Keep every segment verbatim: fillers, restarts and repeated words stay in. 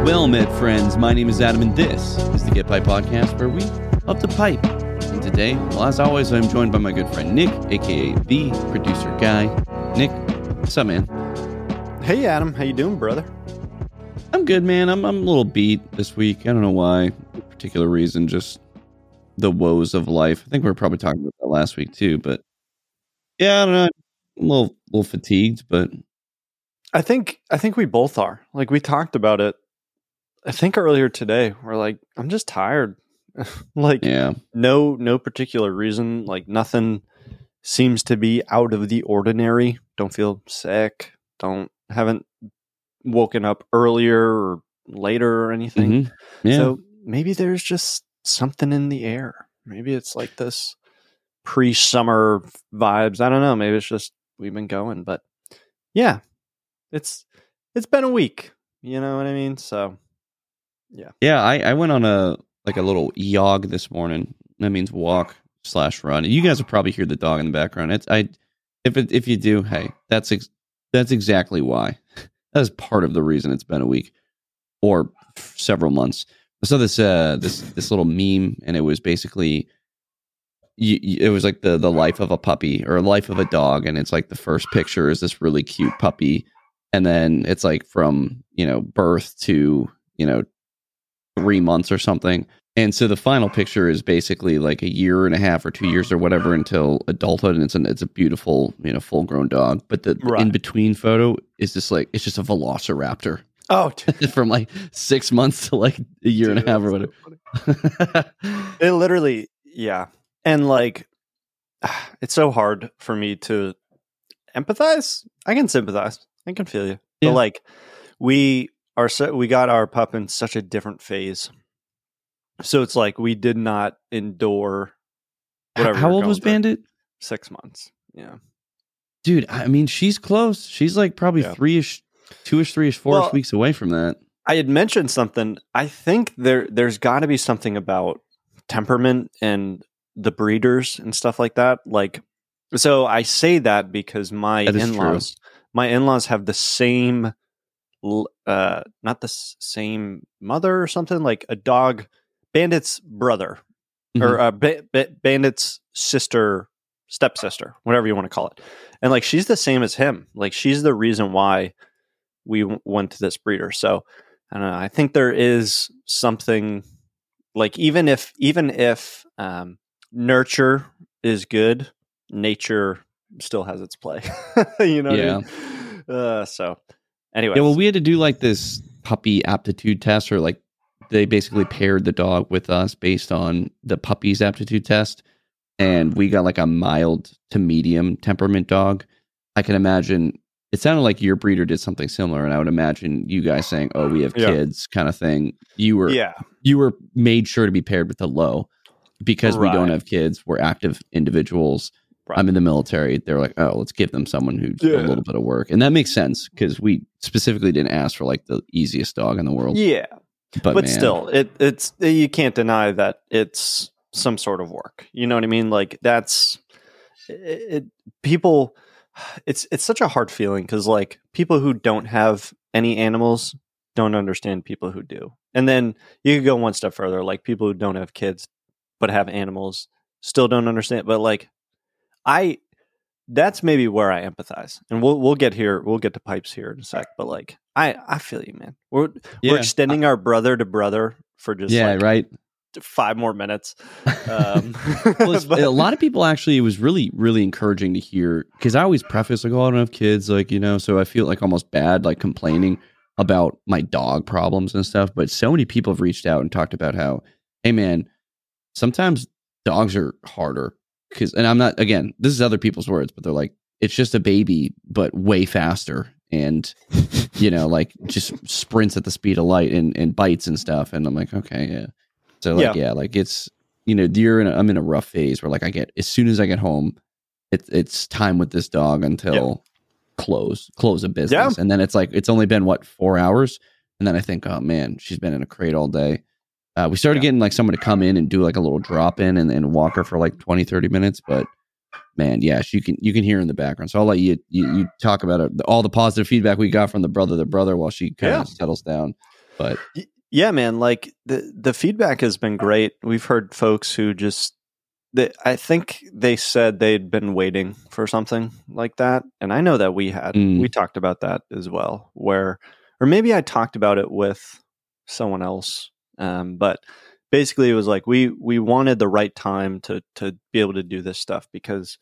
Well met, friends. My name is Adam, and this is the Get Pipe Podcast, where we up the pipe. And today, well, as always, I'm joined by my good friend Nick, aka the producer guy. Nick, what's up, man? Hey, Adam. How you doing, brother? I'm good, man. I'm I'm a little beat this week. I don't know why. No particular reason, just the woes of life. I think we were probably talking about that last week too, but yeah, I don't know. I'm a little little fatigued, but I think I think we both are. Like, we talked about it. I think earlier today, we're like, I'm just tired. like, yeah, no, no particular reason. Like, nothing seems to be out of the ordinary. Don't feel sick. Don't haven't woken up earlier or later or anything. Mm-hmm. Yeah. So maybe there's just something in the air. Maybe it's like this pre-summer vibes. I don't know. Maybe it's just we've been going, but yeah, it's it's been a week. You know what I mean? So. Yeah. Yeah, I, I went on a like a little jog this morning. That means walk slash run. You guys will probably hear the dog in the background. It's I if it, if you do, hey, that's ex- that's exactly why. That is part of the reason it's been a week or several months. I saw this uh this this little meme, and it was basically you, you, it was like the the life of a puppy or life of a dog, and it's like the first picture is this really cute puppy, and then it's like from you know birth to you know. three months or something. And so the final picture is basically like a year and a half or two years or whatever until adulthood. And it's an, it's a beautiful, you know, full grown dog. But the, Right. the in between photo is just like, it's just a velociraptor Oh, from like six months to like a year dude, and a half or that's whatever. so it literally, yeah. And like, it's so hard for me to empathize. I can sympathize. I can feel you. Yeah. But like, we are so, we got our pup in such a different phase. So it's like we did not endure whatever. How we're old going was through. Bandit? Six months. Yeah. Dude, I mean, she's close. She's like probably Yeah. three-ish, two-ish, three-ish, four-ish Well, weeks away from that. I had mentioned something. I think there there's got to be something about temperament and the breeders and stuff like that. Like, so I say that because my That is in-laws, my in-laws have the same, l- uh, not the s- same mother or something. Like a dog, Bandit's brother, Mhm. or uh, ba- ba- Bandit's sister, stepsister, whatever you want to call it. And like she's the same as him. Like she's the reason why we w- went to this breeder. So I don't know. I think there is something like even if even if um, nurture is good, nature still has its play. you know? Yeah. What I mean? Uh, so anyway, Yeah, well, we had to do like this puppy aptitude test, or like they basically paired the dog with us based on the puppy's aptitude test. And we got like a mild to medium temperament dog. I can imagine it sounded like your breeder did something similar. And I would imagine you guys saying, oh, we have Yeah. kids kind of thing. You were, yeah, you were made sure to be paired with the low because we don't Right. have kids. We're active individuals. Right. I'm in the military. They're like, oh, let's give them someone who did Yeah. a little bit of work. And that makes sense because we specifically didn't ask for like the easiest dog in the world. yeah. But, But man, still, it it's you can't deny that it's some sort of work. You know what I mean? Like that's it, it people. It's it's such a hard feeling because like people who don't have any animals don't understand people who do, and then you could go one step further. Like people who don't have kids but have animals still don't understand. But like I, that's maybe where I empathize, and we'll we'll get here. We'll get to pipes here in a sec. But like I I feel you, man. We're Yeah. we're extending our brother to brother for just yeah, like right. five more minutes. Um, Well, it's, but- a lot of people actually, it was really, really encouraging to hear because I always preface like, oh, I don't have kids, like, you know, so I feel like almost bad, like complaining about my dog problems and stuff. But so many people have reached out and talked about how, hey, man, sometimes dogs are harder because, and I'm not, again, this is other people's words, but they're like, it's just a baby, but way faster. And, you know, like just sprints at the speed of light and, and bites and stuff. And I'm like, okay, yeah. So like, yeah, yeah like it's, you know, you're in a, I'm in a rough phase where like I get, as soon as I get home, it's it's time with this dog until yeah. close, close of business. Yeah. And then it's like, it's only been what, four hours. And then I think, oh man, she's been in a crate all day. Uh, we started yeah. getting like someone to come in and do like a little drop in and, and walk her for like twenty, thirty minutes. But man, yeah, you can, you can hear in the background. So I'll let you, you, you talk about it, all the positive feedback we got from the brother, the brother, while she kind yeah. of settles down. But yeah, man, like the the feedback has been great. We've heard folks who just they, I think they said they'd been waiting for something like that, and I know that we had. Mm. We talked about that as well, where or maybe I talked about it with someone else, um, but basically it was like we we wanted the right time to to be able to do this stuff, because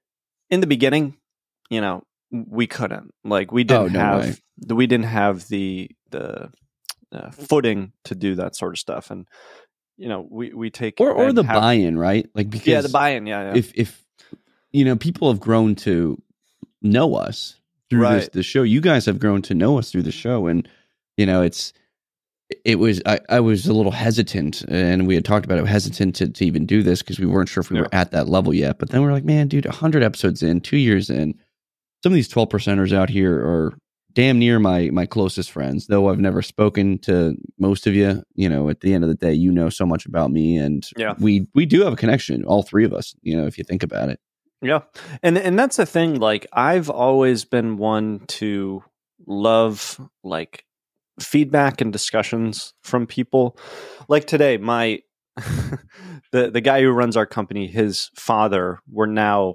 in the beginning, you know, we couldn't, like we didn't Oh, no have way. the, we didn't have the the uh, footing to do that sort of stuff, and you know we we take or or and the have- buy-in, right? Like because yeah, the buy-in, yeah, yeah. if if you know people have grown to know us through this Right. the show, you guys have grown to know us through the show, and you know it's it was I, I was a little hesitant, and we had talked about it, hesitant to, to even do this because we weren't sure if we Yeah. were at that level yet. But then we're like, man, dude, one hundred episodes in, two years in, some of these twelve percenters out here are damn near my my closest friends, though I've never spoken to most of you. You know, at the end of the day, you know so much about me, and Yeah. we we do have a connection, all three of us. You know, if you think about it. Yeah. And and that's the thing, like I've always been one to love like feedback and discussions from people. Like today, my the the guy who runs our company, his father, we're now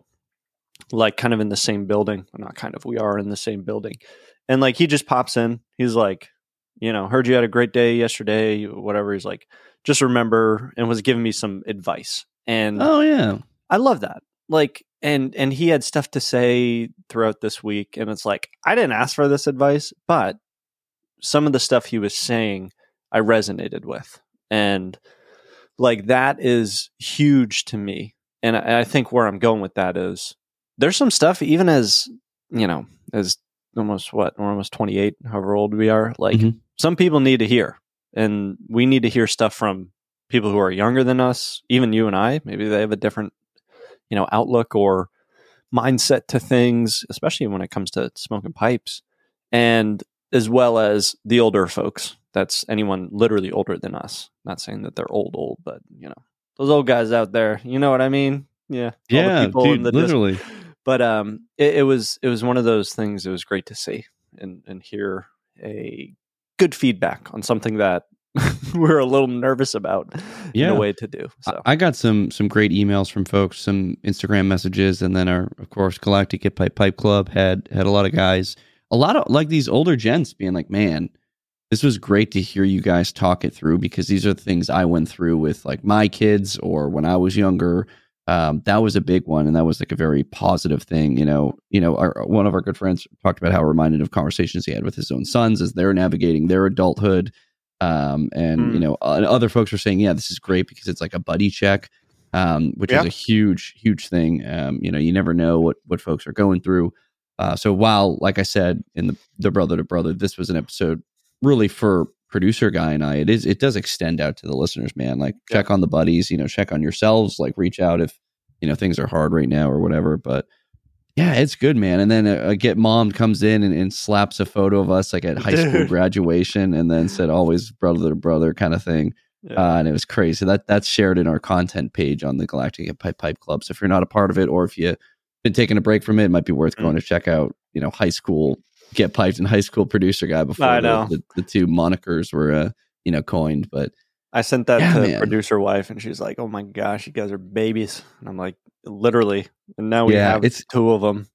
like kind of in the same building. Well, not kind of, we are in the same building. And like he just pops in. He's like, you know, heard you had a great day yesterday, whatever. He's like, just remember, and was giving me some advice. And Oh yeah, I love that. Like, and and he had stuff to say throughout this week, and it's like I didn't ask for this advice, but some of the stuff he was saying I resonated with, and like that is huge to me. And I, I think where I'm going with that is there's some stuff, even as you know, as almost what we're almost twenty-eight, however old we are, like Mhm. some people need to hear, and we need to hear stuff from people who are younger than us, even you and I. Maybe they have a different, you know, outlook or mindset to things, especially when it comes to smoking pipes, and as well as the older folks. That's anyone literally older than us. Not saying that they're old, old, but you know, those old guys out there, you know what I mean? Yeah. All the yeah, people dude, in the dis- literally. but um, it, it was it was one of those things. It was great to see and and hear a good feedback on something that we're a little nervous about Yeah. in a way to do. So I I got some some great emails from folks, some Instagram messages, and then our, of course, Galactic Hip Pipe Pipe Club had had a lot of guys, a lot of like these older gents being like, man, this was great to hear you guys talk it through, because these are the things I went through with like my kids or when I was younger. Um, that was a big one, and that was like a very positive thing. You know, you know, our, one of our good friends talked about how reminded of conversations he had with his own sons as they're navigating their adulthood. Um, and Mm. you know, uh, other folks were saying, yeah, this is great because it's like a buddy check, um, which Yeah. is a huge, huge thing. Um, you know, you never know what what folks are going through. Uh, so while, like I said, in the the brother to brother, this was an episode really for producer guy and I. It is it does extend out to the listeners, man. Like Yeah. check on the buddies, you know, check on yourselves, like reach out if you know things are hard right now or whatever. But yeah, it's good, man. And then uh, get mom comes in and, and slaps a photo of us like at high school Dude. graduation, and then said always brother to brother kind of thing. yeah. Uh, and it was crazy. That that's shared in our content page on the Galactic Hip Pipe Pipe Club. So if you're not a part of it, or if you've been taking a break from it, it might be worth Mm. going to check out. You know, high school get piped and high school producer guy before I the, know. the, the two monikers were uh, you know coined. But I sent that Yeah, to man. producer wife, and she's like, "Oh my gosh, you guys are babies." And I'm like, "Literally." And now we Yeah, have it's- two of them.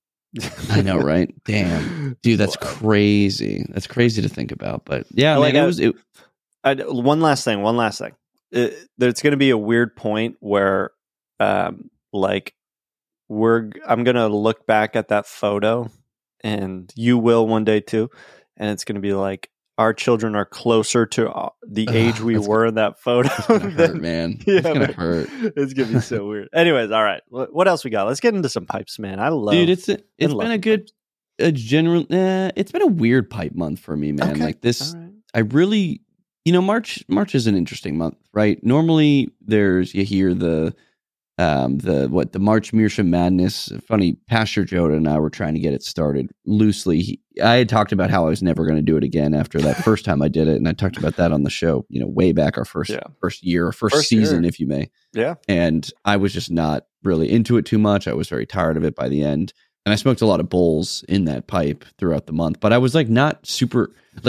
I know, right? Damn, dude, that's Wow. crazy. That's crazy to think about. But yeah, Like, man, I- it was. It, I, one last thing. One last thing. It, there's going to be a weird point where, um, like, we're. I'm going to look back at that photo, and you will one day too, and it's going to be like our children are closer to uh, the Ugh, age we that's were in that photo. it's gonna hurt, than- man. Yeah, It's gonna man. hurt. It's gonna be so weird. Anyways, all right. What, what else we got? Let's get into some pipes, man. I love, Dude, it's a, it's love been a the good, a general. Eh, it's been a weird pipe month for me, man. Okay. Like this, All right. I really, you know, March. March is an interesting month, right? Normally, there's you hear the, um, the what the March Meerschaum Madness. Funny, Pastor Joda and I were trying to get it started loosely. He, I had talked about how I was never going to do it again after that first time I did it, and I talked about that on the show. You know, way back our first Yeah. first year, or first, First season, year. if you may. Yeah. And I was just not really into it too much. I was very tired of it by the end. And I smoked a lot of bowls in that pipe throughout the month, but I was like not super like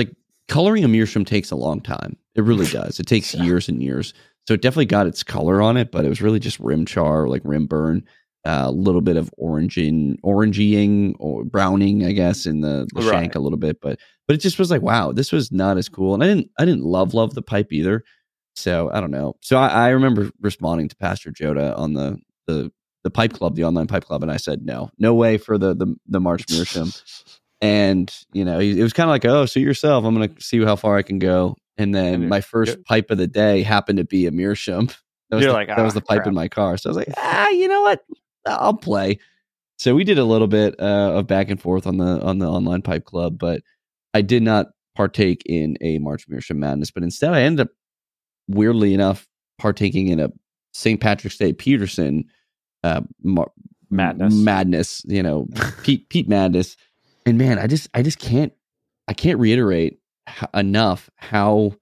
coloring a meerschaum takes a long time. It really does. It takes yeah. years and years. So it definitely got its color on it, but it was really just rim char, like rim burn, a uh, little bit of oranging, oranging or browning, I guess, in the, the right. shank a little bit. But but it just was like, wow, this was not as cool. And I didn't I didn't love love the pipe either. So I don't know. So I, I remember responding to Pastor Joda on the the the pipe club, the online pipe club, and I said no, no way for the the, the March meerschaum. And you know, it was kind of like, oh, suit yourself. I'm going to see how far I can go. And then my first pipe of the day happened to be a meerschaum. That was, the, like, that oh, was the pipe crap. in my car. So I was like, ah, you know what? I'll play. So we did a little bit uh, of back and forth on the on the online pipe club, but I did not partake in a March Meerschaum Madness. But instead, I ended up, weirdly enough, partaking in a Saint Patrick's Day Peterson uh, mar- madness. Madness, you know, Pete Pete Madness. And man, I just I just can't I can't reiterate h- enough how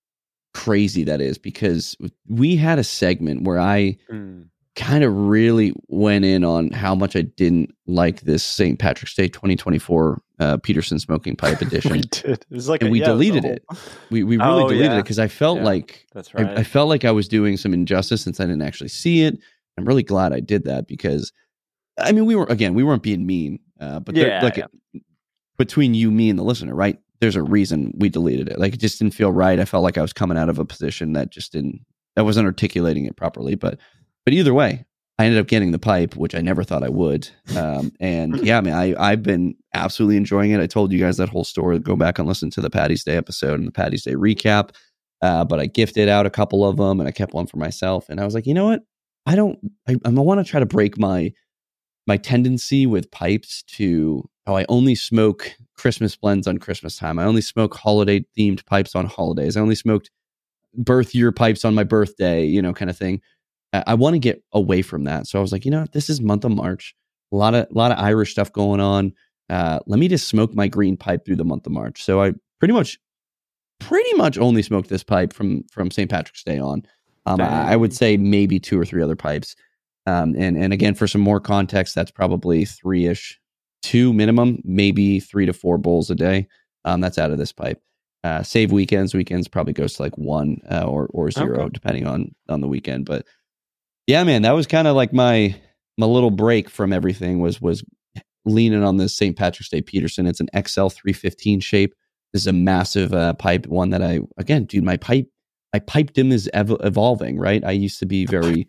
crazy that is, because we had a segment where I mm. kind of really went in on how much I didn't like this Saint Patrick's Day twenty twenty-four uh, Peterson Smoking Pipe Edition. we did. It was like and a, we yeah, deleted it. it. We we really oh, deleted yeah. it because I felt yeah, like that's right. I, I felt like I was doing some injustice since I didn't actually see it. I'm really glad I did that, because I mean, we were again we weren't being mean, uh, but yeah, like yeah. It, between you, me, and the listener, right? There's a reason we deleted it. Like, it just didn't feel right. I felt like I was coming out of a position that just didn't, I wasn't articulating it properly. But, but either way, I ended up getting the pipe, which I never thought I would. Um, and yeah, I mean, I, I've been absolutely enjoying it. I told you guys that whole story. Go back and listen to the Paddy's Day episode and the Paddy's Day recap. Uh, but I gifted out a couple of them and I kept one for myself. And I was like, you know what? I don't, I, I want to try to break my, my tendency with pipes to, oh, I only smoke Christmas blends on Christmas time. I only smoke holiday themed pipes on holidays. I only smoked birth year pipes on my birthday, you know, kind of thing. I, I want to get away from that. So I was like, you know, this is month of March, a lot of, a lot of Irish stuff going on. Uh, let me just smoke my green pipe through the month of March. So I pretty much, pretty much only smoked this pipe from, from Saint Patrick's Day on. Um, I, I would say maybe two or three other pipes. Um, and, and again, for some more context, that's probably three-ish, two minimum, maybe three to four bowls a day. Um, that's out of this pipe. Uh, save weekends. Weekends probably goes to like one uh, or or zero, okay. depending on on the weekend. But yeah, man, that was kind of like my my little break from everything. Was was leaning on this Saint Patrick's Day Peterson. It's an X L three fifteen shape. This is a massive uh, pipe. One that I again, dude, my pipe, my pipedom is ev- evolving. Right, I used to be very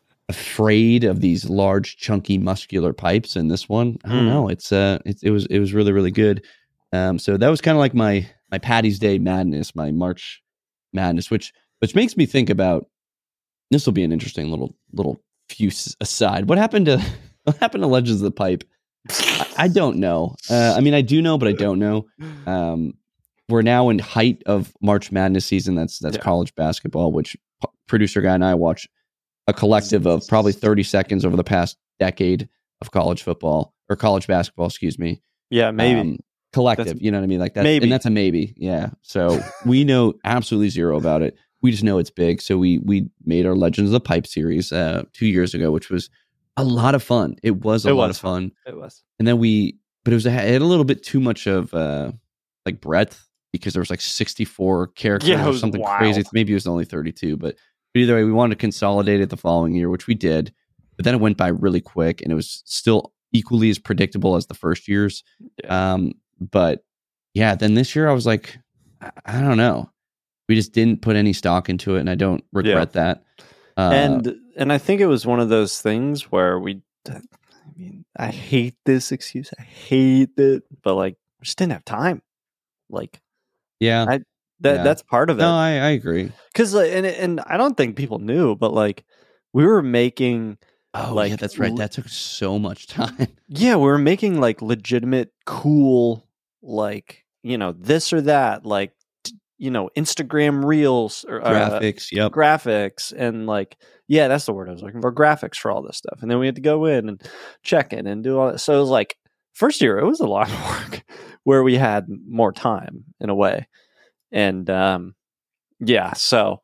afraid of these large, chunky, muscular pipes, and this one, I don't mm. know. It's uh, it, it was it was really really good. Um, so that was kind of like my my Paddy's Day madness, my March madness, which which makes me think about. This will be an interesting little little few aside. What happened to what happened to Legends of the Pipe? I, I don't know. Uh, I mean, I do know, but I don't know. Um, we're now in height of March Madness season. That's that's yeah. college basketball, which p- producer guy and I watch. A collective of probably thirty seconds over the past decade of college football or college basketball, excuse me. Yeah, maybe. Um, collective, that's, you know what I mean? Like that, maybe. And that's a maybe. Yeah. So we know absolutely zero about it. We just know it's big. So we we made our Legends of the Pipe series uh, two years ago, which was a lot of fun. It was a it lot was of fun. fun. It was. And then we, but it was a, it had a little bit too much of uh, like breadth, because there was like sixty-four characters yeah, or something wild. crazy. Maybe it was only thirty-two, but. But either way, we wanted to consolidate it the following year, which we did. But then it went by really quick, and it was still equally as predictable as the first year's. Yeah. Um, but yeah, then this year I was like, I, I don't know. We just didn't put any stock into it, and I don't regret yeah. that. Uh, and and I think it was one of those things where we. I mean, I hate this excuse. I hate it, but like, we just didn't have time. Like, yeah. I, That yeah. that's part of it. No, I, I agree. Because and and I don't think people knew, but like we were making. Oh, like, yeah, that's right. That took so much time. Yeah, we were making like legitimate, cool, like you know this or that, like t- you know Instagram reels or graphics. Uh, yep, graphics, and like yeah, that's the word I was looking for. Graphics for all this stuff, and then we had to go in and check it and do all that. So it was like first year, it was a lot of work where we had more time in a way. And um, yeah, so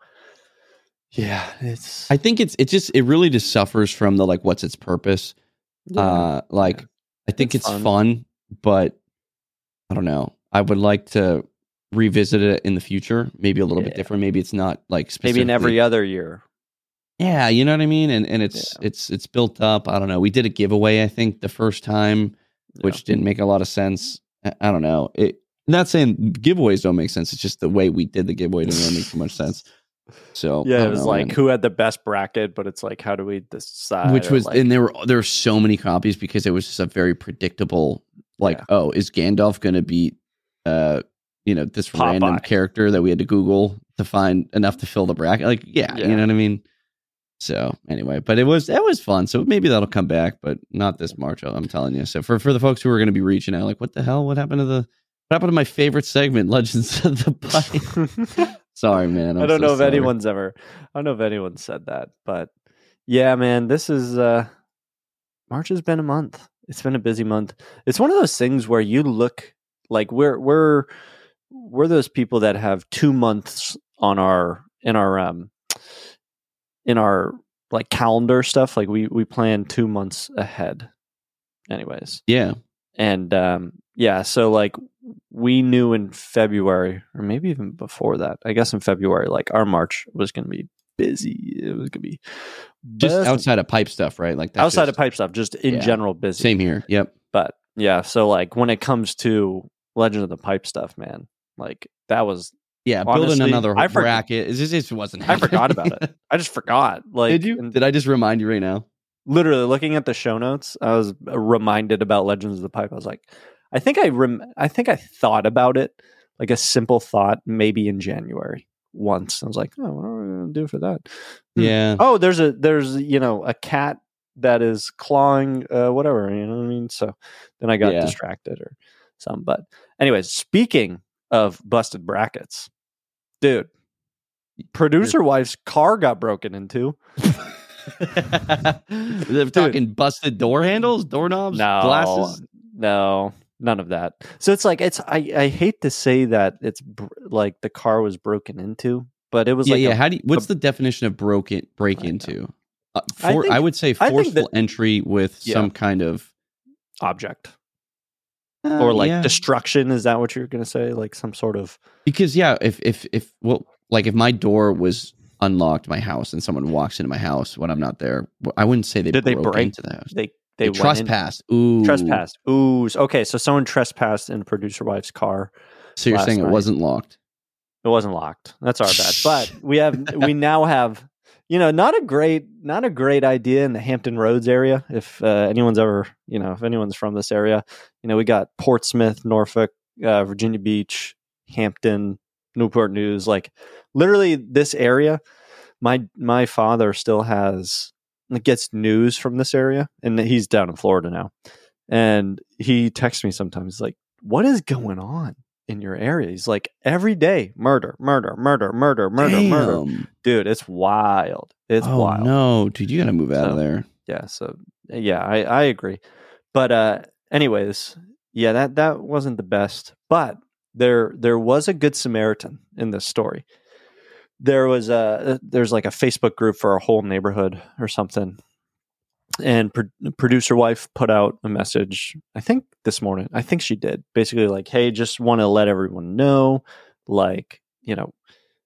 yeah, it's. I think it's it just it really just suffers from the like what's its purpose. Yeah. Uh, like I think it's, it's fun. fun, but I don't know. I would like to revisit it in the future, maybe a little Yeah. bit different. Maybe it's not like maybe in every specifically- other year. Yeah, you know what I mean? And and it's Yeah. it's it's built up. I don't know. We did a giveaway, I think, the first time, which Yeah. didn't make a lot of sense. I, I don't know. It not saying giveaways don't make sense. It's just the way we did the giveaway didn't really make too much sense. So Yeah, I it don't was know, like man. who had the best bracket, but it's like how do we decide? Which or was like, and there were there were so many copies because it was just a very predictable, like, Yeah. oh, is Gandalf gonna beat uh you know, this Popeye. random character that we had to Google to find enough to fill the bracket? Like, yeah, Yeah. you know what I mean? So anyway, but it was that was fun. So maybe that'll come back, but not this March. I'm telling you. So for, for the folks who are going to be reaching out, like, what the hell? What happened to the? What happened to my favorite segment, Legends of the Pipe? Sorry, man. I'm I don't so know if sorry. anyone's ever. I don't know if anyone said that, but yeah, man, this is uh March has been a month. It's been a busy month. It's one of those things where you look like we're we're we're those people that have two months on our in our um in our like calendar stuff. Like we we plan two months ahead. Anyways, Yeah, and um yeah, so like we knew in February, or maybe even before that, I guess in February, like our March was going to be busy. It was going to be just busy. outside of pipe stuff, right? Like that's outside just, of pipe stuff, just in yeah. general busy. Same here. Yep. But yeah, so like when it comes to Legend of the Pipe stuff, man, like that was Yeah, honestly, building another I forg- bracket. It just, it just wasn't. I forgot about it. I just forgot. Like, Did you? and Did I just remind you right now? literally looking at the show notes, I was reminded about Legends of the Pipe. I was like, I think I rem- I think I thought about it, like a simple thought, maybe in January once. I was like, oh, what are we gonna do for that? Hmm. Yeah. Oh, there's a there's you know a cat that is clawing uh, whatever, you know what I mean? So then I got Yeah. distracted or something. But anyways, speaking of busted brackets, dude, producer wife's car got broken into. They're talking busted door handles, doorknobs, No, glasses. no, none of that. So it's like it's I, I hate to say that it's br- like the car was broken into, but it was Yeah, like yeah. a How do you, what's the definition of broken break I know. into? Uh, I for, I, think- would say I think forceful that- entry with Yeah. some kind of object uh, or like yeah. destruction. Is that what you're going to say? Like some sort of because yeah, if if if well, like if my door was unlocked, my house, and someone walks into my house when I'm not there, well, I wouldn't say they Did they broke break? into the house. they They, they, went in- trespassed. Ooh, trespassed. Ooh, okay. So someone trespassed in producer wife's car. So you're last saying it night. wasn't locked? It wasn't locked. That's our bad. But we have we now have you know not a great not a great idea in the Hampton Roads area. If uh, anyone's ever you know if anyone's from this area, you know we got Portsmouth, Norfolk, uh, Virginia Beach, Hampton, Newport News. Like literally this area. My my father still has gets news from this area, and he's down in Florida now. And he texts me sometimes like, "What is going on in your area?" He's like, "Every day, murder, murder, murder, murder, murder, murder." Damn. Dude, it's wild. It's oh wild. no, dude, you got to move out So- of there. Yeah. So yeah, I, I agree. But uh, anyways, yeah, that that wasn't the best. But there there was a good Samaritan in this story. There was a there's like a Facebook group for a whole neighborhood or something, and pro- producer wife put out a message. I think this morning. I think she did basically like, "Hey, just want to let everyone know, like you know,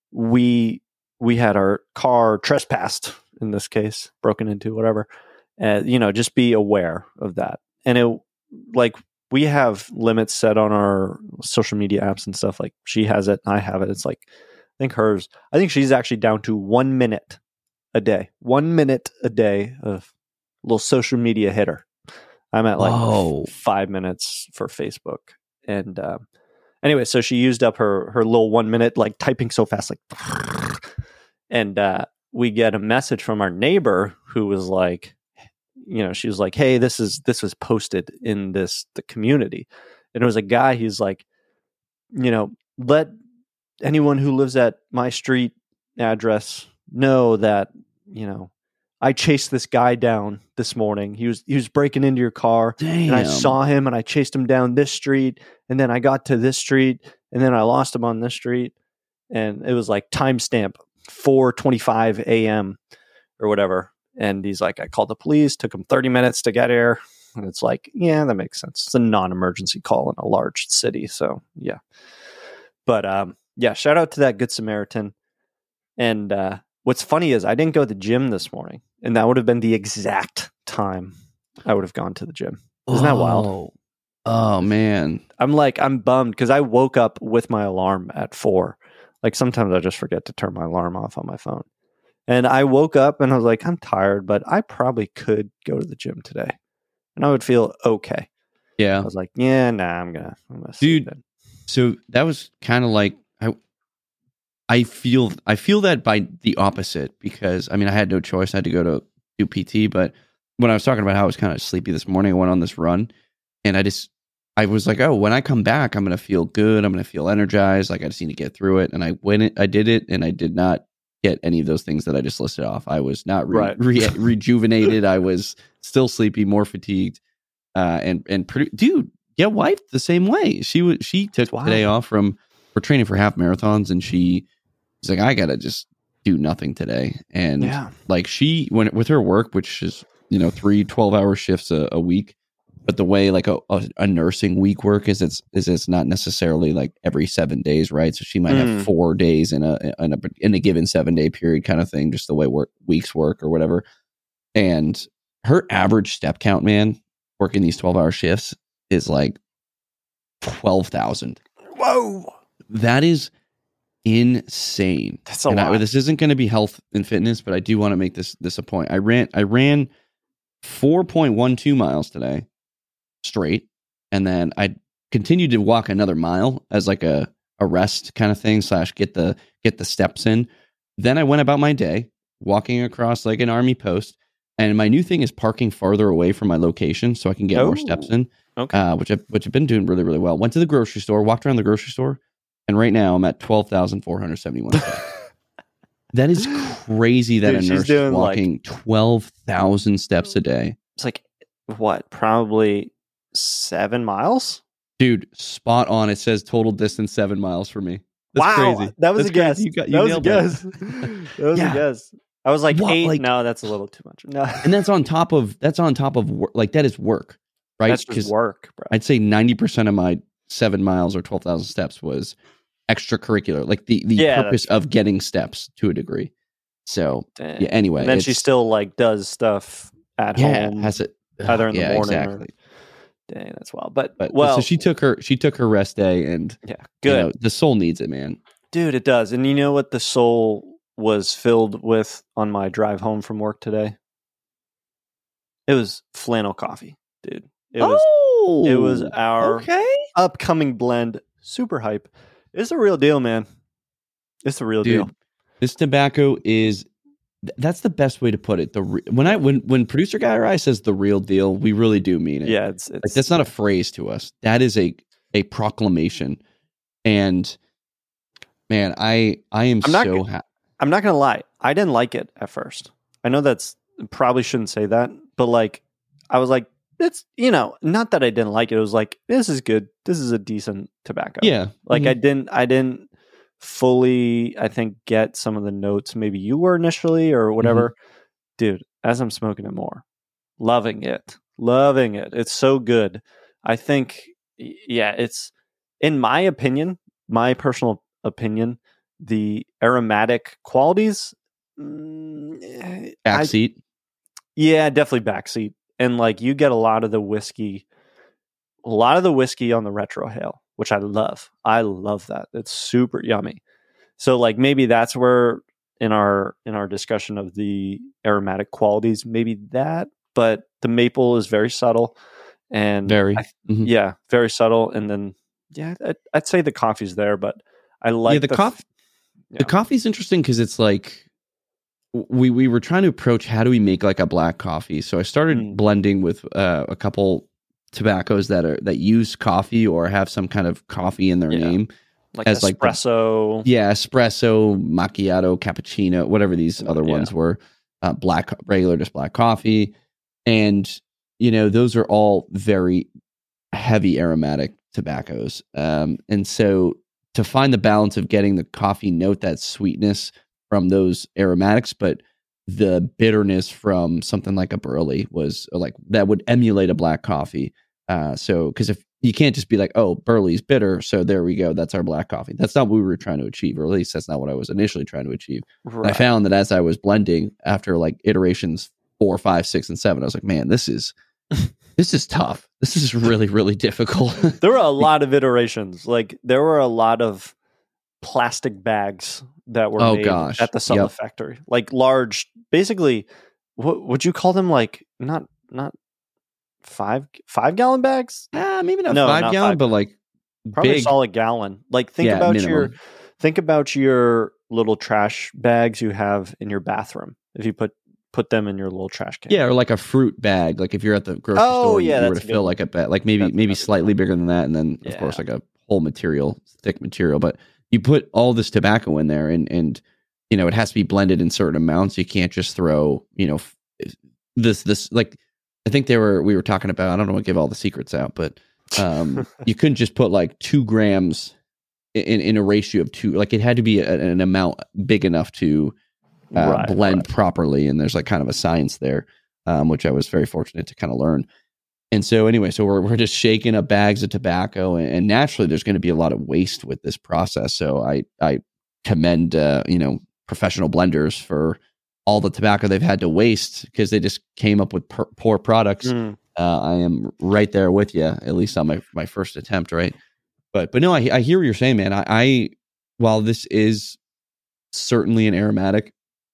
we we had our car trespassed in this case, broken into, whatever." Uh, you know, just be aware of that. And it, like, we have limits set on our social media apps and stuff. Like, she has it, I have it. It's like, I think hers, I think she's actually down to one minute a day, one minute a day of little social media hitter. I'm at like Whoa. f- five minutes for Facebook. And um, anyway, so she used up her, her little one minute, like typing so fast, like, and uh, we get a message from our neighbor who was like, you know, she was like, "Hey, this is this was posted in this the community," and it was a guy. He's like, you know, let anyone who lives at my street address know that you know I chased this guy down this morning. He was he was breaking into your car, Damn. and I saw him, and I chased him down this street, and then I got to this street, and then I lost him on this street, and it was like timestamp four twenty-five a.m. or whatever. And he's like, I called the police, took him thirty minutes to get here. And it's like, yeah, that makes sense. It's a non-emergency call in a large city. So, yeah. But um, yeah, shout out to that Good Samaritan. And uh, what's funny is I didn't go to the gym this morning, and that would have been the exact time I would have gone to the gym. Isn't that wild? Oh man, I'm like I'm bummed because I woke up with my alarm at four. Like sometimes I just forget to turn my alarm off on my phone, and I woke up and I was like, I'm tired, but I probably could go to the gym today, and I would feel okay. Yeah, I was like, yeah, nah, I'm gonna, I'm gonna dude. So that was kind of like I. I feel I feel that by the opposite because I mean I had no choice. I had to go to do P T, but when I was talking about how I was kind of sleepy this morning, I went on this run, and I just I was like, oh, when I come back, I'm gonna feel good. I'm gonna feel energized. Like I just need to get through it. And I went, it, I did it, and I did not get any of those things that I just listed off. I was not re- right. re- rejuvenated. I was still sleepy, more fatigued, uh, and and pretty, dude, yeah, wife the same way. She was she took today off from for training for half marathons, and she. She's like, I gotta just do nothing today. And yeah. like she went with her work, which is, you know, three twelve hour shifts a, a week. But the way like a, a, a nursing week work is it's is it's not necessarily like every seven days, right? So she might Mm. have four days in a in a in a given seven day period kind of thing, just the way work weeks work or whatever. And her average step count, man, working these twelve hour shifts is like twelve thousand. Whoa. That is insane. That's a and lot. I, this isn't going to be health and fitness, but I do want to make this this a point. I ran I ran four point one two miles today straight, and then I continued to walk another mile as like a a rest kind of thing slash get the get the steps in. Then I went about my day walking across like an army post, and my new thing is parking farther away from my location so I can get oh. more steps in. Okay, uh, which I which I've been doing really really well. Went to the grocery store, walked around the grocery store. And right now I'm at twelve thousand four hundred seventy-one. That is crazy that Dude, a she's nurse is doing, walking like- twelve thousand steps a day. it's like what? Probably seven miles. Dude, spot on. It says total distance seven miles for me. That's wow, crazy. that was That's a guess. crazy. You got, you that was a nailed guess. that. that was Yeah. a guess. I was like What, eight. like- no, that's a little too much. No, And that's on top of that's on top of work. Like that is work, right? that's just work, bro. I'd say ninety percent of my seven miles or twelve thousand steps was extracurricular, like the, the Yeah, purpose of getting steps to a degree. So Dang. yeah, anyway. And then she it's- still like does stuff at yeah, home. has it either in the yeah, morning or- exactly. Dang, that's wild. But, But well, so she took her she took her rest day, and yeah, you good, know, the soul needs it, man. dude. It does. And you know what the soul was filled with on my drive home from work today? It was flannel coffee, dude. It was oh, it was our okay. upcoming blend. Super hype. It's a real deal, man. It's a real Dude, deal. this tobacco is th- that's the best way to put it. The re- when I when when producer guy or I says the real deal, we really do mean it. Yeah, it's, it's Like that's not a phrase to us. That is a a proclamation. And man, I I am I'm not so g- happy. I'm not gonna lie. I didn't like it at first. I know that's probably shouldn't say that, but like I was like, it's you know, not that I didn't like it. It was like this is good. This is a decent tobacco. Yeah, Like mhm. I didn't I didn't fully I think get some of the notes maybe you were initially or whatever. Dude, as I'm smoking it more, loving it. Loving it. It's so good. I think y- yeah, it's in my opinion, my personal opinion, the aromatic qualities mm, eh, I- backseat. yeah, definitely backseat. And like you get a lot of the whiskey, a lot of the whiskey on the retrohale, which I love. I love that. It's super yummy. So like maybe that's where in our in our discussion of the aromatic qualities, maybe that. But the maple is very subtle, and Very. I- Mhm. yeah, very subtle. And then yeah, I'd, I'd say the coffee's there, but I like yeah, the, f- coffee. yeah. The coffee's interesting because it's like we we were trying to approach how do we make like a black coffee. So I started Mm. blending with uh, a couple tobaccos that are that use coffee or have some kind of coffee in their Yeah. name. like as, like, the- espresso. Yeah, espresso, macchiato, cappuccino, whatever these other Yeah. ones were. Uh, black, regular, just black coffee, and you know those are all very heavy aromatic tobaccos. Um, and so to find the balance of getting the coffee note, that sweetness from those aromatics, but the bitterness from something like a burley was like that would emulate a black coffee. Uh, so because if you can't just be like, oh, Burley's bitter, so there we go. That's our black coffee. That's not what we were trying to achieve, or at least that's not what I was initially trying to achieve. Right. And I found that as I was blending, after like iterations four, five, six, and seven, I was like, man, this is this is tough. This is really, really difficult. There were a lot of iterations. Like there were a lot of plastic bags that were oh, made gosh. at the Summit Yep. factory, like large. Basically, what would you call them? Like not not. Five five gallon bags? Ah, maybe not No, five not gallon, five. but like Probably big. a solid gallon. Like think Yeah, about minimum. your think about your little trash bags you have in your bathroom. If you put put them in your little trash can. Yeah, or like a fruit bag. Like if you're at the grocery Oh, store, yeah, you were that's to a good fill one. like a bag, like maybe That's- maybe that's a slightly good bigger than that, and then of Yeah. course like a whole material, thick material. But you put all this tobacco in there, and and you know it has to be blended in certain amounts. You can't just throw you know f- this this like I think they were we were talking about. I don't want to give all the secrets out, but um, you couldn't just put like two grams in in a ratio of two. Like it had to be a, an amount big enough to uh, Right, blend right. properly, and there's like kind of a science there, um, which I was very fortunate to kind of learn. And so anyway, so we're we're just shaking up bags of tobacco, and, and naturally there's going to be a lot of waste with this process. So I I commend uh, you know professional blenders for all the tobacco they've had to waste because they just came up with per- poor products. Mm. Uh, I am right there with you, at least on my my first attempt, right? But but no, I I hear what you're saying, man. I, I while this is certainly an aromatic,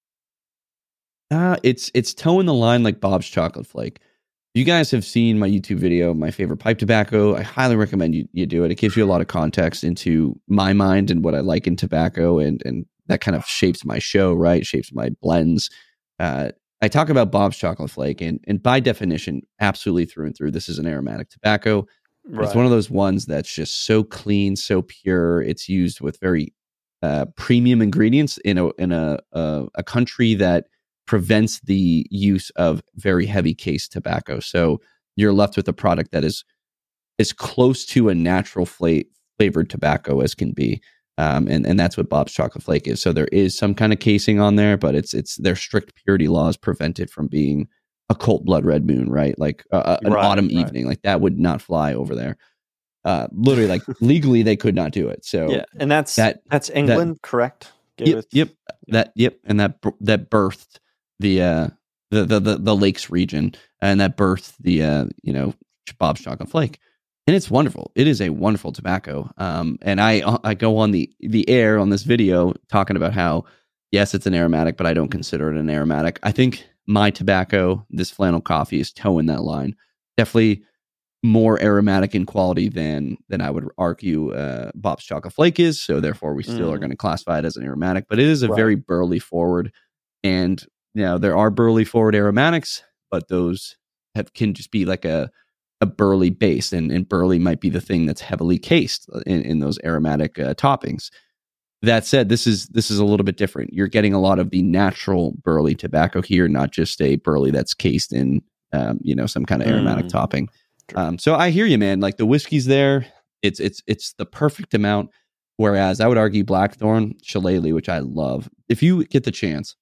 uh, it's it's toeing the line like Bob's Chocolate Flake. You guys have seen my YouTube video, my favorite pipe tobacco. I highly recommend you you do it. It gives you a lot of context into my mind and what I like in tobacco, and and that kind of shapes my show, right? Shapes my blends. Uh, I talk about Bob's Chocolate Flake, and and by definition, absolutely through and through, this is an aromatic tobacco. Right. It's one of those ones that's just so clean, so pure. It's used with very uh, premium ingredients in a in a, a a country that prevents the use of very heavy case tobacco. So you're left with a product that is as close to a natural fla- flavored tobacco as can be. Um, and, and that's what Bob's Chocolate Flake is. So there is some kind of casing on there, but it's it's their strict purity laws prevent it from being a Colt Blood Red Moon, right? Like uh, an Right, autumn right. evening. Like that would not fly over there. Uh, literally, like legally, they could not do it. So Yeah, and that's that- that's England, correct? Gave Yep, it- yep. That yep, and that b- that birthed the uh the, the the the lakes region, and that birthed the uh you know Bob's Chocolate Flake, and it's wonderful. It is a wonderful tobacco. Um, and I I go on the the air on this video talking about how yes, it's an aromatic, but I don't consider it an aromatic. I think my tobacco, this flannel coffee, is toeing that line. Definitely more aromatic in quality than than I would argue uh, Bob's Chocolate Flake is. So therefore, we still Mm. are going to classify it as an aromatic. But it is a Right. very burley forward, and you know there are burley forward aromatics, but those have can just be like a a burley base, and, and burley might be the thing that's heavily cased in, in those aromatic uh, toppings. That said, this is this is a little bit different. You're getting a lot of the natural burley tobacco here, not just a burley that's cased in um, you know some kind of aromatic Mm. topping. Sure. Um, so I hear you, man. Like the whiskey's there. It's it's it's the perfect amount. Whereas I would argue Blackthorn, Shillelagh, which I love. If you get the chance,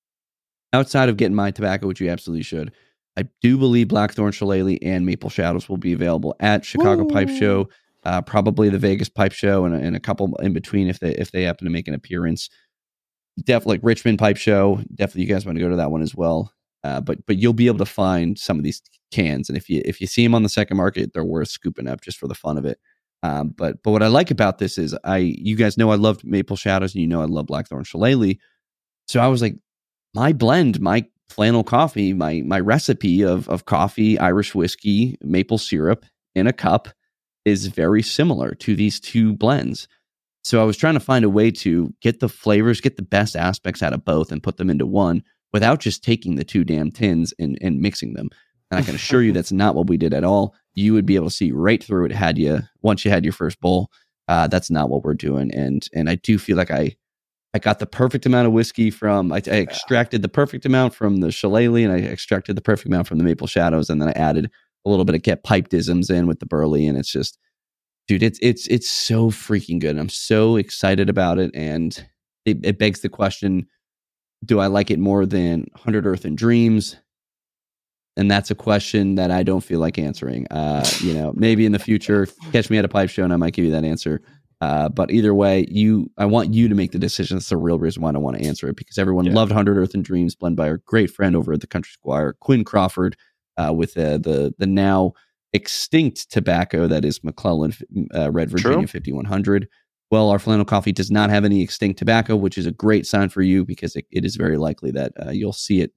outside of getting my tobacco, which you absolutely should, I do believe Blackthorn, Shillelagh, and Maple Shadows will be available at Chicago Woo. Pipe Show, uh, probably the Vegas Pipe Show, and, a- and a couple in between if they if they happen to make an appearance. Definitely like Richmond Pipe Show. Definitely, you guys want to go to that one as well. Uh, but but you'll be able to find some of these cans, and if you if you see them on the second market, they're worth scooping up just for the fun of it. Um, but but what I like about this is I you guys know I loved Maple Shadows, and you know I love Blackthorn Shillelagh. So I was like, my blend, my flannel coffee, my my recipe of of coffee, Irish whiskey, maple syrup in a cup is very similar to these two blends. So I was trying to find a way to get the flavors, get the best aspects out of both, and put them into one without just taking the two damn tins and, and mixing them. And I can assure you that's not what we did at all. You would be able to see right through it had you once you had your first bowl. Uh, that's not what we're doing. And and I do feel like I I got the perfect amount of whiskey from I, I extracted the perfect amount from the Shillelagh, and I extracted the perfect amount from the Maple Shadows, and then I added a little bit of get pipedisms in with the burley, and it's just dude, it's it's it's so freaking good. I'm so excited about it, and it, it begs the question: do I like it more than one hundred Earth and Dreams? and that's a question that I don't feel like answering. Uh, you know, maybe in the future, catch me at a pipe show and I might give you that answer. Uh, but either way, you, I want you to make the decision. That's the real reason why I don't want to answer it, because everyone yeah. loved one hundred Earth and Dreams, blend by our great friend over at the Country Squire, Quinn Crawford, uh, with uh, the the now extinct tobacco that is McClellan uh, Red Virginia fifty-one hundred. Well, our flannel coffee does not have any extinct tobacco, which is a great sign for you, because it, it is very likely that uh, you'll see it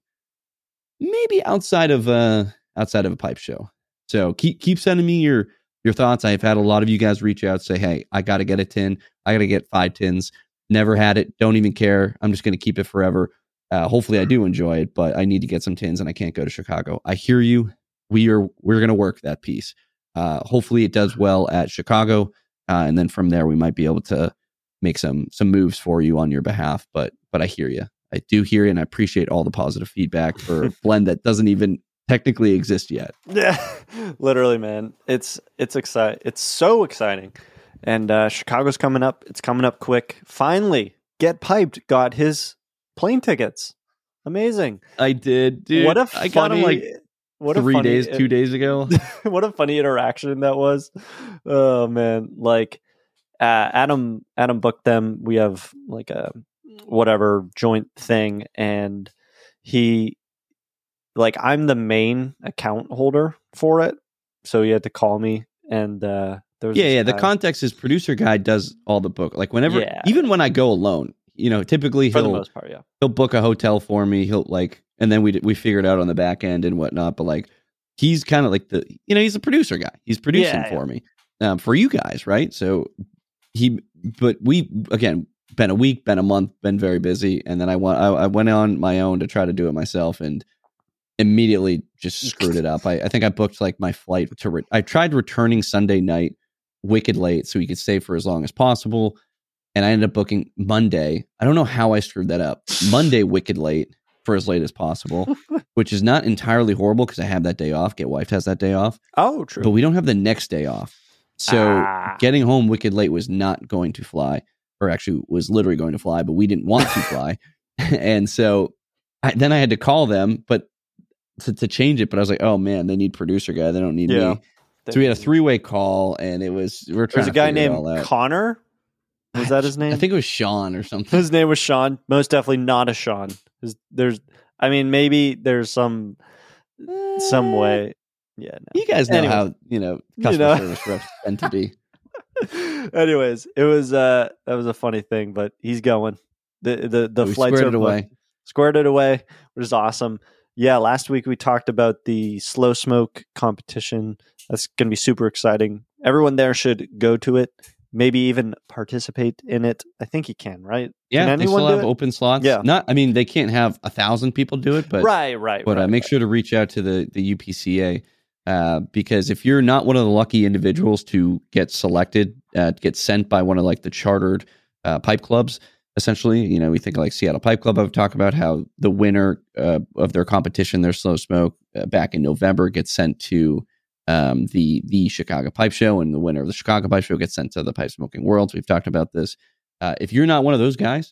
maybe outside of uh, outside of a pipe show. So keep keep sending me your. Your thoughts. I've had a lot of you guys reach out, say, hey, I got to get a tin. I got to get five tins. Never had it. Don't even care. I'm just going to keep it forever. Uh, hopefully I do enjoy it, but I need to get some tins and I can't go to Chicago. I hear you. We are, we're going to work that piece. Uh, hopefully it does well at Chicago. Uh, and then from there, we might be able to make some, some moves for you on your behalf. But, but I hear you. I do hear you. And I appreciate all the positive feedback for a blend that doesn't even technically exist yet. Yeah, literally, man. It's it's exciting. It's so exciting. And uh, Chicago's coming up. It's coming up quick. Finally, Get Piped got his plane tickets. Amazing. I did, dude. What a funny, I got him like what three a funny, days, two days ago. What a funny interaction that was. Oh man, like uh, Adam. Adam booked them. We have like a whatever joint thing, and he. Like, I'm the main account holder for it, so he had to call me, and uh, there was yeah, yeah. guy. The context is producer guy does all the book. Like whenever, yeah. even when I go alone, you know, typically for he'll the most part, yeah, he'll book a hotel for me. He'll like, and then we we figure it out on the back end and whatnot. But like, he's kind of like the, you know, he's a producer guy. He's producing yeah, for yeah. me, um, for you guys, right? So he, but we again been a week, been a month, been very busy, and then I went I, I went on my own to try to do it myself, and immediately just screwed it up. I, I think I booked like my flight to, re- I tried returning Sunday night wicked late so we could stay for as long as possible. And I ended up booking Monday. I don't know how I screwed that up. Monday wicked late for as late as possible, which is not entirely horrible because I have that day off. Get Wife has that day off. Oh, true. But we don't have the next day off. So ah. getting home wicked late was not going to fly, or actually was literally going to fly, but we didn't want to fly. And so I, then I had to call them, but To, to change it, but I was like, oh man, they need producer guy. They don't need yeah. me. So we had a three way call, and it was we we're trying. There's a to guy named it all out. Connor. Was that his name? I think it was Sean or something. His name was Sean. Most definitely not a Sean. There's, there's I mean, maybe there's some uh, some way. Yeah, no. You guys know Anyways, how you know customer you know. service reps tend to be. Anyways, it was uh that was a funny thing, but he's going. The the the we flights squared are it away. Squared it away, which is awesome. Yeah, last week we talked about the slow smoke competition. That's going to be super exciting. Everyone there should go to it, maybe even participate in it. I think you can, right? Yeah, can they still have open slots. Yeah. Not, I mean, they can't have a thousand people do it, but right, right. But right, uh, make right. sure to reach out to the the U P C A uh, because if you're not one of the lucky individuals to get selected, uh, to get sent by one of like the chartered uh, pipe clubs. Essentially, you know, we think like Seattle Pipe Club. I've talked about how the winner uh, of their competition, their slow smoke, uh, back in November, gets sent to um, the the Chicago Pipe Show, and the winner of the Chicago Pipe Show gets sent to the Pipe Smoking Worlds. We've talked about this. Uh, if you're not one of those guys,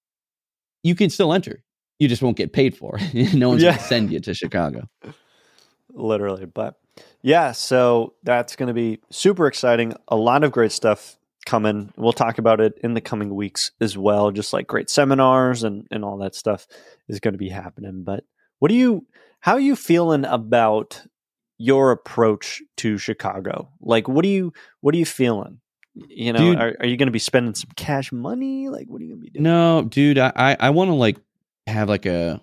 you can still enter. You just won't get paid for it. No one's Yeah. going to send you to Chicago. Literally, but yeah, so that's going to be super exciting. A lot of great stuff coming. We'll talk about it in the coming weeks as well. Just like great seminars and, and all that stuff is going to be happening. But what do you, how are you feeling about your approach to Chicago? Like, what do you, what are you feeling? You know, Dude, are, are you going to be spending some cash money? Like, what are you going to be doing? No, dude, I, I, I want to like have like a,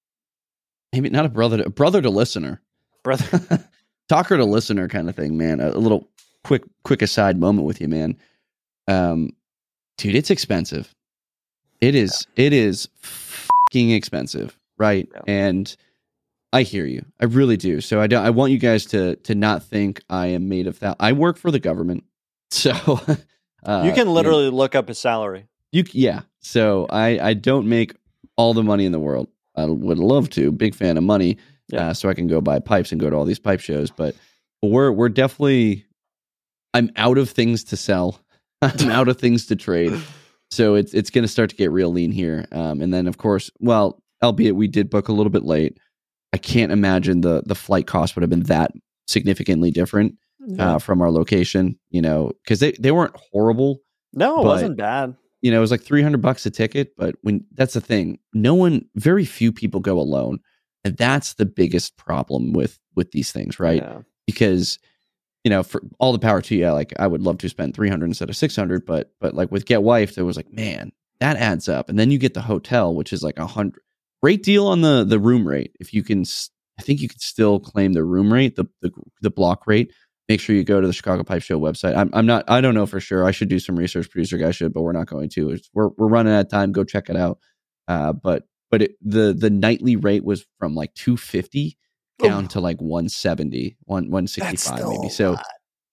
maybe not a brother, to, a brother to listener, Brother, talker to listener kind of thing, man. A, a little quick, quick aside moment with you, man. Um, dude, it's expensive. It is, yeah. it is fucking expensive. Right. Yeah. And I hear you. I really do. So I don't, I want you guys to, to not think I am made of that. I work for the government. So, uh, you can literally you know, look up his salary. You, yeah. So I, I don't make all the money in the world. I would love to. Big fan of money. Yeah. Uh, so I can go buy pipes and go to all these pipe shows, but we're, we're definitely, I'm out of things to sell. I'm out of things to trade. So it's it's going to start to get real lean here. Um, and then, of course, well, albeit we did book a little bit late, I can't imagine the the flight cost would have been that significantly different Yeah. uh, from our location, you know, because they, they weren't horrible. No, it but, wasn't bad. You know, it was like three hundred bucks a ticket. But when that's the thing, no one, very few people go alone. And that's the biggest problem with with these things, right? Yeah. Because, you know, for all the power to you, like I would love to spend three hundred instead of six hundred. But but like with Get Wifed, it was like, man, that adds up. And then you get the hotel, which is like a hundred. Great deal on the the room rate. If you can, I think you could still claim the room rate, the the, the block rate. Make sure you go to the Chicago Pipe Show website. I'm I'm not. I don't know for sure. I should do some research. Producer guy should, but we're not going to. It's, we're we're running out of time. Go check it out. Uh, but but it, the the nightly rate was from like two fifty down oh. to like one seventy, one sixty-five maybe. So lot.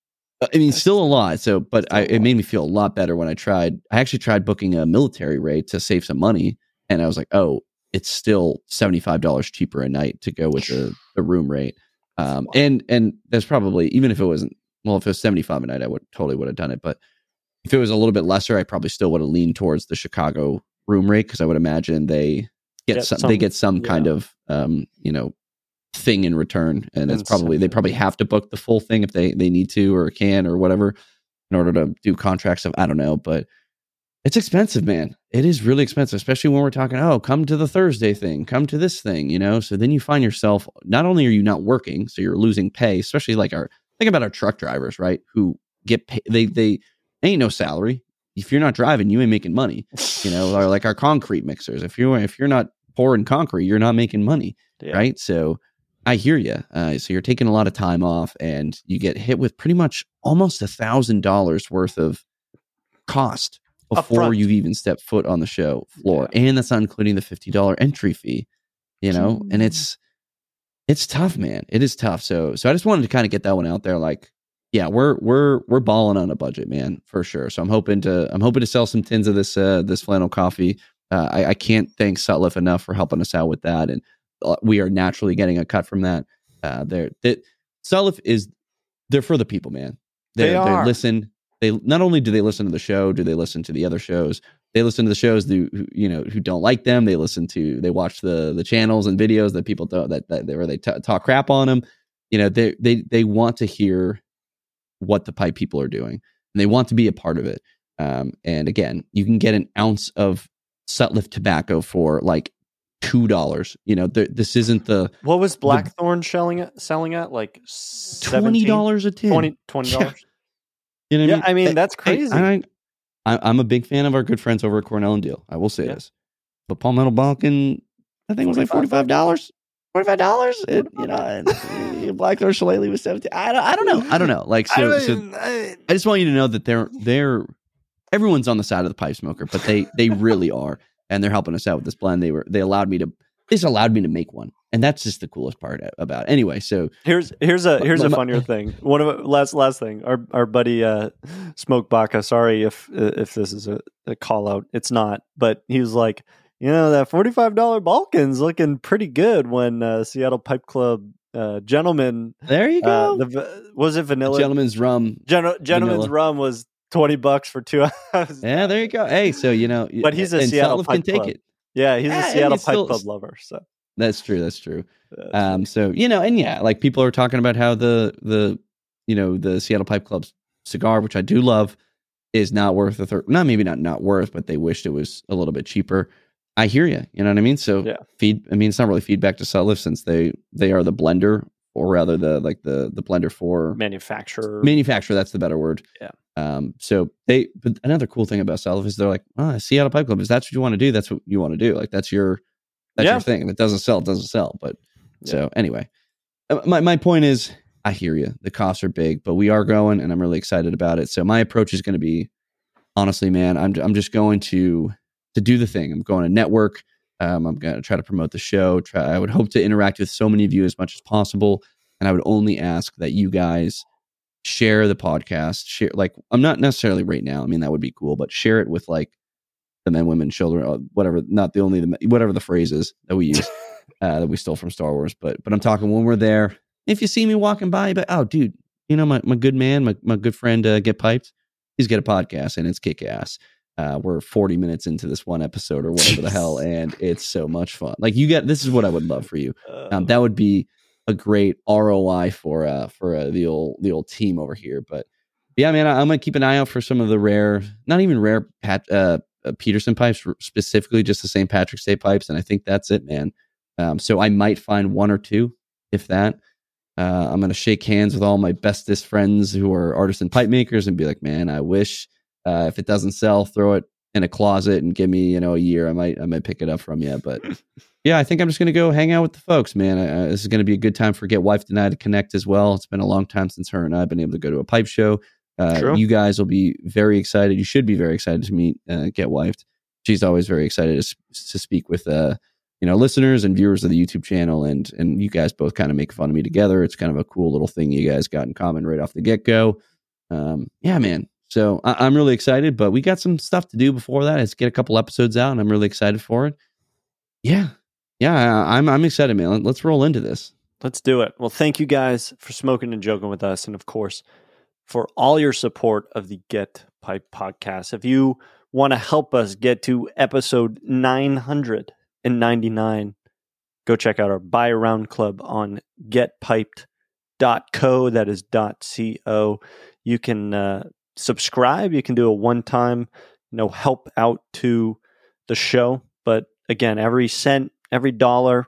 I mean, That's still a lot. So, but I, it made me feel a lot better when I tried. I actually tried booking a military rate to save some money, and I was like, oh, it's still seventy-five dollars cheaper a night to go with the, the room rate. Um, and, and that's probably, even if it wasn't, well, if it was seventy-five a night, I would totally would have done it. But if it was a little bit lesser, I probably still would have leaned towards the Chicago room rate. Cause I would imagine they get, get some, some, they get some yeah. kind of, um, you know, thing in return. And it's probably, they probably have to book the full thing if they, they need to, or can, or whatever, in order to do contracts of, I don't know, but it's expensive, man. It is really expensive, especially when we're talking, oh, come to the Thursday thing, come to this thing, you know? So then you find yourself, not only are you not working, so you're losing pay, especially like our, think about our truck drivers, right? Who get paid, they, they ain't no salary. If you're not driving, you ain't making money, you know, or like our concrete mixers. If you're, if you're not pouring concrete, you're not making money, yeah. right? So I hear you. Uh, so you're taking a lot of time off and you get hit with pretty much almost a thousand dollars worth of cost before you've even stepped foot on the show floor. Yeah. And that's not including the fifty dollars entry fee, you know, mm. and it's, it's tough, man. It is tough. So, so I just wanted to kind of get that one out there. Like, yeah, we're, we're, we're balling on a budget, man, for sure. So I'm hoping to, I'm hoping to sell some tins of this, uh, this flannel coffee. Uh, I, I can't thank Sutliff enough for helping us out with that. And uh, we are naturally getting a cut from that. Uh, they're, that Sutliff is, they're for the people, man. They're, they are. They listen. They not only do they listen to the show, do they listen to the other shows? They listen to the shows who, who you know who don't like them. They listen to they watch the the channels and videos that people do, that that where they t- talk crap on them. You know they they they want to hear what the pipe people are doing, and they want to be a part of it. Um, and again, you can get an ounce of Sutliff tobacco for like two dollars. You know th- this isn't the what was Blackthorn selling at selling at like twenty dollars a tin. Twenty twenty dollars. Yeah. You know what yeah, I mean? I mean, that's crazy. I, I, I'm a big fan of our good friends over at Cornell and Deal. I will say yeah. this. But Palmetto Balkan, I think it was like forty-five dollars. forty-five dollars? It, you know, Blackthorn Shillelagh was seventeen. I don't, I don't know. I don't know. Like, so, I, so I, I just want you to know that they're, they're, everyone's on the side of the pipe smoker, but they, they really are. And they're helping us out with this blend. They were, they allowed me to, they just allowed me to make one. And that's just the coolest part about it. Anyway, so here's here's a here's my, a funnier my, thing. One of last last thing. Our our buddy uh, Smoke Baca. Sorry if if this is a, a call out. It's not. But he was like, you know, that forty-five dollars Balkan's looking pretty good when uh, Seattle Pipe Club uh, Gentleman. There you go. Uh, the, was it vanilla? Gentleman's rum. Gen- Gentleman's vanilla. rum was twenty bucks for two hours. Yeah, there you go. Hey, so you know, but he's a Seattle Pipe can Club. Take it. Yeah, he's yeah, a Seattle Pipe still, Club lover. So. That's true. That's true. That's um, true. So, you know, and yeah, like people are talking about how the, the, you know, the Seattle Pipe Club's cigar, which I do love, is not worth a third, not maybe not not worth, but they wished it was a little bit cheaper. I hear you. You know what I mean? So yeah. feed, I mean, it's not really feedback to Sutliff since they, they are the blender, or rather the, like the, the blender for manufacturer, manufacturer. That's the better word. Yeah. Um, so they, but another cool thing about Sutliff is they're like, oh, Seattle Pipe Club, is that's what you want to do. That's what you want to do. Like, that's your, That's yeah. your thing. If it doesn't sell, it doesn't sell. But yeah. so anyway, my, my point is, I hear you. The costs are big, but we are going, and I'm really excited about it. So my approach is going to be, honestly, man, I'm I'm just going to to do the thing. I'm going to network. Um, I'm going to try to promote the show. Try. I would hope to interact with so many of you as much as possible, and I would only ask that you guys share the podcast. Share, like, I'm not necessarily right now. I mean, that would be cool, but share it with like the men, women, children, whatever. Not the only the whatever the phrase is that we use uh, that we stole from Star Wars. But but I'm talking when we're there. If you see me walking by, but oh, dude, you know my, my good man, my my good friend, uh, Get Piped. He's got a podcast and it's kick ass. Uh, we're forty minutes into this one episode or whatever the hell, and it's so much fun. Like you get, this is what I would love for you. Um, that would be a great R O I for uh for uh, the old the old team over here. But yeah, man, I, I'm gonna keep an eye out for some of the rare, not even rare Pat uh, uh, Peterson pipes, specifically just the Saint Patrick's Day pipes, and I think that's it, man. Um, so I might find one or two, if that. Uh, I'm gonna shake hands with all my bestest friends who are artisan pipe makers and be like, man, I wish. Uh, if it doesn't sell, throw it in a closet and give me, you know, a year. I might, I might pick it up from you. But yeah, I think I'm just going to go hang out with the folks, man. Uh, this is going to be a good time for Get Wifed and I to connect as well. It's been a long time since her and I have been able to go to a pipe show. Uh, you guys will be very excited. You should be very excited to meet uh, Get Wifed. She's always very excited to, to speak with, uh, you know, listeners and viewers of the YouTube channel. And, and you guys both kind of make fun of me together. It's kind of a cool little thing you guys got in common right off the get go. Um, yeah, man. So I- I'm really excited, but we got some stuff to do before that. Let's get a couple episodes out, and I'm really excited for it. Yeah, yeah, I'm I'm excited, man. Let's roll into this. Let's do it. Well, thank you guys for smoking and joking with us, and of course, for all your support of the Get Pipe podcast. If you want to help us get to episode nine hundred ninety-nine, go check out our Buy Around Club on get piped dot co. That is .co. You can uh, subscribe. You can do a one-time, you know, help out to the show. But again, every cent, every dollar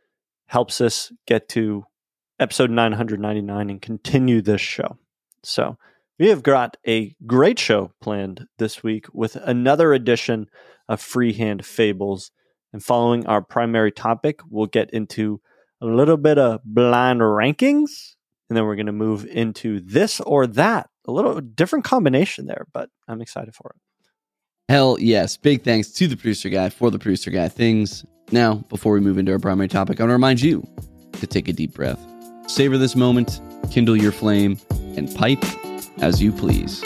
helps us get to episode nine hundred ninety-nine and continue this show. So we have got a great show planned this week with another edition of Freehand Fables. And following our primary topic, we'll get into a little bit of blind rankings. And then we're going to move into this or that. A little different combination there, but I'm excited for it. Hell yes. Big thanks to the producer guy for the producer guy things. Now, before we move into our primary topic, I want to remind you to take a deep breath. Savor this moment, kindle your flame, and pipe as you please.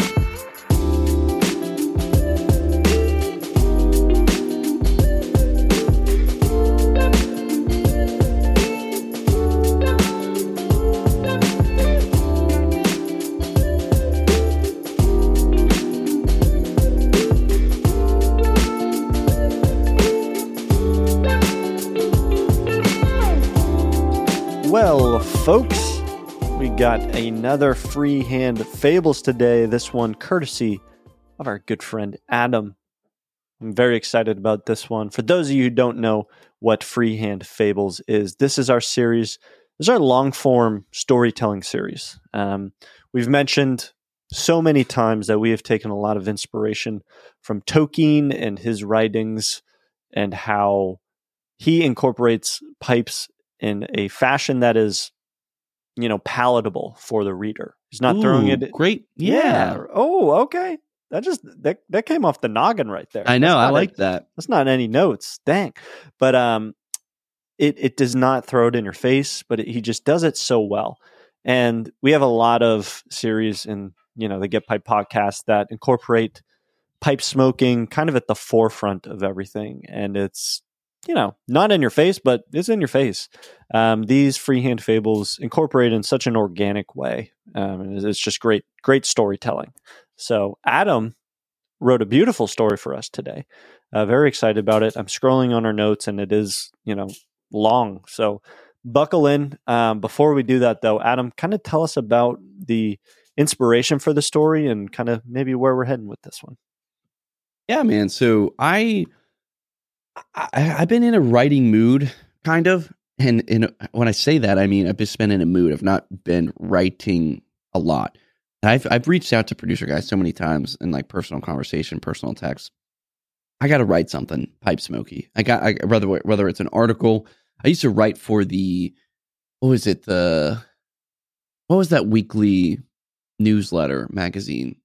Well, folks, we got another Freehand Fables today. This one courtesy of our good friend Adam. I'm very excited about this one. For those of you who don't know what Freehand Fables is, this is our series. This is our long-form storytelling series. Um, we've mentioned so many times that we have taken a lot of inspiration from Tolkien and his writings and how he incorporates pipes in a fashion that is, you know, palatable for the reader. He's not Ooh, throwing it. Great. Yeah. yeah. Oh, okay. That just, that, that came off the noggin right there. I know. I like a, that. That's not any notes. Dang. But um, it, it does not throw it in your face, but it, he just does it so well. And we have a lot of series in, you know, the Get Pipe podcast that incorporate pipe smoking kind of at the forefront of everything. And it's, you know, not in your face, but it's in your face. Um, these Freehand Fables incorporate in such an organic way. Um, and it's just great, great storytelling. So Adam wrote a beautiful story for us today. Uh, very excited about it. I'm scrolling on our notes and it is, you know, long. So buckle in. Um, before we do that though, Adam, kind of tell us about the inspiration for the story and kind of maybe where we're heading with this one. Yeah, man. So I... I, I've been in a writing mood, kind of. And in, when I say that, I mean, I've just been in a mood. I've not been writing a lot. I've I've reached out to producer guys so many times in like personal conversation, personal text. I got to write something, pipe smoky. I got, I, whether, whether it's an article. I used to write for the, what was it? The, what was that weekly newsletter magazine?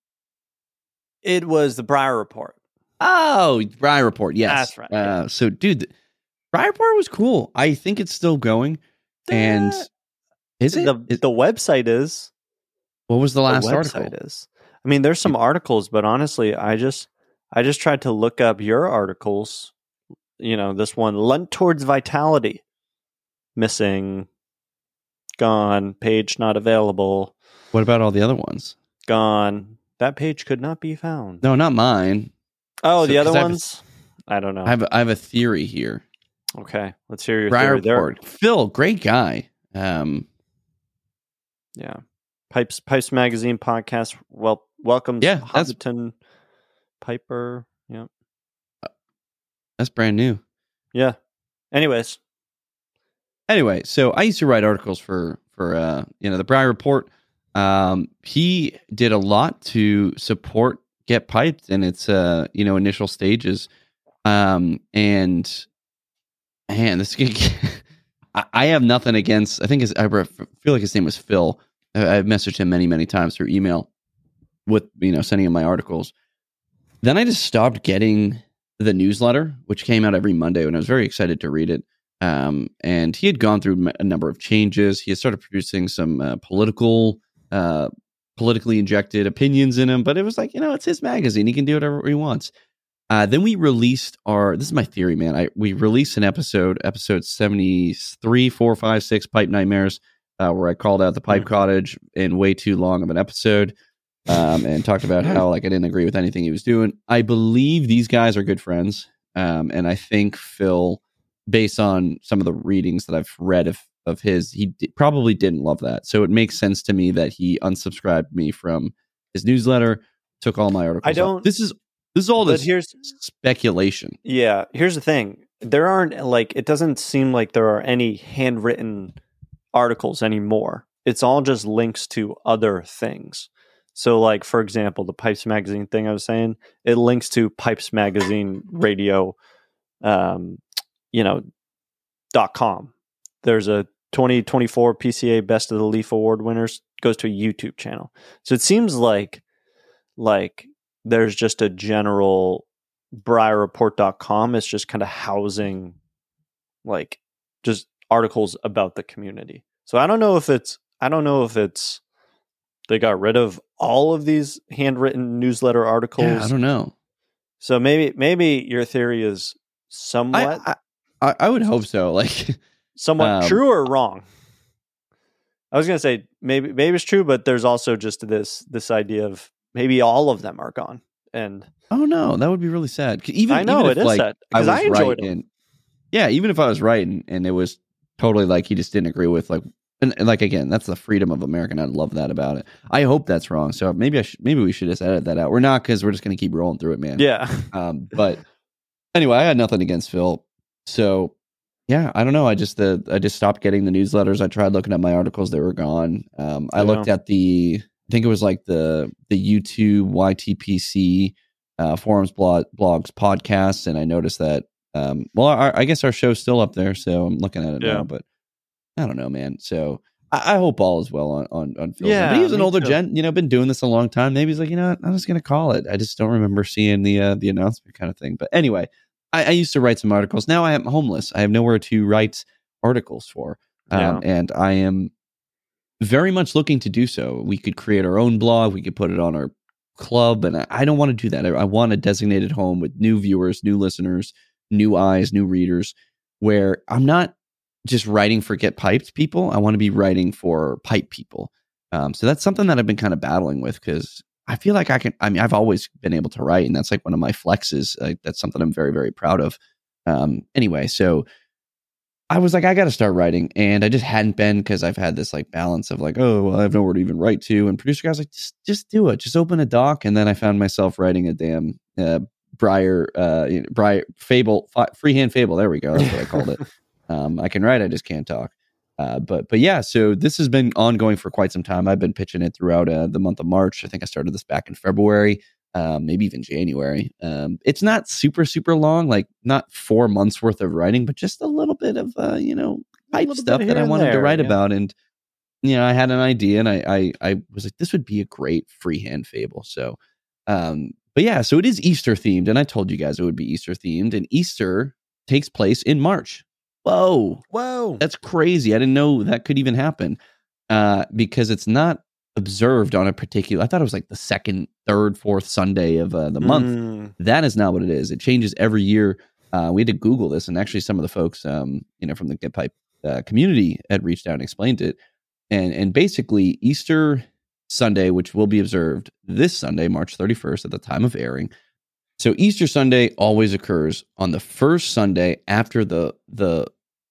It was the Briar Report. Oh, Briar Report. Yes. That's right. Uh, so, dude, Briar Report was cool. I think it's still going. And Uh, is it? The, Is- the website is. what was the last the article? website is. I mean, there's some articles, but honestly, I just I just tried to look up your articles. You know, this one, Lunt Towards Vitality. Missing. Gone. Page not available. What about all the other ones? Gone. That page could not be found. No, not mine. Oh, So- the other 'cause I have a- ones? I don't know. I have a, I have a theory here. Okay, let's hear your Briar theory. There, Report. Phil, great guy. Um, yeah. Pipes Pipes Magazine podcast. Well, welcomes Yeah, that's- Hobbiton Piper. Yeah, that's brand new. yeah. Anyways, Anyway, so I used to write articles for for uh, you know the Briar Report. Um, he did a lot to support Get Piped in its uh, you know initial stages. Um, and man, this I, I have nothing against. I think his, I feel like his name was Phil. I, I've messaged him many many times through email with you know sending him my articles. Then I just stopped getting the newsletter, which came out every Monday, and I was very excited to read it. Um, and he had gone through a number of changes. He had started producing some uh, political, uh, politically injected opinions in him, but it was like, you know, it's his magazine. He can do whatever he wants. Uh, then we released our, this is my theory, man. I, we released an episode, episode seventy-three, four, five, six, Pipe Nightmares, uh, where I called out the Pipe Mm. Cottage in way too long of an episode. Um, and talked about how like I didn't agree with anything he was doing. I believe these guys are good friends. Um, and I think Phil, based on some of the readings that I've read of, of his, he d- probably didn't love that. So it makes sense to me that he unsubscribed me from his newsletter, took all my articles. I don't- Up. This is this is all but this here's speculation. yeah. Here's the thing. There aren't like it doesn't seem like there are any handwritten articles anymore. It's all just links to other things. So, like for example, the Pipes Magazine thing I was saying, it links to Pipes Magazine Radio. Um, you know, dot com. There's a twenty twenty-four P C A Best of the Leaf Award winners, goes to a YouTube channel. So it seems like like there's just a general briar report dot com. It's just kind of housing like just articles about the community. So I don't know if it's I don't know if it's they got rid of all of these handwritten newsletter articles. Yeah, I don't know. So maybe maybe your theory is somewhat I, I, I, I would hope so. Like somewhat Um, true or wrong. I was gonna say maybe maybe it's true, but there's also just this this idea of maybe all of them are gone. And oh no, that would be really sad. 'Cause Even I know even it if, is like, sad I because was I, enjoyed right them. in, yeah, even if I was right and, and it was totally like he just didn't agree with like and, and like again, that's the freedom of America. And I love that about it. I hope that's wrong. So maybe I should maybe we should just edit that out. We're not because we're just gonna keep rolling through it, man. Yeah, Um, but anyway, I had nothing against Phil. So yeah, I don't know. I just the I just stopped getting the newsletters. I tried looking at my articles; they were gone. Um, I Yeah. looked at the I think it was like the the YouTube Y T P C uh, forums, blog, blogs, podcasts, and I noticed that. Um, well, our, I guess our show's still up there, so I'm looking at it Yeah. now. But I don't know, man. So I, I hope all is well on on, on Phil's end. Yeah, But he was an me older too. gent, you know, been doing this a long time. Maybe he's like, you know what, I'm just gonna call it. I just don't remember seeing the uh, the announcement kind of thing. But anyway. I, I used to write some articles. Now I am homeless. I have nowhere to write articles for. Um, and I am very much looking to do so. We could create our own blog. We could put it on our club. And I, I don't want to do that. I, I want a designated home with new viewers, new listeners, new eyes, new readers, where I'm not just writing for Get Piped people. I want to be writing for pipe people. Um, so that's something that I've been kind of battling with because I feel like I can, I mean, I've always been able to write, and that's like one of my flexes. Uh, that's something I'm very, very proud of. Um, anyway, so I was like, I got to start writing, and I just hadn't been because I've had this like balance of like, oh, well, I have nowhere to even write to. And producer guy's like, just, just do it. Just open a doc. And then I found myself writing a damn uh, Briar, uh, you know, Briar Fable, fi- freehand Fable. There we go. That's what I called it. Um, I can write, I just can't talk. Uh, but but yeah, so this has been ongoing for quite some time. I've been pitching it throughout uh, the month of March. I think I started this back in February, um, maybe even January. Um, it's not super super long, like not four months worth of writing, but just a little bit of uh, you know pipe little stuff bit that here I and wanted to there, write yeah. about. And you know, I had an idea, and I I, I was like, this would be a great freehand Fable. So, um, but yeah, so it is Easter themed, and I told you guys it would be Easter themed, and Easter takes place in March. Whoa. Whoa. That's crazy. I didn't know that could even happen uh, because it's not observed on a particular. I thought it was like the second, third, fourth Sunday of uh, the month. Mm. That is not what it is. It changes every year. Uh, we had to Google this, and actually, some of the folks, um, you know, from the Get Pipe uh, community had reached out and explained it. And and basically, Easter Sunday, which will be observed this Sunday, March thirty-first, at the time of airing, So Easter Sunday always occurs on the first Sunday after the the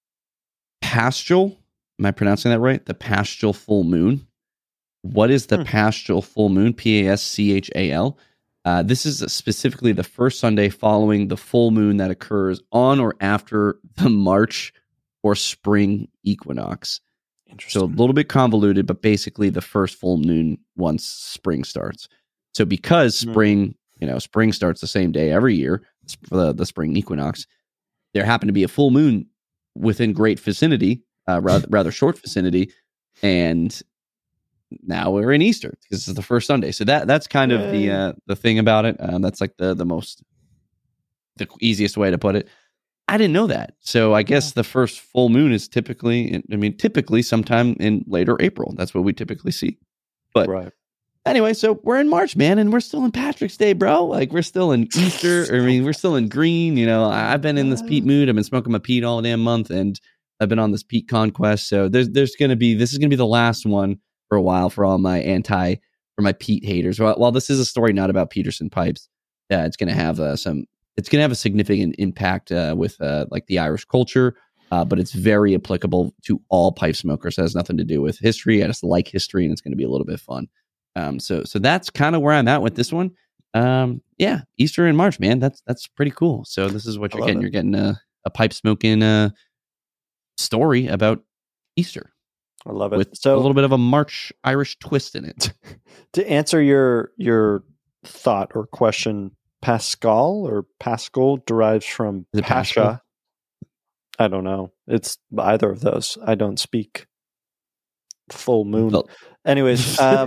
paschal. Am I pronouncing that right? The paschal full moon. What is the hmm. paschal full moon? P A S C H A L. Uh, this is specifically the first Sunday following the full moon that occurs on or after the March or spring equinox. So a little bit convoluted, but basically the first full moon once spring starts. So because spring, mm. you know, spring starts the same day every year for the, the spring equinox, there happened to be a full moon within great vicinity, uh, rather, rather short vicinity, and now we're in Easter because this is the first Sunday. So that that's kind Yay. of the uh, the thing about it. Um, that's like the the most the easiest way to put it. I didn't know that. So I guess yeah. the first full moon is typically, I mean, typically sometime in later April. That's what we typically see. But right. anyway, so we're in March, man, and we're still in Patrick's Day, bro. Like we're still in Easter. I mean, we're still in green. You know, I've been in this peat mood. I've been smoking my peat all damn month, and I've been on this peat conquest. So there's there's going to be, this is going to be the last one for a while for all my anti, for my peat haters. While, while this is a story not about Peterson pipes, yeah, it's going to have uh, some, it's going to have a significant impact uh, with uh, like the Irish culture, uh, but it's very applicable to all pipe smokers. It has nothing to do with history. I just like history, and it's going to be a little bit fun. Um, so, so that's kind of where I'm at with this one. Um, yeah, Easter in March, man. That's that's pretty cool. So this is what you're getting. It. You're getting a, a pipe smoking uh, story about Easter. I love it. With so, a little bit of a March Irish twist in it. To answer your your thought or question, Pascal or Pascal derives from Pascha. I don't know. It's either of those. I don't speak full moon. The- Anyways, um,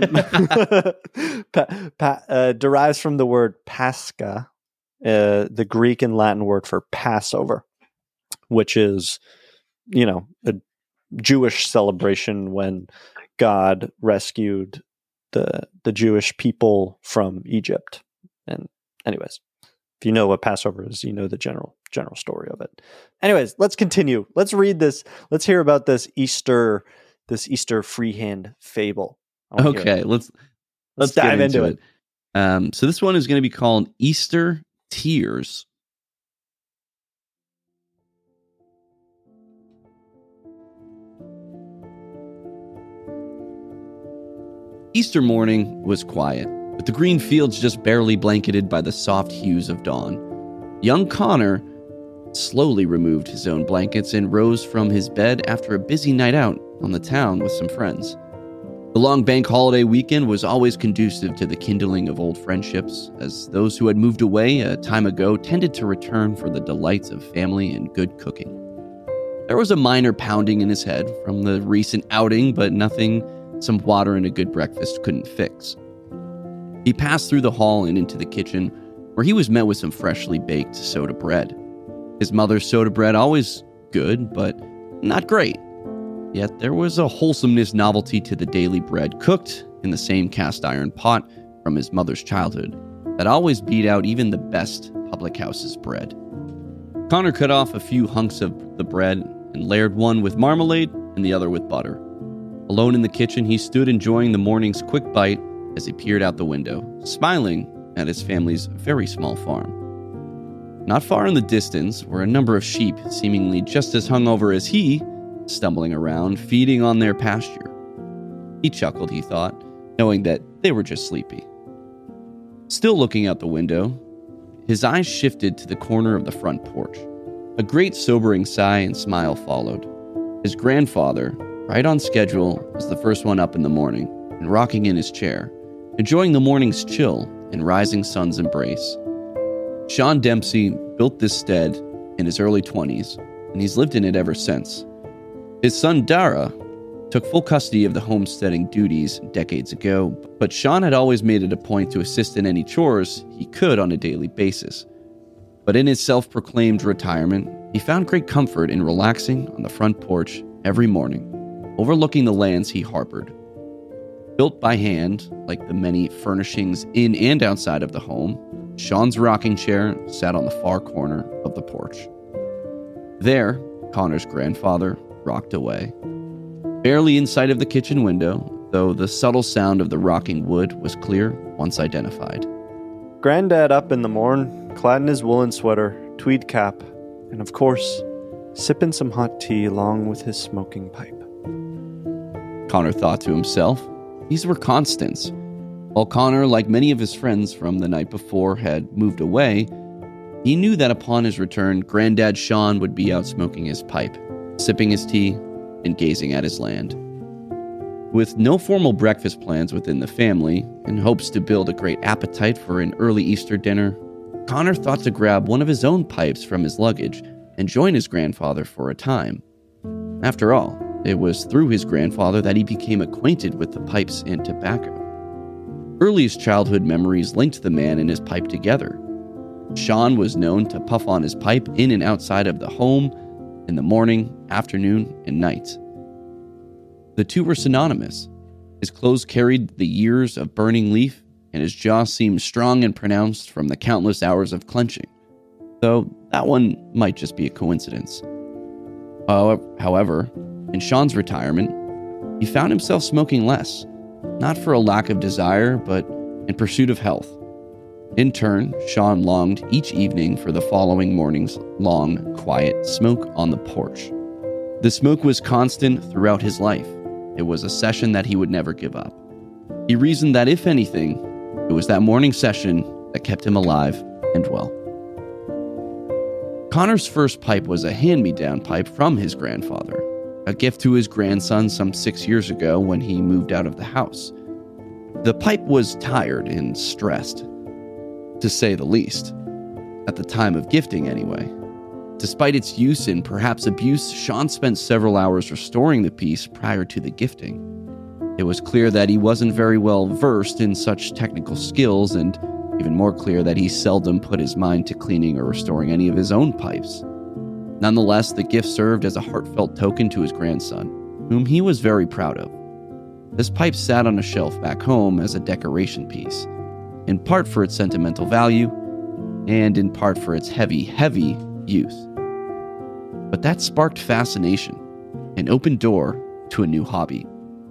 pa, pa, uh, derives from the word Pascha, uh, the Greek and Latin word for Passover, which is, you know, a Jewish celebration when God rescued the the Jewish people from Egypt. And anyways, if you know what Passover is, you know the general general story of it. Anyways, let's continue. Let's read this. Let's hear about this Easter this Easter freehand fable. Okay, let's let's, let's dive into, into it. it. Um, so this one is going to be called Easter Tears. Easter morning was quiet, with the green fields just barely blanketed by the soft hues of dawn. Young Connor slowly removed his own blankets and rose from his bed after a busy night out on the town with some friends. The long bank holiday weekend was always conducive to the kindling of old friendships, as those who had moved away a time ago tended to return for the delights of family and good cooking. There was a minor pounding in his head from the recent outing, but nothing some water and a good breakfast couldn't fix. He passed through the hall and into the kitchen, where he was met with some freshly baked soda bread. His mother's soda bread, always good, but not great. Yet there was a wholesomeness novelty to the daily bread cooked in the same cast iron pot from his mother's childhood that always beat out even the best public house's bread. Connor cut off a few hunks of the bread and layered one with marmalade and the other with butter. Alone in the kitchen, he stood enjoying the morning's quick bite as he peered out the window, smiling at his family's very small farm. Not far in the distance were a number of sheep, seemingly just as hungover as he, stumbling around, feeding on their pasture. He chuckled, he thought, knowing that they were just sleepy. Still looking out the window, his eyes shifted to the corner of the front porch. A great sobering sigh and smile followed. His grandfather, right on schedule, was the first one up in the morning and rocking in his chair, enjoying the morning's chill and rising sun's embrace. Sean Dempsey built this stead in his early twenties, and he's lived in it ever since. His son Dara took full custody of the homesteading duties decades ago, but Sean had always made it a point to assist in any chores he could on a daily basis. But in his self-proclaimed retirement, he found great comfort in relaxing on the front porch every morning, overlooking the lands he harbored. Built by hand, like the many furnishings in and outside of the home, Sean's rocking chair sat on the far corner of the porch. There, Connor's grandfather rocked away. Barely in sight of the kitchen window, though the subtle sound of the rocking wood was clear once identified. Granddad up in the morn, clad in his woolen sweater, tweed cap, and of course, sipping some hot tea along with his smoking pipe. Connor thought to himself, these were constants. While Connor, like many of his friends from the night before, had moved away, he knew that upon his return, Granddad Sean would be out smoking his pipe, sipping his tea, and gazing at his land. With no formal breakfast plans within the family, and hopes to build a great appetite for an early Easter dinner, Connor thought to grab one of his own pipes from his luggage and join his grandfather for a time. After all, it was through his grandfather that he became acquainted with the pipes and tobacco. Earliest childhood memories linked the man and his pipe together. Sean was known to puff on his pipe in and outside of the home in the morning, afternoon, and night. The two were synonymous. His clothes carried the years of burning leaf, and his jaw seemed strong and pronounced from the countless hours of clenching, though that one might just be a coincidence. However, in Sean's retirement, he found himself smoking less, not for a lack of desire, but in pursuit of health. In turn, Sean longed each evening for the following morning's long, quiet smoke on the porch. The smoke was constant throughout his life. It was a session that he would never give up. He reasoned that, if anything, it was that morning session that kept him alive and well. Connor's first pipe was a hand-me-down pipe from his grandfather, a gift to his grandson some six years ago when he moved out of the house. The pipe was tired and stressed, to say the least, at the time of gifting anyway. Despite its use and perhaps abuse, Sean spent several hours restoring the piece prior to the gifting. It was clear that he wasn't very well versed in such technical skills, and even more clear that he seldom put his mind to cleaning or restoring any of his own pipes. Nonetheless, the gift served as a heartfelt token to his grandson, whom he was very proud of. This pipe sat on a shelf back home as a decoration piece, in part for its sentimental value, and in part for its heavy, heavy youth. But that sparked fascination, an open door to a new hobby.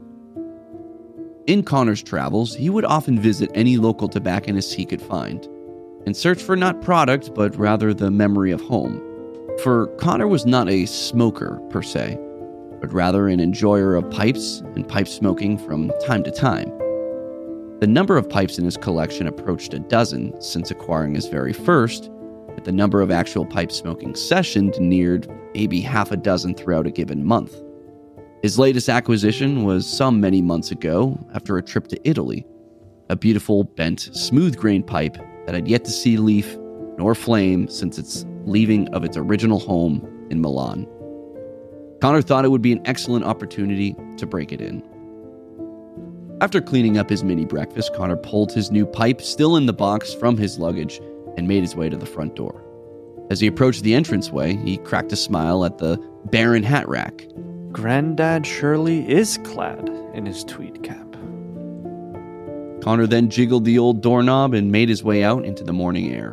In Connor's travels, he would often visit any local tobacconist he could find, and search for not product, but rather the memory of home. For Connor was not a smoker per se, but rather an enjoyer of pipes and pipe smoking from time to time. The number of pipes in his collection approached a dozen since acquiring his very first, but the number of actual pipe smoking sessions neared maybe half a dozen throughout a given month. His latest acquisition was some many months ago after a trip to Italy, a beautiful, bent, smooth-grained pipe that had yet to see leaf nor flame since its leaving of its original home in Milan. Connor thought it would be an excellent opportunity to break it in. After cleaning up his mini breakfast, Connor pulled his new pipe, still in the box, from his luggage and made his way to the front door. As he approached the entranceway, he cracked a smile at the barren hat rack. Granddad surely is clad in his tweed cap. Connor then jiggled the old doorknob and made his way out into the morning air.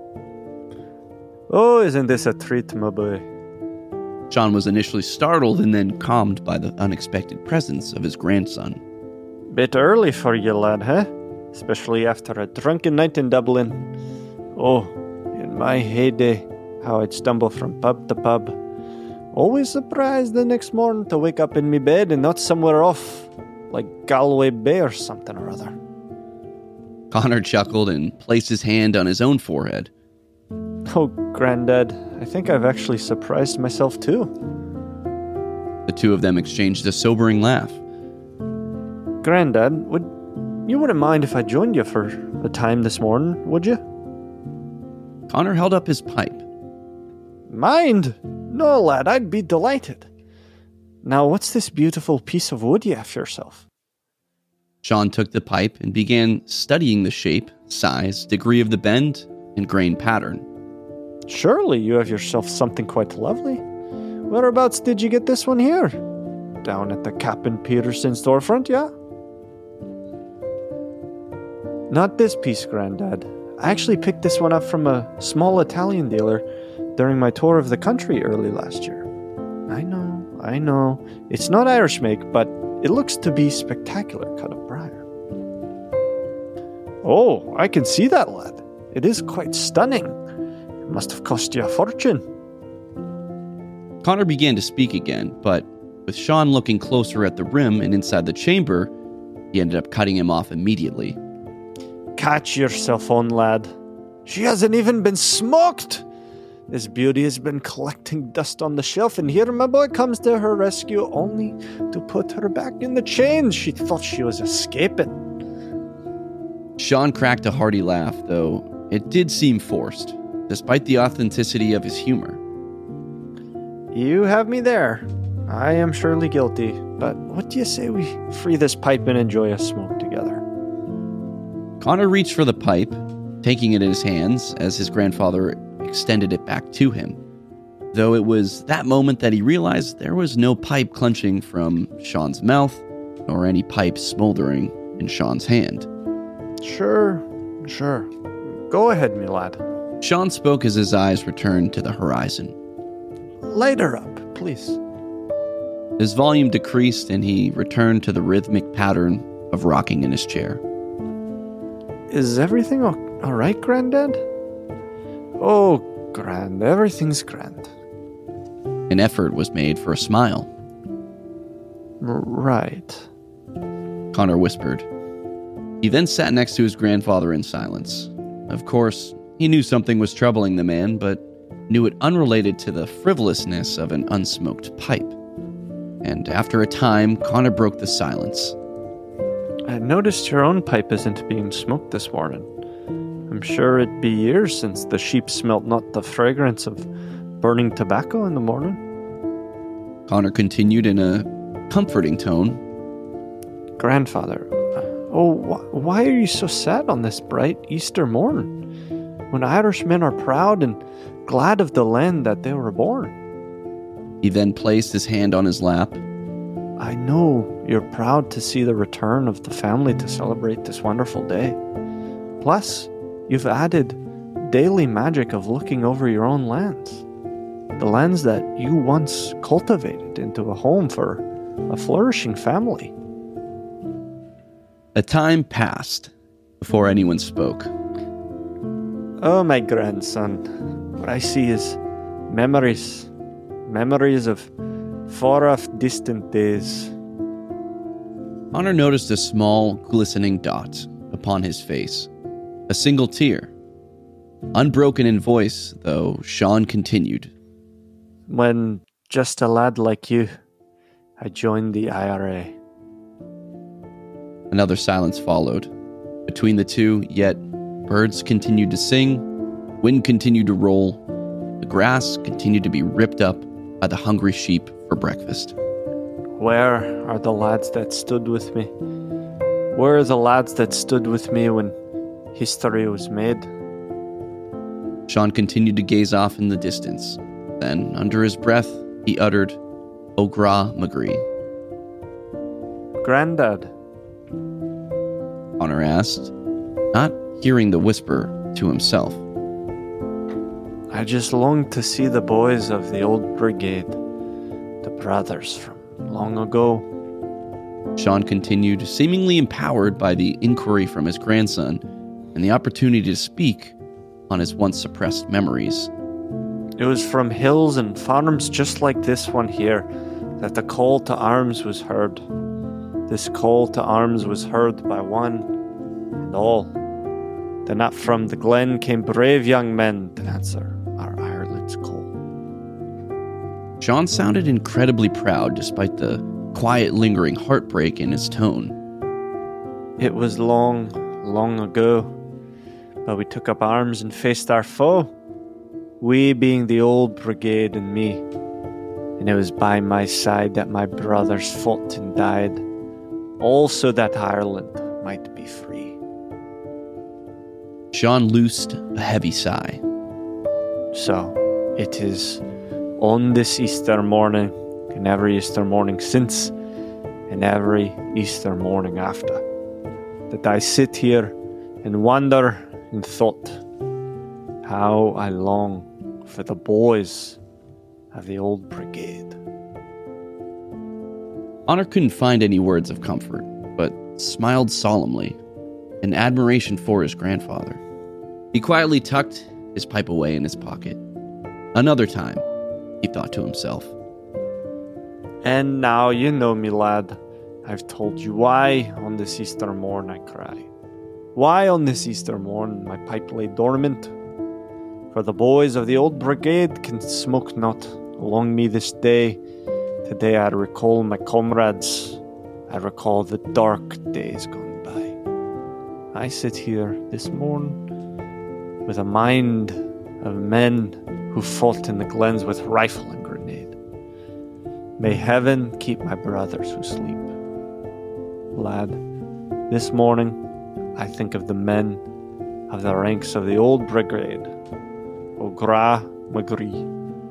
Oh, isn't this a treat, my boy? Sean was initially startled and then calmed by the unexpected presence of his grandson. Bit early for you, lad, huh? Especially after a drunken night in Dublin. Oh, in my heyday, how I'd stumble from pub to pub. Always surprised the next morning to wake up in me bed and not somewhere off, like Galway Bay or something or other. Connor chuckled and placed his hand on his own forehead. Oh, Granddad, I think I've actually surprised myself too. The two of them exchanged a sobering laugh. Granddad, would you wouldn't mind if I joined you for a time this morning, would you? Connor held up his pipe. Mind? No, lad, I'd be delighted. Now, what's this beautiful piece of wood you have for yourself? Sean took the pipe and began studying the shape, size, degree of the bend, and grain pattern. Surely you have yourself something quite lovely. Whereabouts did you get this one here? Down at the Captain Peterson storefront, yeah? Not this piece, Granddad. I actually picked this one up from a small Italian dealer during my tour of the country early last year. I know, I know. It's not Irish make, but it looks to be spectacular cut of briar. Oh, I can see that, lad. It is quite stunning. It must have cost you a fortune. Connor began to speak again, but with Sean looking closer at the rim and inside the chamber, he ended up cutting him off immediately. Catch yourself on, lad. She hasn't even been smoked. This beauty has been collecting dust on the shelf, and here my boy comes to her rescue only to put her back in the chains. She thought she was escaping. Sean cracked a hearty laugh, though it did seem forced, despite the authenticity of his humor. You have me there. I am surely guilty, but what do you say we free this pipe and enjoy a smoke together? Connor reached for the pipe, taking it in his hands as his grandfather extended it back to him, though it was that moment that he realized there was no pipe clenching from Sean's mouth, nor any pipe smoldering in Sean's hand. Sure, sure. Go ahead, me lad. Sean spoke as his eyes returned to the horizon. Light her up, please. His volume decreased and he returned to the rhythmic pattern of rocking in his chair. Is everything all, all right, Granddad? Oh, grand. Everything's grand. An effort was made for a smile. R- right. Connor whispered. He then sat next to his grandfather in silence. Of course, he knew something was troubling the man, but knew it unrelated to the frivolousness of an unsmoked pipe. And after a time, Connor broke the silence. I noticed your own pipe isn't being smoked this morning. I'm sure it'd be years since the sheep smelt not the fragrance of burning tobacco in the morning. Connor continued in a comforting tone. Grandfather, oh, wh- why are you so sad on this bright Easter morn, when Irishmen are proud and glad of the land that they were born? He then placed his hand on his lap. I know you're proud to see the return of the family to celebrate this wonderful day. Plus, you've added daily magic of looking over your own lands. The lands that you once cultivated into a home for a flourishing family. A time passed before anyone spoke. Oh, my grandson, what I see is memories. Memories of far-off distant days. Connor noticed a small, glistening dot upon his face. A single tear. Unbroken in voice, though, Sean continued. When just a lad like you, I joined the I R A. Another silence followed. Between the two, yet, birds continued to sing, wind continued to roll, the grass continued to be ripped up by the hungry sheep for breakfast. Where are the lads that stood with me? Where are the lads that stood with me when history was made? Sean continued to gaze off in the distance. Then, under his breath, he uttered, Ogra Magree. Granddad. Connor asked, not hearing the whisper to himself. I just longed to see the boys of the old brigade, the brothers from long ago. Sean continued, seemingly empowered by the inquiry from his grandson and the opportunity to speak on his once suppressed memories. It was from hills and farms just like this one here that the call to arms was heard. This call to arms was heard by one and all. Then up from the glen came brave young men to answer our Ireland's call. Sean sounded incredibly proud despite the quiet, lingering heartbreak in his tone. It was long, long ago, but we took up arms and faced our foe. We being the old brigade and me. And it was by my side that my brothers fought and died, all so that Ireland might be free. Sean loosed a heavy sigh. So, it is on this Easter morning, and every Easter morning since, and every Easter morning after, that I sit here and wonder in thought how I long for the boys of the old brigade. Connor couldn't find any words of comfort, but smiled solemnly, in admiration for his grandfather. He quietly tucked his pipe away in his pocket. Another time, he thought to himself. And now you know me, lad. I've told you why on this Easter morn I cry. Why on this Easter morn my pipe lay dormant. For the boys of the old brigade can smoke not along me this day. Today I recall my comrades. I recall the dark days gone by. I sit here this morn with a mind of men who fought in the glens with rifle and grenade. May heaven keep my brothers who sleep. Lad, this morning I think of the men of the ranks of the old brigade. O Gra Magri.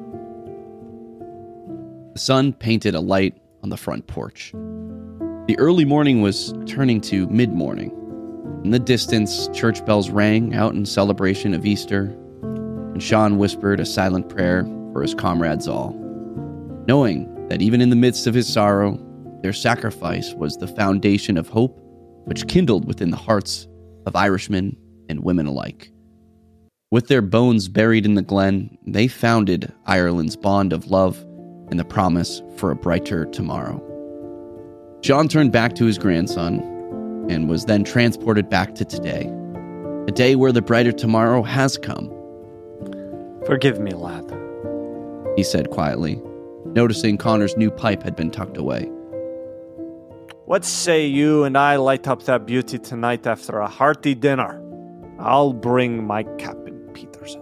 The sun painted a light on the front porch. The early morning was turning to mid-morning. In the distance, church bells rang out in celebration of Easter, and Sean whispered a silent prayer for his comrades all, knowing that even in the midst of his sorrow, their sacrifice was the foundation of hope which kindled within the hearts of Irishmen and women alike. With their bones buried in the glen, they founded Ireland's bond of love and the promise for a brighter tomorrow. Sean turned back to his grandson and was then transported back to today, a day where the brighter tomorrow has come. Forgive me, lad, he said quietly, noticing Connor's new pipe had been tucked away. What say you and I light up that beauty tonight after a hearty dinner? I'll bring my Captain Peterson.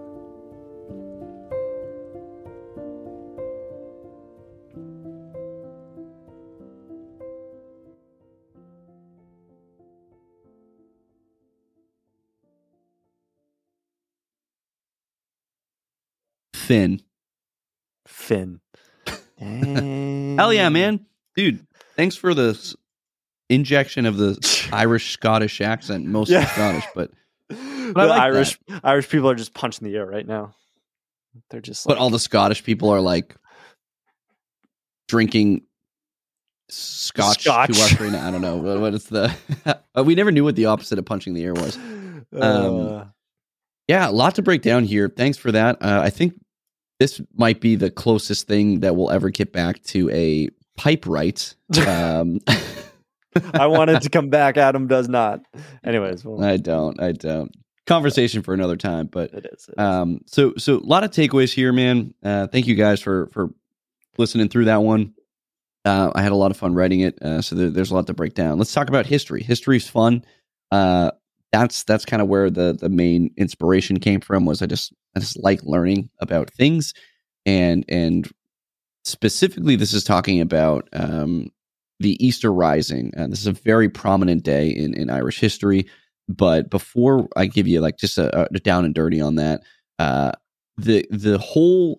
Finn. Finn. Hell yeah, man. Dude, thanks for the injection of the Irish-Scottish accent, mostly Yeah. Scottish, but, but the I like Irish that. Irish people are just punching the air right now. They're just like, But all the Scottish people are like drinking scotch, Scotch. to us right now. I don't know. What, what is the... we never knew what the opposite of punching the air was. Um, uh, Yeah, a lot to break down here. Thanks for that. Uh, I think this might be the closest thing that we'll ever get back to a pipe right. Um, I wanted to come back. Adam does not. Anyways, well, I don't. I don't. Conversation for another time. But it is. It is. um, so so a lot of takeaways here, man. Uh, thank you guys for for listening through that one. Uh, I had a lot of fun writing it. Uh, so there, there's a lot to break down. Let's talk about history. History's fun. Uh, that's that's kind of where the the main inspiration came from. Was I just I just like learning about things, and and specifically this is talking about um, the Easter Rising. Uh, this is a very prominent day in in Irish history. But before I give you like just a, a down and dirty on that, uh, the the whole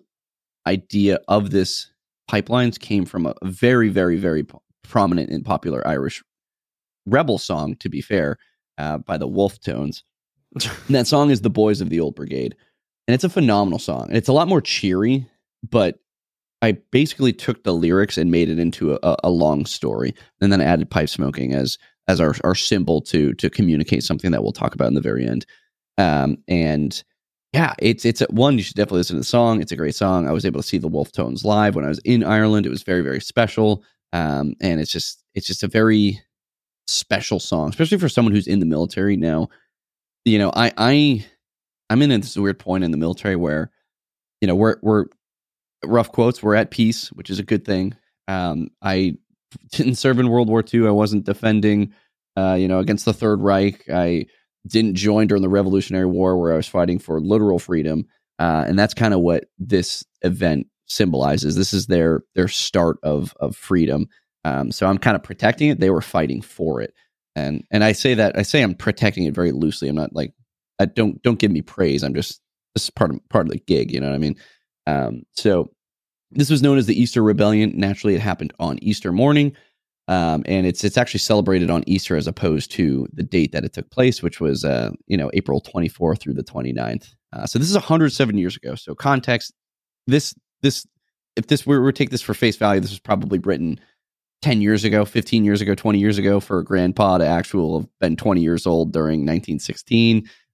idea of this pipelines came from a very very very prominent and popular Irish rebel song. To be fair. Uh, by the Wolf Tones. And that song is The Boys of the Old Brigade. And it's a phenomenal song. And it's a lot more cheery, but I basically took the lyrics and made it into a, a long story. And then I added pipe smoking as as our, our symbol to to communicate something that we'll talk about in the very end. Um, and yeah, it's it's a, one, you should definitely listen to the song. It's a great song. I was able to see the Wolf Tones live when I was in Ireland. It was very, very special. Um, and it's just it's just a very special song, especially for someone who's in the military now. You know, I I I'm in this weird point in the military where, you know, we're we're rough quotes, we're at peace, which is a good thing. Um, I didn't serve in World War Two. I wasn't defending, uh, you know, against the Third Reich. I didn't join during the Revolutionary War, where I was fighting for literal freedom. Uh, and that's kind of what this event symbolizes. This is their their start of of freedom. Um, so I'm kind of protecting it. They were fighting for it, and and I say that I say I'm protecting it very loosely. I'm not like I don't don't give me praise. I'm just this is part of part of the gig. You know what I mean? Um, so this was known as the Easter Rebellion. Naturally, it happened on Easter morning, um, and it's it's actually celebrated on Easter as opposed to the date that it took place, which was uh, you know April twenty-fourth through the twenty-ninth. Uh, so this is one hundred seven years ago. So context: this this if this we were to take this for face value, this was probably written ten years ago, fifteen years ago, twenty years ago for grandpa to actual have been twenty years old during nineteen sixteen.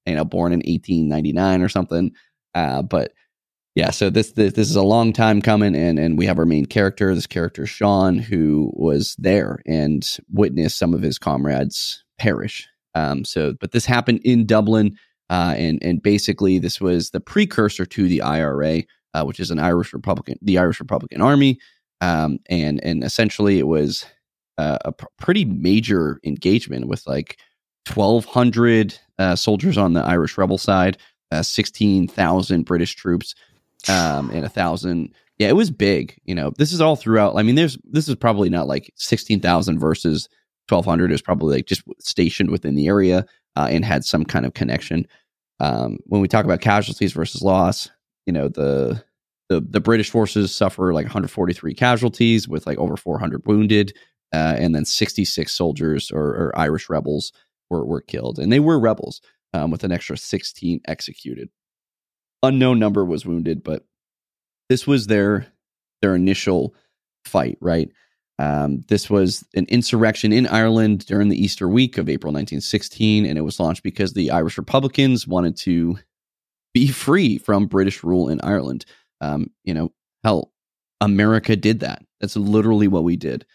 you know, born in eighteen ninety-nine or something. Uh, but yeah, so this, this this is a long time coming, and and we have our main character. This character Sean, who was there and witnessed some of his comrades perish. Um, so, but this happened in Dublin, uh, and and basically this was the precursor to the I R A, uh, which is an Irish Republican, the Irish Republican Army, um, and and essentially it was uh, a pr- pretty major engagement with like twelve hundred uh, soldiers on the Irish rebel side, uh, sixteen thousand British troops. Um, and a thousand. Yeah, it was big. You know, this is all throughout. I mean, there's this is probably not like sixteen thousand versus twelve hundred. It was probably like just stationed within the area uh, and had some kind of connection. Um, when we talk about casualties versus loss, you know, the the the British forces suffer like one hundred forty-three casualties with like over four hundred wounded, uh, and then sixty-six soldiers or, or Irish rebels were were killed, and they were rebels um, with an extra sixteen executed. Unknown number was wounded, but this was their their initial fight, right? Um, this was an insurrection in Ireland during the Easter week of April nineteen sixteen, and it was launched because the Irish Republicans wanted to be free from British rule in Ireland. Um, you know, hell, America did that. That's literally what we did.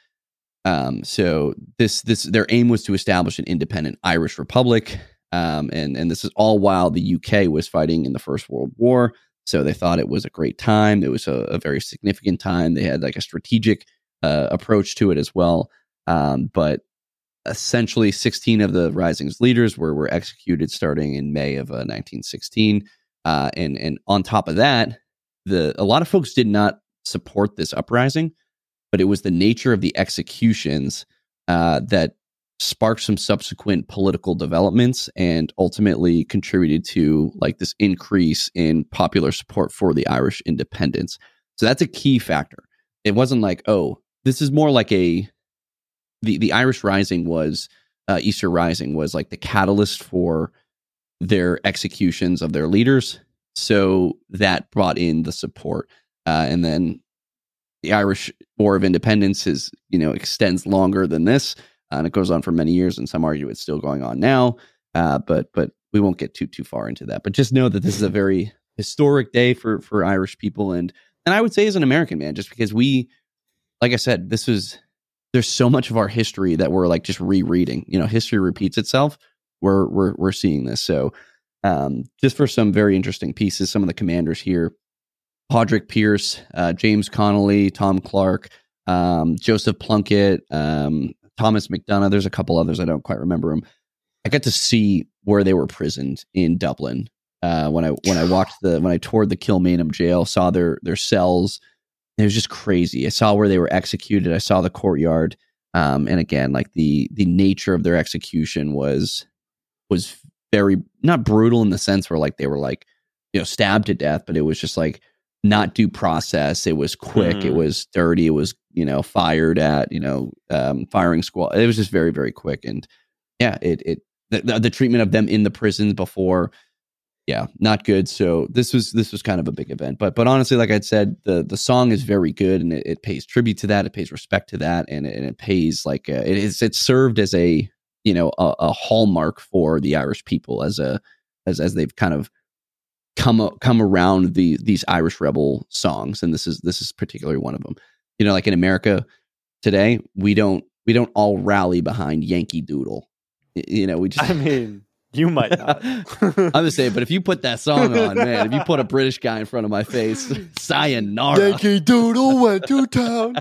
Um, so this this their aim was to establish an independent Irish Republic. Um, and, and this is all while the U K was fighting in the First World War. So they thought it was a great time. It was a, a very significant time. They had like a strategic uh, approach to it as well. Um, but essentially sixteen of the Rising's leaders were, were executed starting in May of uh, nineteen sixteen. Uh, and, and on top of that, the a lot of folks did not support this uprising, but it was the nature of the executions uh, that sparked some subsequent political developments and ultimately contributed to like this increase in popular support for the Irish independence. So that's a key factor. It wasn't like, oh, this is more like a, the, the Irish Rising was, uh, Easter Rising was like the catalyst for their executions of their leaders. So that brought in the support. Uh, and then the Irish War of Independence is, you know, extends longer than this. Uh, and it goes on for many years, and some argue it's still going on now. Uh, but but we won't get too too far into that. But just know that this is a very historic day for for Irish people, and and I would say as an American, man, just because we, like I said, this was there's so much of our history that we're like just rereading. You know, history repeats itself. We're we're we're seeing this. So um, just for some very interesting pieces, some of the commanders here: Padraig Pearse, uh, James Connolly, Tom Clark, um, Joseph Plunkett. Um, Thomas McDonough, there's a couple others, I don't quite remember them. I got to see where they were prisoned in Dublin. Uh, when I when I walked the when I toured the Kilmainham jail, saw their their cells. It was just crazy. I saw where they were executed. I saw the courtyard. Um, and again, like the the nature of their execution was was very not brutal in the sense where like they were like, you know, stabbed to death, but it was just like not due process. It was quick. Mm. It was dirty. It was, you know, fired at, you know, um, firing squad. It was just very, very quick. And yeah, it, it, the, the, the treatment of them in the prisons before, yeah, not good. So this was, this was kind of a big event, but, but honestly, like I said, the, the song is very good, and it, it pays tribute to that. It pays respect to that. And it, and it pays like, a, it is, it served as a, you know, a, a hallmark for the Irish people as a, as, as they've kind of come come around the these Irish rebel songs, and this is this is particularly one of them. You know, like in America today, we don't we don't all rally behind Yankee Doodle. You know, we just. I mean, you might not. I'm just saying, but if you put that song on, man, if you put a British guy in front of my face, sayonara. Yankee Doodle went to town.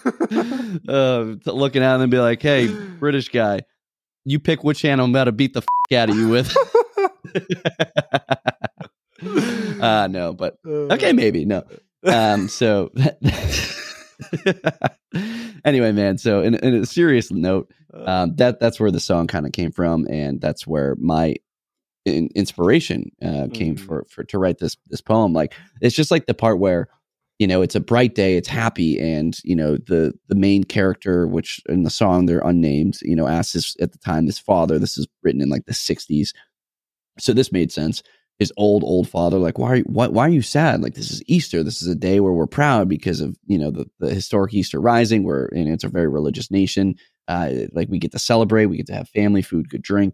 uh, looking at him and be like, "Hey, British guy, you pick which hand I'm about to beat the f- out of you with." uh no, but okay, maybe no. Um, so anyway, man. So in, in a serious note, um, that that's where the song kind of came from, and that's where my in, inspiration uh, came mm-hmm. for for to write this this poem. Like it's just like the part where, you know, it's a bright day, it's happy, and you know the the main character, which in the song they're unnamed, you know, asks his, at the time his father. This is written in like the sixties, so this made sense. His old, old father, like, why are you, why, why are you sad? Like, this is Easter. This is a day where we're proud because of, you know, the, the historic Easter Rising, where, you know, it's a very religious nation. Uh, like, we get to celebrate. We get to have family, food, good drink.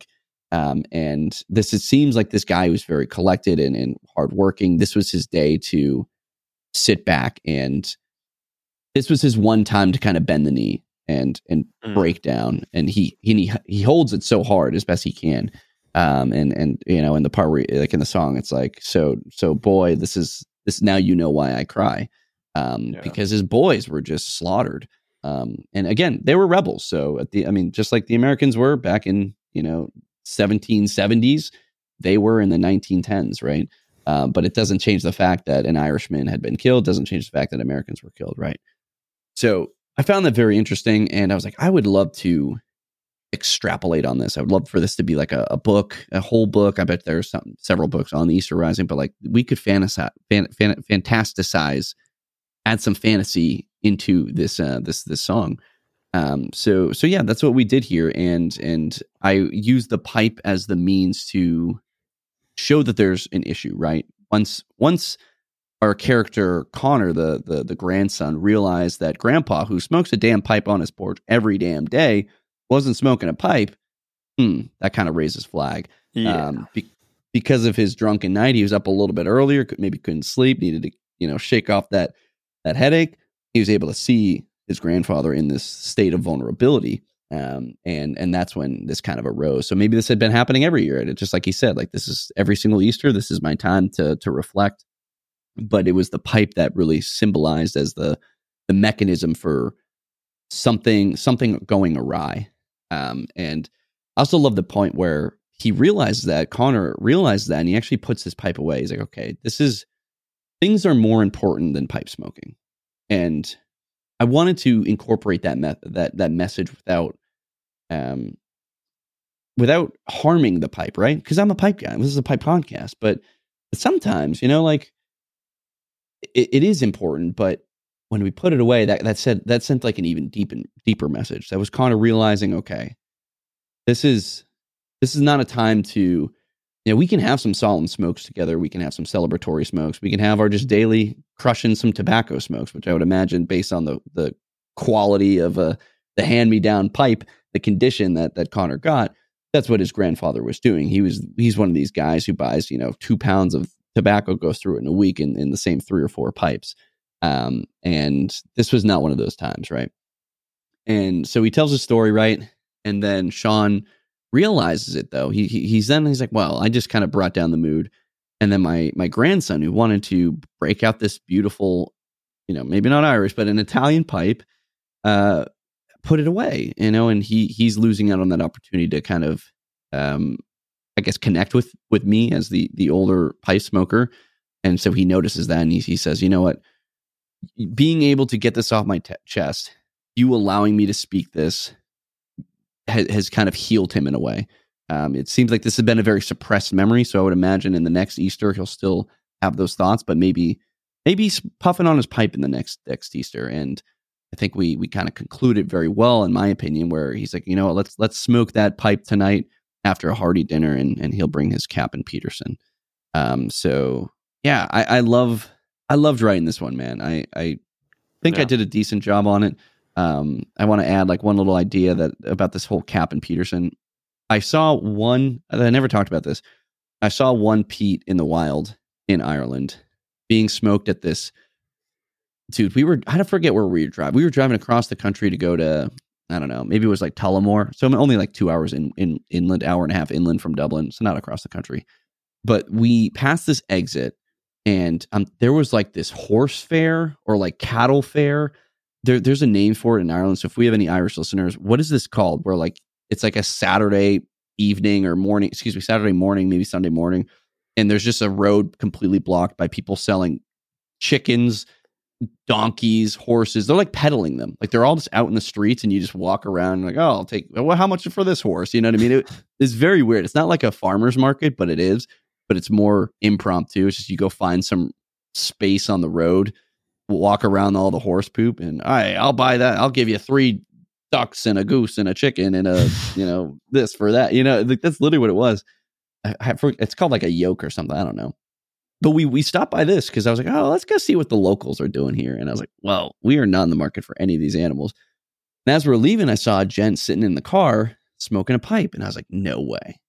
Um, and this, it seems like this guy was very collected and, and hardworking. This was his day to sit back, and this was his one time to kind of bend the knee and and mm. break down. And he he he holds it so hard as best he can. Um, and and you know, in the part where, like in the song, it's like, so so boy, this is this now you know why I cry, um, yeah. because his boys were just slaughtered. Um, and again, they were rebels. So at the, I mean, just like the Americans were back in, you know, seventeen seventies, they were in the nineteen tens, right? Uh, but it doesn't change the fact that an Irishman had been killed. Doesn't change the fact that Americans were killed, right? So I found that very interesting, and I was like, I would love to extrapolate on this. I would love for this to be like a, a book, a whole book. I bet there's some several books on the Easter Rising, but like we could fantasize, fan, fan, fantasticize, add some fantasy into this uh, this this song. Um, so so yeah, that's what we did here, and and I used the pipe as the means to show that there's an issue, right? Once once our character Connor, the the the grandson, realized that Grandpa, who smokes a damn pipe on his porch every damn day, wasn't smoking a pipe, hmm, that kind of raises flag. Yeah. Um, be, because of his drunken night, he was up a little bit earlier, maybe couldn't sleep, needed to, you know, shake off that that headache. He was able to see his grandfather in this state of vulnerability. Um, and and that's when this kind of arose. So maybe this had been happening every year. It, just like he said, like, this is every single Easter. This is my time to to reflect. But it was the pipe that really symbolized as the the mechanism for something something going awry. Um, and I also love the point where he realizes that, Connor realizes that, and he actually puts his pipe away. He's like, okay, this is, things are more important than pipe smoking. And I wanted to incorporate that me- that that message without um without harming the pipe, right? Because I'm a pipe guy. This is a pipe podcast, but sometimes, you know, like it, it is important, but when we put it away, that that said that sent like an even deep and deeper message. That was kind of realizing, okay, this is this is not a time to, you know, we can have some solemn smokes together. We can have some celebratory smokes. We can have our just daily crushing some tobacco smokes, which I would imagine, based on the the quality of uh, the hand-me-down pipe, the condition that that Connor got, that's what his grandfather was doing. He was he's one of these guys who buys, you know, two pounds of tobacco, goes through it in a week in, in the same three or four pipes. Um, and this was not one of those times, right? And so he tells his story, right? And then Sean realizes it, though. He, he he's then he's like, well, I just kind of brought down the mood. And then my my grandson, who wanted to break out this beautiful, you know, maybe not Irish, but an Italian pipe, uh, put it away, you know, and he he's losing out on that opportunity to kind of, um, I guess, connect with with me as the the older pipe smoker. And so he notices that, and he, he says, you know what, being able to get this off my t- chest, you allowing me to speak this has, has kind of healed him in a way. Um, it seems like this has been a very suppressed memory, so I would imagine in the next Easter he'll still have those thoughts, but maybe maybe he's puffing on his pipe in the next next Easter. And I think we we kind of conclude it very well, in my opinion, where he's like, you know what, let's let's smoke that pipe tonight after a hearty dinner, and and he'll bring his Cap'n Peterson. Um, so yeah, I, I love I loved writing this one, man. I I think Yeah. I did a decent job on it. Um, I want to add like one little idea that about this whole Cap'n Peterson. I saw one, I never talked about this. I saw one Pete in the wild in Ireland being smoked at this. Dude, we were, I don't forget where we were driving. We were driving across the country to go to, I don't know, maybe it was like Tullamore. So only like two hours in, in inland, hour and a half inland from Dublin. So not across the country. But we passed this exit, and um, there was like this horse fair or like cattle fair. There, there's a name for it in Ireland. So if we have any Irish listeners, what is this called? Where like, it's like a Saturday evening or morning, excuse me, Saturday morning, maybe Sunday morning. And there's just a road completely blocked by people selling chickens, donkeys, horses. They're like peddling them. Like they're all just out in the streets, and you just walk around and like, oh, I'll take, well, how much for this horse? You know what I mean? It, it's very weird. It's not like a farmer's market, but it is, but it's more impromptu. It's just, you go find some space on the road, walk around all the horse poop, and all right, I'll buy that. I'll give you three ducks and a goose and a chicken and a, you know, this for that, you know, like that's literally what it was. I, I, it's called like a yoke or something. I don't know. But we we stopped by this because I was like, oh, let's go see what the locals are doing here. And I was like, well, we are not in the market for any of these animals. And as we're leaving, I saw a gent sitting in the car smoking a pipe. And I was like, no way.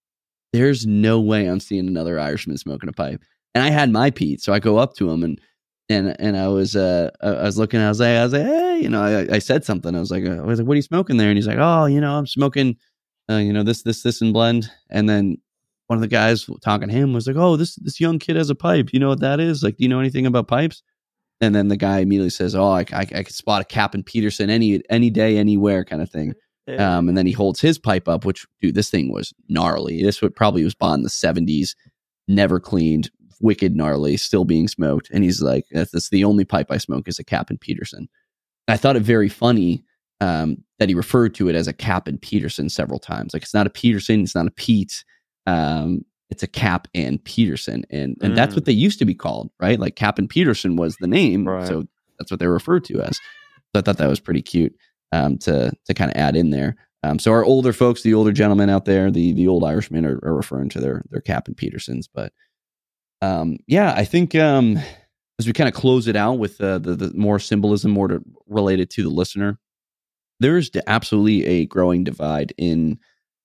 there's no way I'm seeing another Irishman smoking a pipe. And I had my Pete, so I go up to him and and and I was uh I was looking, I was like I was like hey, you know, I, I said something. I was like I was like, what are you smoking there? And he's like, oh, you know, I'm smoking, uh, you know, this this this and blend. And then one of the guys talking to him was like, oh, this this young kid has a pipe. You know what that is? Like, do you know anything about pipes? And then the guy immediately says, oh, I I, I could spot a Cap'n Peterson any any day, anywhere kind of thing. Um, and then he holds his pipe up, which, dude, this thing was gnarly. This would probably was bought in the seventies, never cleaned, wicked gnarly, still being smoked. And he's like, that's, that's the only pipe I smoke is a Cap'n Peterson. I thought it very funny um, that he referred to it as a Cap'n Peterson several times. Like, it's not a Peterson, it's not a Pete. Um, it's a Cap and Peterson. And and mm. that's what they used to be called, right? Like Cap'n Peterson was the name. Right. So that's what they were referred to as. So I thought that was pretty cute. Um, to to kind of add in there. Um, so our older folks, the older gentlemen out there, the the old Irishmen are, are referring to their their Cap'n Petersons. But um, yeah, I think um, as we kind of close it out with uh, the the more symbolism, more to, related to the listener, there is absolutely a growing divide in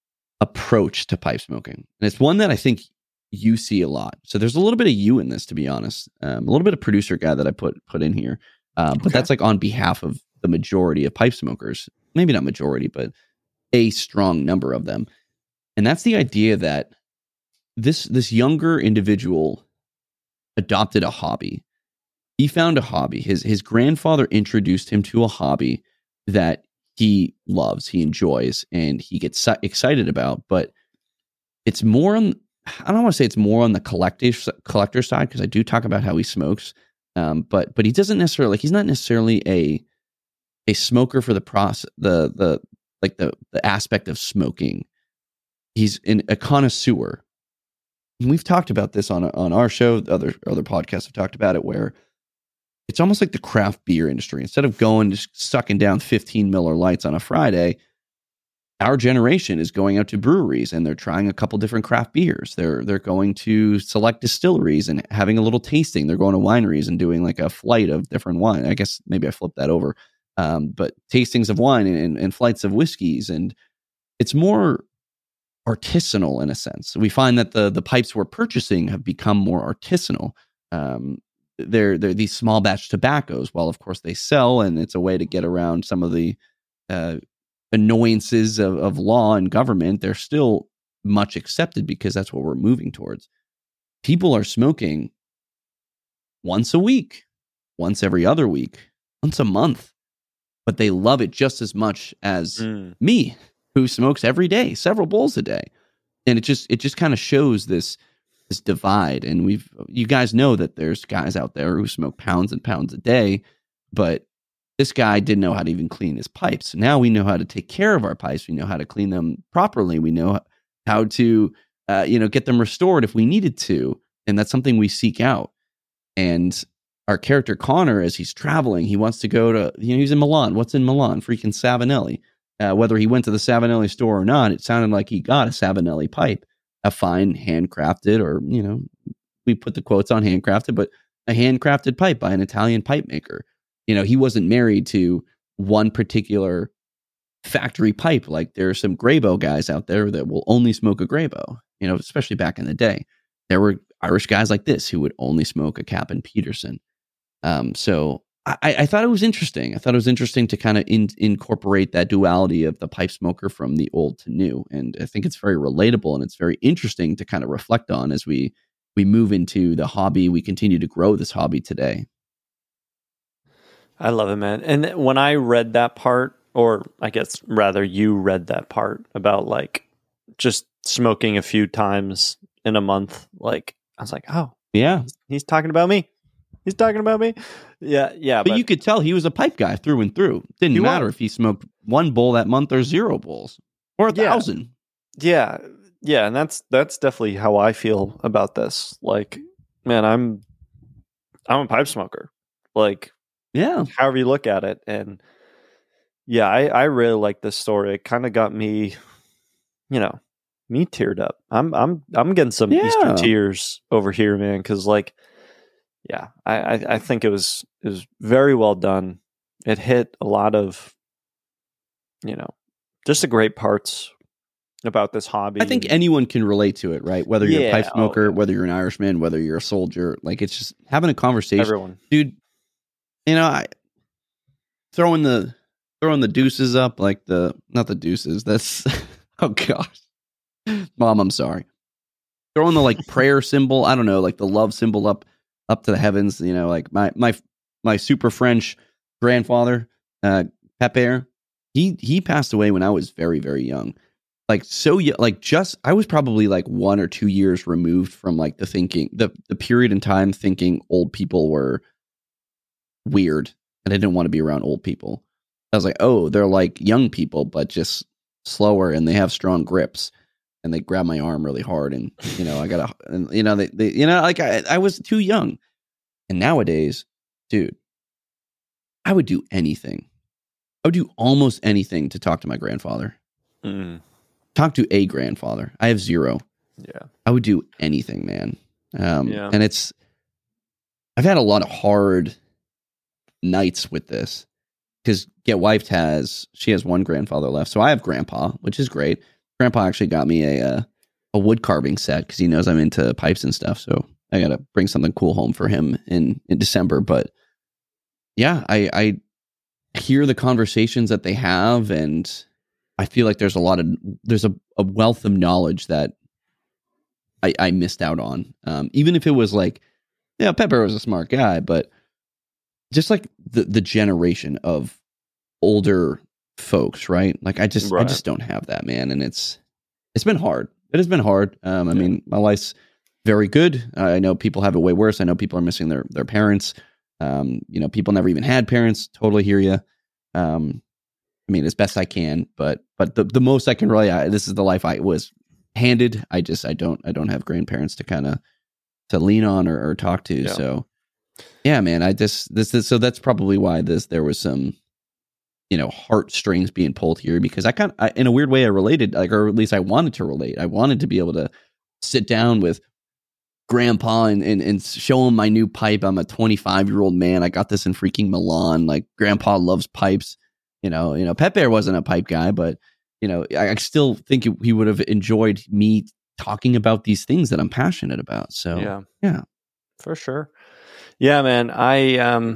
approach to pipe smoking, and it's one that I think you see a lot. So there's a little bit of you in this, to be honest, um, a little bit of producer guy that I put put in here, uh, but okay. that's like on behalf of the majority of pipe smokers, maybe not majority, but a strong number of them. And that's the idea that this, this younger individual adopted a hobby. He found a hobby. His, his grandfather introduced him to a hobby that he loves, he enjoys, and he gets excited about, but it's more on, I don't want to say it's more on the collective collector side, because I do talk about how he smokes. Um, but, but he doesn't necessarily, like, he's not necessarily a, a smoker for the process, the the like the the aspect of smoking. He's in a connoisseur. And we've talked about this on on our show. Other other podcasts have talked about it, where it's almost like the craft beer industry. Instead of going just sucking down fifteen Miller Lights on a Friday, our generation is going out to breweries and they're trying a couple different craft beers. They're they're going to select distilleries and having a little tasting. They're going to wineries and doing like a flight of different wine. I guess maybe I flipped that over. Um, but tastings of wine and, and flights of whiskeys, and it's more artisanal in a sense. We find that the the pipes we're purchasing have become more artisanal. Um, they're they're these small batch tobaccos. Well, of course they sell, and it's a way to get around some of the uh, annoyances of, of law and government. They're still much accepted because that's what we're moving towards. People are smoking once a week, once every other week, once a month. But they love it just as much as mm. me, who smokes every day, several bowls a day. And it just it just kind of shows this this divide. And we've you guys know that there's guys out there who smoke pounds and pounds a day, but this guy didn't know how to even clean his pipes. Now we know how to take care of our pipes. We know how to clean them properly. We know how to uh, you know get them restored if we needed to, and that's something we seek out. And our character Connor, as he's traveling, he wants to go to, you know, he's in Milan. What's in Milan? Freaking Savinelli. Uh, whether he went to the Savinelli store or not, it sounded like he got a Savinelli pipe, a fine handcrafted, or, you know, we put the quotes on handcrafted, but a handcrafted pipe by an Italian pipe maker. You know, he wasn't married to one particular factory pipe. Like there are some Greybo guys out there that will only smoke a Greybo, you know, especially back in the day. There were Irish guys like this who would only smoke a Cap'n Peterson. Um, so I, I thought it was interesting. I thought it was interesting to kind of in, incorporate that duality of the pipe smoker from the old to new. And I think it's very relatable and it's very interesting to kind of reflect on as we, we move into the hobby. We continue to grow this hobby today. I love it, man. And when I read that part, or I guess rather you read that part about like just smoking a few times in a month, like I was like, oh yeah, he's talking about me. He's talking about me. Yeah, yeah. But, but you could tell he was a pipe guy through and through. Didn't matter was. if he smoked one bowl that month or zero bowls or a yeah. thousand. Yeah, yeah, and that's that's definitely how I feel about this. Like, man, I'm I'm a pipe smoker. Like, yeah, however you look at it, and yeah, I I really like this story. It kind of got me, you know, me teared up. I'm I'm I'm getting some yeah. Easter tears over here, man, because like. Yeah, I, I, I think it was it was very well done. It hit a lot of, you know, just the great parts. about this hobby. I think and, anyone can relate to it, right? Whether you're Yeah, a pipe oh, smoker, yeah. whether you're an Irishman, whether you're a soldier, like it's just having a conversation. everyone. Dude, you know, I throwing the throwing the deuces up, like the not the deuces. That's oh gosh, Mom, I'm sorry. Throwing the like prayer symbol, I don't know, like the love symbol up up to the heavens. You know, like my my my super French grandfather, uh, Pepper, he he passed away when I was very very young. Like so, y- like just I was probably like one or two years removed from like the thinking the the period in time thinking old people were weird and I didn't want to be around old people. I was like, oh, they're like young people, but just slower and they have strong grips. And they grab my arm really hard, and you know, I gotta, and, you know, they, they, you know, like I, I was too young. And nowadays, dude, I would do anything. I would do almost anything to talk to my grandfather. Mm, Talk to a grandfather. I have zero. yeah. I would do anything, man. Um, Yeah. And it's, I've had a lot of hard nights with this because Get Wifed has, she has one grandfather left. So I have grandpa, which is great. Grandpa actually got me a, uh, a wood carving set because he knows I'm into pipes and stuff. So I got to bring something cool home for him in, in December. But yeah, I, I hear the conversations that they have, and I feel like there's a lot of, there's a, a wealth of knowledge that I, I missed out on. Um, even if it was like, yeah, Pepper was a smart guy, but just like the, the generation of older folks, right? Like I just, I Right. just don't have that, man. And it's, it's been hard. It has been hard. Um, I Yeah. mean, my life's very good. I know people have it way worse. I know people are missing their, their parents. Um, you know, people never even had parents. Totally hear you. Um, I mean, as best I can, but, but the, the most I can really, I, this is the life I was handed. I just, I don't, I don't have grandparents to kind of, to lean on or, or talk to. Yeah. So yeah, man, I just, this is, so that's probably why this, there was some, you know, heartstrings being pulled here, because I kind of, in a weird way, I related, like, or at least I wanted to relate. I wanted to be able to sit down with grandpa and, and, and show him my new pipe. I'm a twenty-five year old man. I got this in freaking Milan. Like grandpa loves pipes, you know, you know, Pepper wasn't a pipe guy, but you know, I, I still think he would have enjoyed me talking about these things that I'm passionate about. So Yeah. yeah, For sure. Yeah, man. I um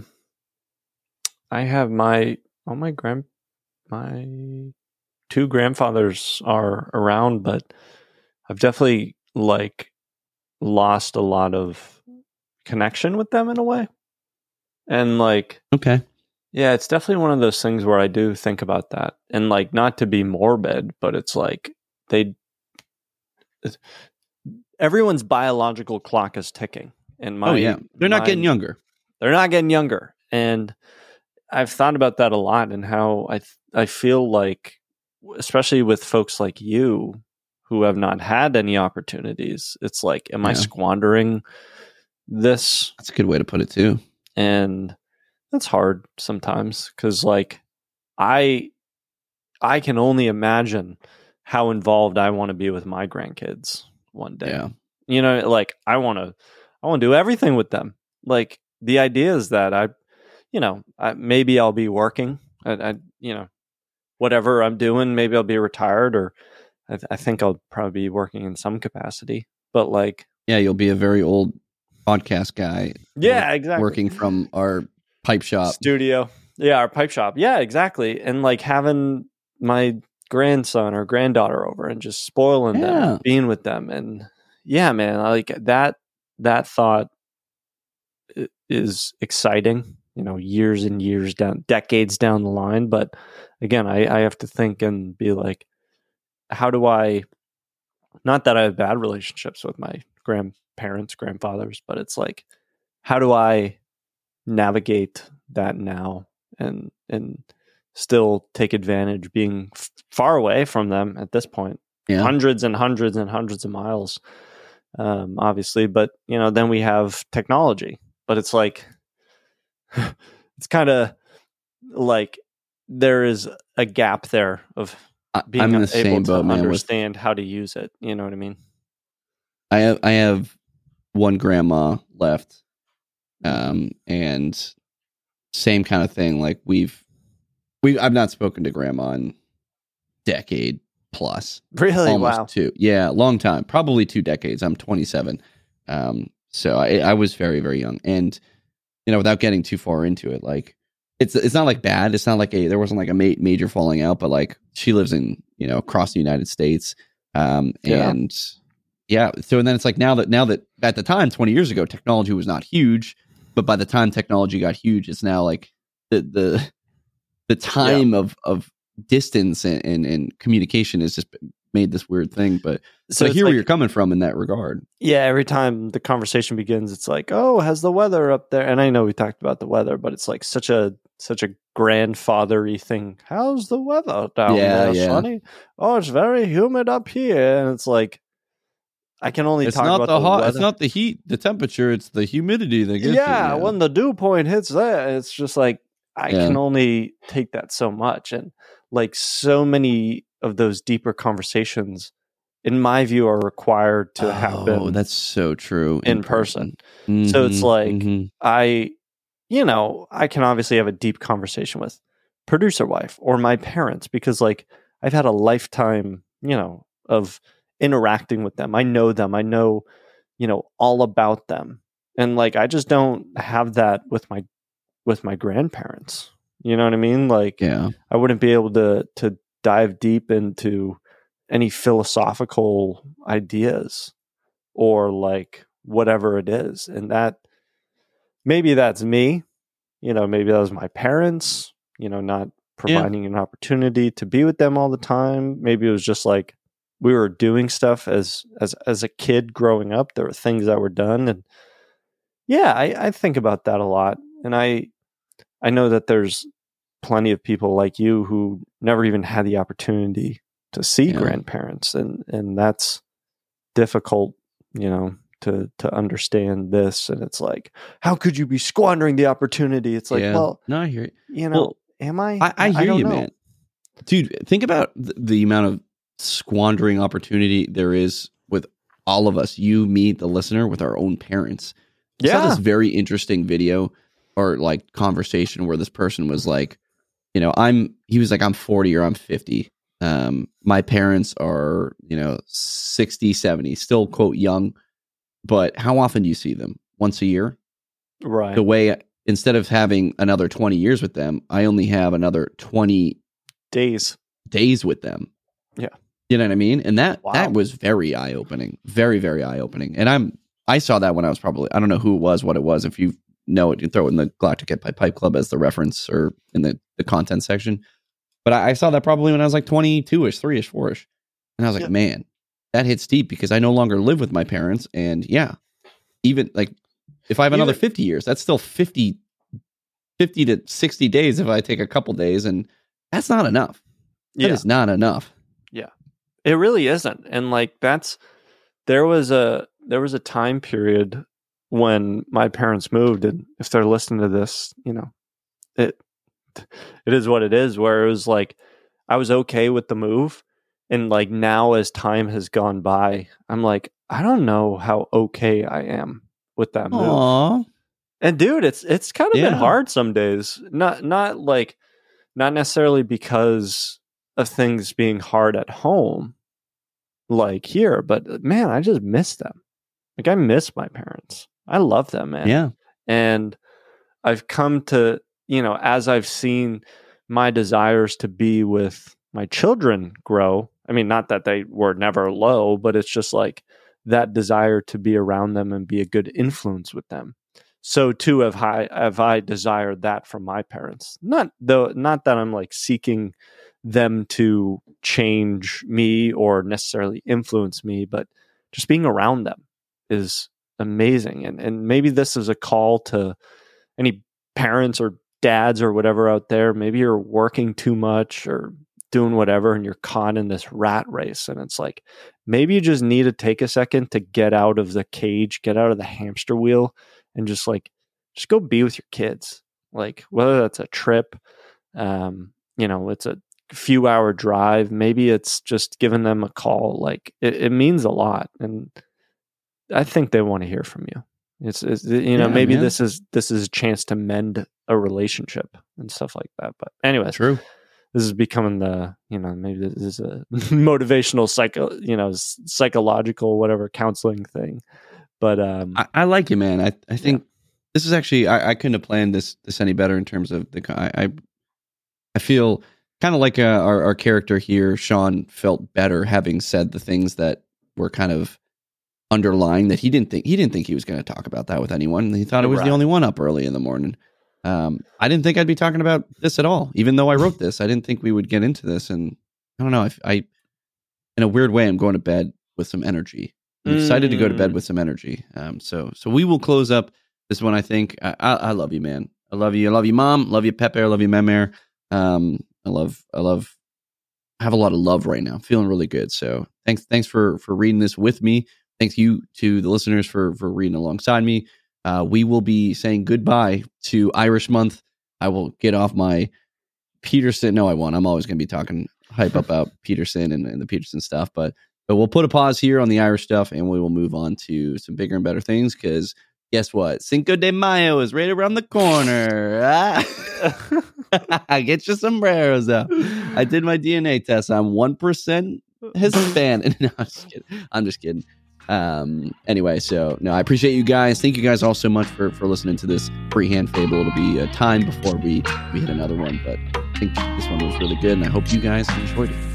I have my all my grand my two grandfathers are around, but I've definitely like lost a lot of connection with them in a way. And like okay. yeah, it's definitely one of those things where I do think about that. And like not to be morbid, but it's like they it's, everyone's biological clock is ticking. And my Oh yeah, they're not my- getting younger. They're not getting younger. And I've thought about that a lot, and how I th- I feel like, especially with folks like you who have not had any opportunities, it's like, am I Yeah. squandering this? That's a good way to put it too. And that's hard sometimes, because like I I can only imagine how involved I want to be with my grandkids one day. Yeah. You know, like I want to I want to do everything with them. Like the idea is that I, you know, I, maybe I'll be working. I, I, you know, whatever I'm doing, maybe I'll be retired, or I, th- I think I'll probably be working in some capacity. But like, Yeah, you'll be a very old podcast guy. yeah, work- exactly. Working from our pipe shop. Studio, yeah, our pipe shop, yeah, exactly. And like having my grandson or granddaughter over and just spoiling Yeah. them, being with them, and yeah, man, like that. That thought i- is exciting. You know, years and years down, decades down the line. But again, I, I have to think and be like, how do I? Not that I have bad relationships with my grandparents, grandfathers, but it's like, how do I navigate that now and and still take advantage, being f- far away from them at this point, Yeah. hundreds and hundreds and hundreds of miles, um, obviously. But you know, then we have technology. But it's like, it's kind of like there is a gap there of I, being I'm in able the same to boat, man. With understand how to use it. You know what I mean? I have I have one grandma left, um, and same kind of thing. Like we've we I've not spoken to grandma in decade, plus. Really? Almost Wow. two. Yeah, long time. Probably two decades. I'm twenty-seven. Um, so I, I was very, very young. And, you know, without getting too far into it, like, it's it's not like bad. It's not like a, there wasn't like a ma- major falling out, but like, she lives in, you know, across the United States. Um, Yeah. and yeah. So, and then it's like now that, now that at the time, twenty years ago, technology was not huge, but by the time technology got huge, it's now like the, the, the time yeah. of, of distance and, and, and communication has just made this weird thing. But so, so I hear like, where you're coming from in that regard. Yeah. Every time the conversation begins, it's like, oh, how's the weather up there? And I know we talked about the weather, but it's like such a, such a grandfathery thing. How's the weather down yeah, there, yeah. Sonny? Oh, it's very humid up here. And it's like, I can only it's talk not about the, the hot, weather. It's not the heat, the temperature, it's the humidity that gets yeah, you. Yeah, when the dew point hits there, it's just like, I yeah. can only take that so much. And like so many of those deeper conversations, in my view, are required to oh, happen. That's so true. In, in person. person. Mm-hmm, so it's like, mm-hmm. I, you know, I can obviously have a deep conversation with producer wife or my parents because like I've had a lifetime, you know, of interacting with them. I know them. I know, you know, all about them. And like, I just don't have that with my, with my grandparents. You know what I mean? Like, yeah. I wouldn't be able to, to dive deep into any philosophical ideas or like whatever it is. And that, maybe that's me, you know, maybe that was my parents, you know, not providing yeah. an opportunity to be with them all the time. Maybe it was just like, we were doing stuff as as as a kid growing up. There were things that were done, and yeah, I, I think about that a lot. And I I know that there's plenty of people like you who never even had the opportunity to see yeah. grandparents, and and that's difficult, you know, to to understand this. And it's like, how could you be squandering the opportunity? It's like, yeah. well, no, I hear it. You know, well, am I? I, I hear I you, know. man. Dude, think about the, the amount of squandering opportunity there is with all of us, you, me, the listener, with our own parents. I yeah. saw this very interesting video or like conversation where this person was like, you know, I'm, he was like, I'm forty or I'm fifty. Um, my parents are, you know, sixty, seventy, still quote young, but how often do you see them? Once a year? Right. The way, instead of having another twenty years with them, I only have another twenty days, days with them. Yeah. You know what I mean? And that wow. that was very eye-opening. Very, very eye-opening. And I'm I saw that when I was probably, I don't know who it was, what it was. If you know it, you throw it in the Galactic Hit Pipe Club as the reference or in the, the content section. But I, I saw that probably when I was like twenty-two-ish, three-ish, four-ish. And I was like, yeah. man, that hits deep because I no longer live with my parents. And yeah, even like if I have another even, fifty years, that's still fifty, fifty to sixty days if I take a couple days. And that's not enough. That yeah. is not enough. Yeah. It really isn't. And like that's there was a there was a time period when my parents moved, and if they're listening to this, you know, it it is what it is, where it was like I was okay with the move. And like now as time has gone by, I'm like, I don't know how okay I am with that move. Aww. And dude, it's it's kind of yeah. been hard some days. Not not like not necessarily because of things being hard at home like here, but man, I just miss them. Like I miss my parents. I love them, man. Yeah. And I've come to, you know, as I've seen my desires to be with my children grow. I mean, not that they were never low, but it's just like that desire to be around them and be a good influence with them. So too have I have I desired that from my parents. Not though, not that I'm like seeking them to change me or necessarily influence me, but just being around them is amazing. And and maybe this is a call to any parents or dads or whatever out there. Maybe you're working too much or doing whatever and you're caught in this rat race. And it's like, maybe you just need to take a second to get out of the cage, get out of the hamster wheel, and just like, just go be with your kids. Like whether that's a trip, um, you know, it's a few hour drive. Maybe it's just giving them a call. Like it, it means a lot. And I think they want to hear from you. It's, it's you know, yeah, maybe man. this is, this is a chance to mend a relationship and stuff like that. But anyways, true. this is becoming the, you know, maybe this is a motivational psycho, you know, psychological, whatever counseling thing. But um, I, I like it, man. I, I think yeah. this is actually, I, I couldn't have planned this, this any better in terms of the, I, I, I feel kind of like uh, our, our character here, Sean, felt better having said the things that were kind of underlying that he didn't think, he didn't think he was going to talk about that with anyone. He thought it was right. the only one up early in the morning. Um, I didn't think I'd be talking about this at all, even though I wrote this. I didn't think we would get into this, and I don't know. I, I in a weird way, I'm going to bed with some energy. I'm mm. excited to go to bed with some energy. Um, so, so we will close up this one. I think I, I, I love you, man. I love you. I love you, Mom. Love you, Pepe. I love you, Memer. Um, I love. I love. I have a lot of love right now. I'm feeling really good. So, thanks. Thanks for for reading this with me. Thanks you to the listeners for for reading alongside me. Uh, we will be saying goodbye to Irish Month. I will get off my Peterson. No, I won't. I'm always going to be talking hype about Peterson and, and the Peterson stuff. But but we'll put a pause here on the Irish stuff, and we will move on to some bigger and better things. Because guess what? Cinco de Mayo is right around the corner. Get your sombreros out. I did my D N A test. I'm one percent Hispanic. No, I'm just kidding. I'm just kidding. Um, anyway, so no, I appreciate you guys. Thank you guys all so much for, for listening to this freehand fable. It'll be a time before we, we hit another one, but I think this one was really good, and I hope you guys enjoyed it.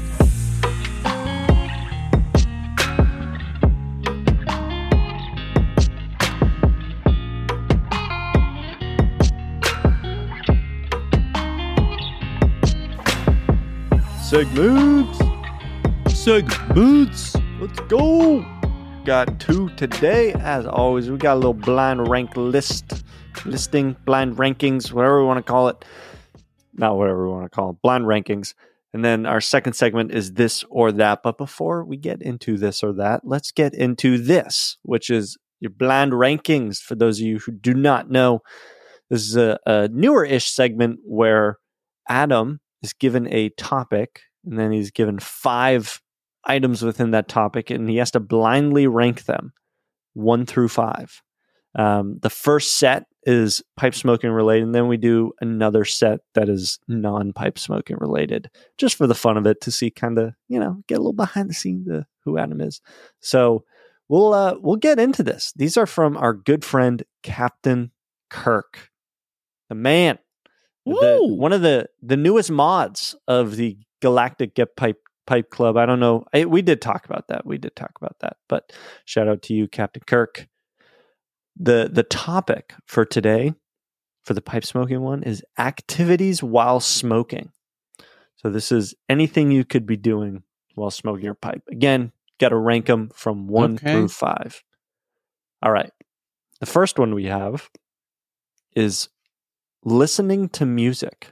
Segments, segments. Let's go. Got two today. As always, we got a little blind rank list, listing, blind rankings, whatever we want to call it. Not whatever we want to call it, blind rankings. And then our second segment is this or that. But before we get into this or that, let's get into this, which is your blind rankings. For those of you who do not know, this is a, a newer-ish segment where Adam is given a topic, and then he's given five items within that topic, and he has to blindly rank them one through five. Um, the first set is pipe smoking related, and then we do another set that is non-pipe smoking related, just for the fun of it, to see kind of, you know, get a little behind the scenes of who Adam is. So we'll uh, we'll get into this. These are from our good friend Captain Kirk, the man, the, one of the the newest mods of the Galactic Get Pipe Pipe Club. I don't know. I, we did talk about that. We did talk about that. But shout out to you, Captain Kirk. The the topic for today, for the pipe smoking one, is activities while smoking. So this is anything you could be doing while smoking your pipe. Again, got to rank them from one okay. through five. All right. The first one we have is listening to music.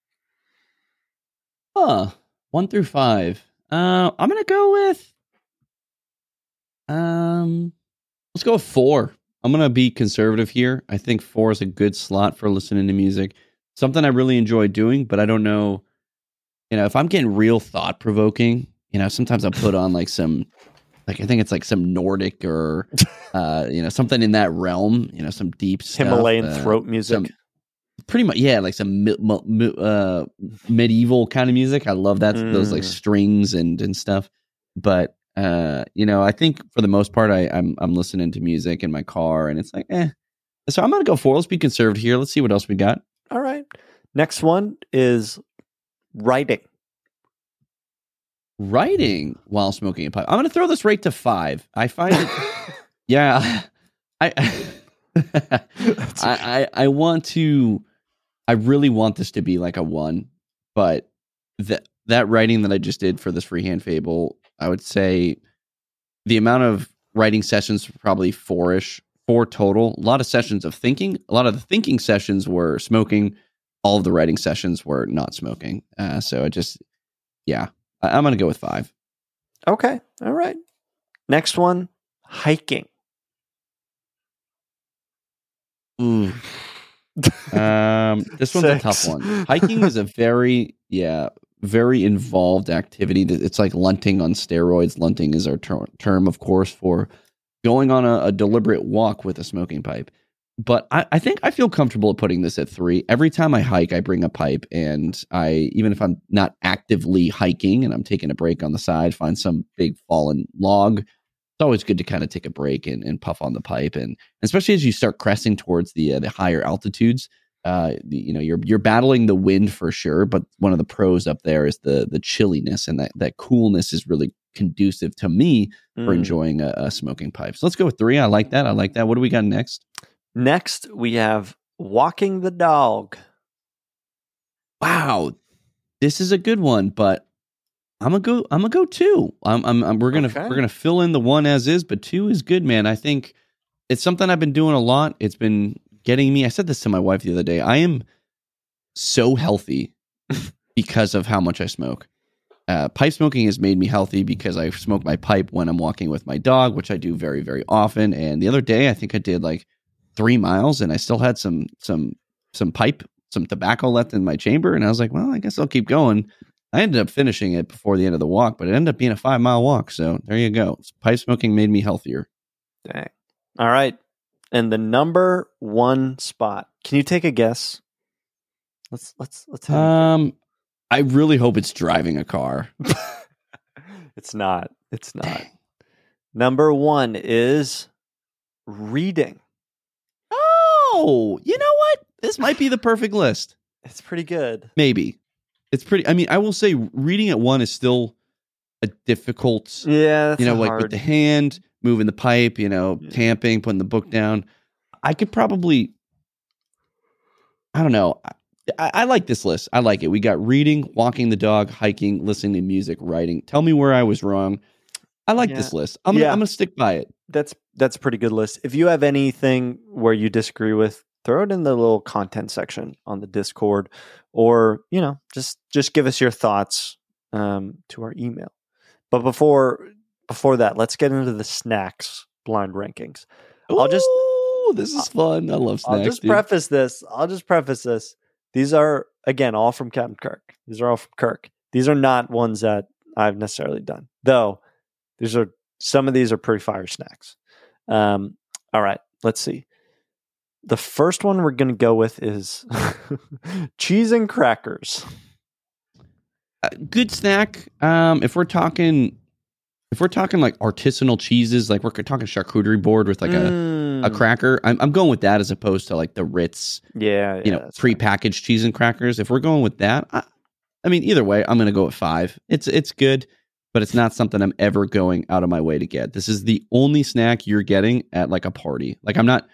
Huh. One through five. Uh, I'm gonna go with. Um, let's go with four. I'm gonna be conservative here. I think four is a good slot for listening to music. Something I really enjoy doing, but I don't know. You know, if I'm getting real thought provoking, you know, sometimes I'll put on like some, like I think it's like some Nordic or, uh, you know, something in that realm. You know, some deep stuff, Himalayan uh, throat music. Some, Pretty much, yeah, like some mi- mi- uh, medieval kind of music. I love that, mm. those like strings and, and stuff. But uh, you know, I think for the most part, I, I'm I'm listening to music in my car, and it's like, eh. So I'm gonna go for. Let's be conservative here. Let's see what else we got. All right. Next one is writing. Writing while smoking a pipe. I'm gonna throw this right to five. I find it. yeah, I I, I I want to. I really want this to be like a one, but that that writing that I just did for this freehand fable, I would say the amount of writing sessions probably four-ish, four total. A lot of sessions of thinking. A lot of the thinking sessions were smoking. All of the writing sessions were not smoking. Uh, so I just, yeah, I, I'm going to go with five. Okay. All right. Next one, hiking. Ooh. um, this one's Six. a tough one. Hiking is a very, yeah, very involved activity. It's like lunting on steroids. Lunting is our ter- term, of course, for going on a, a deliberate walk with a smoking pipe. but I, I think I feel comfortable putting this at three. Every time I hike, I bring a pipe, and I even if I'm not actively hiking and I'm taking a break on the side, find some big fallen log. It's always good to kind of take a break and, and puff on the pipe, and especially as you start cresting towards the uh, the higher altitudes. Uh, the, you know, you're you're battling the wind for sure, but one of the pros up there is the the chilliness, and that that coolness is really conducive to me mm. for enjoying a, a smoking pipe. So let's go with three. I like that. I like that. What do we got next? Next, we have walking the dog. Wow, this is a good one, but I'm gonna go. I'm gonna go two. I'm. I'm. I'm we're gonna. Okay. We're gonna fill in the one as is, but two is good, man. I think it's something I've been doing a lot. It's been getting me. I said this to my wife the other day. I am so healthy because of how much I smoke. Uh, pipe smoking has made me healthy because I smoke my pipe when I'm walking with my dog, which I do very, very often. And the other day, I think I did like three miles, and I still had some some some pipe, some tobacco left in my chamber. And I was like, well, I guess I'll keep going. I ended up finishing it before the end of the walk, but it ended up being a five mile walk. So there you go. Pipe smoking made me healthier. Dang. All right. And the number one spot. Can you take a guess? Let's let's let's have um I really hope it's driving a car. It's not. It's not. Number one is reading. Oh, you know what? This might be the perfect list. It's pretty good. Maybe. It's pretty, I mean, I will say reading at one is still a difficult, yeah, you know, like hard. with the hand, moving the pipe, you know, yeah. tamping, putting the book down. I could probably, I don't know. I, I like this list. I like it. We got reading, walking the dog, hiking, listening to music, writing. Tell me where I was wrong. I like yeah. this list. I'm gonna, yeah. I'm gonna stick by it. That's that's a pretty good list. If you have anything where you disagree with, throw it in the little content section on the Discord, or you know, just just give us your thoughts um, to our email. But before before that, let's get into the snacks blind rankings. Ooh, I'll just this is fun. I love snacks. I'll just dude. preface this. I'll just preface this. These are, again, all from Captain Kirk. These are all from Kirk. These are not ones that I've necessarily done. Though, these are some of these are pretty fire snacks. Um, all right, let's see. The first one we're going to go with is cheese and crackers. Uh, good snack. Um, if we're talking, if we're talking like artisanal cheeses, like we're talking charcuterie board with like mm. a a cracker, I'm I'm going with that as opposed to like the Ritz, yeah, yeah you know, prepackaged right. cheese and crackers. If we're going with that, I, I mean, either way, I'm going to go with five. It's it's good, but it's not something I'm ever going out of my way to get. This is the only snack you're getting at like a party. Like I'm not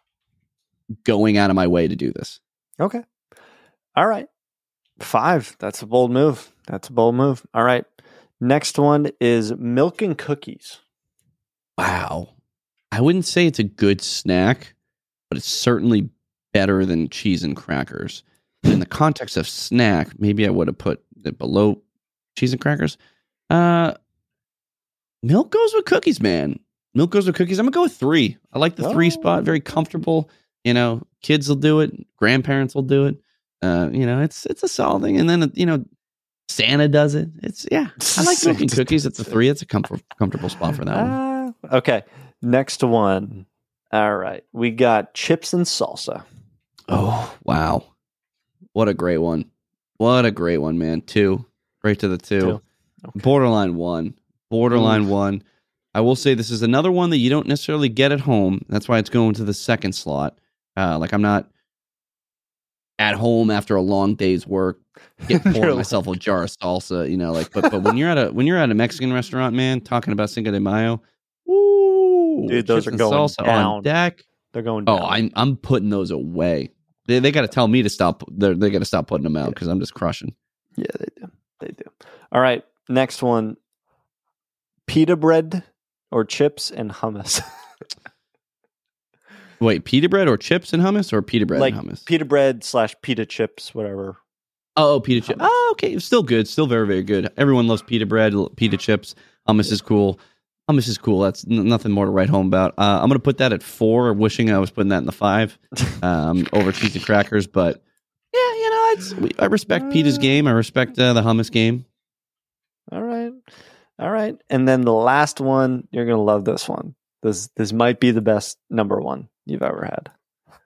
going out of my way to do this. Okay. All right. Five. That's a bold move. That's a bold move. All right. Next one is milk and cookies. Wow. I wouldn't say it's a good snack, but it's certainly better than cheese and crackers. But in the context of snack, maybe I would have put it below cheese and crackers. Uh, milk goes with cookies, man. Milk goes with cookies. I'm going to go with three. I like the oh. three spot. Very comfortable. You know, kids will do it. Grandparents will do it. Uh, you know, it's it's a solid thing. And then, you know, Santa does it. It's, yeah. I like milk and cookies. It's a three. It's a comfort, comfortable spot for that one. Uh, okay. Next one. All right. We got chips and salsa. Oh, wow. What a great one. What a great one, man. Two. Right to the two. two. Okay. Borderline one. Borderline Oof. one. I will say this is another one that you don't necessarily get at home. That's why it's going to the second slot. Uh, like I'm not at home after a long day's work, get pouring myself a jar of salsa, you know, like, but, but when you're at a, when you're at a Mexican restaurant, man, talking about Cinco de Mayo, woo, dude, those are going down. On deck. They're going down. Oh, I'm, I'm putting those away. They, they got to tell me to stop. They're, they got to stop putting them out because yeah. I'm just crushing. Yeah, they do. They do. All right. Next one, pita bread or chips and hummus. Wait, pita bread or chips and hummus, or pita bread like and hummus? Pita bread slash pita chips, whatever. Oh, pita chips. Oh, okay. Still good. Still very, very good. Everyone loves pita bread, pita chips. Hummus yeah. is cool. Hummus is cool. That's n- nothing more to write home about. Uh, I'm going to put that at four, wishing I was putting that in the five um, over cheese and crackers. But yeah, you know, it's, we, I respect uh, pita's game. I respect uh, the hummus game. All right. All right. And then the last one, you're going to love this one. This this might be the best number one you've ever had.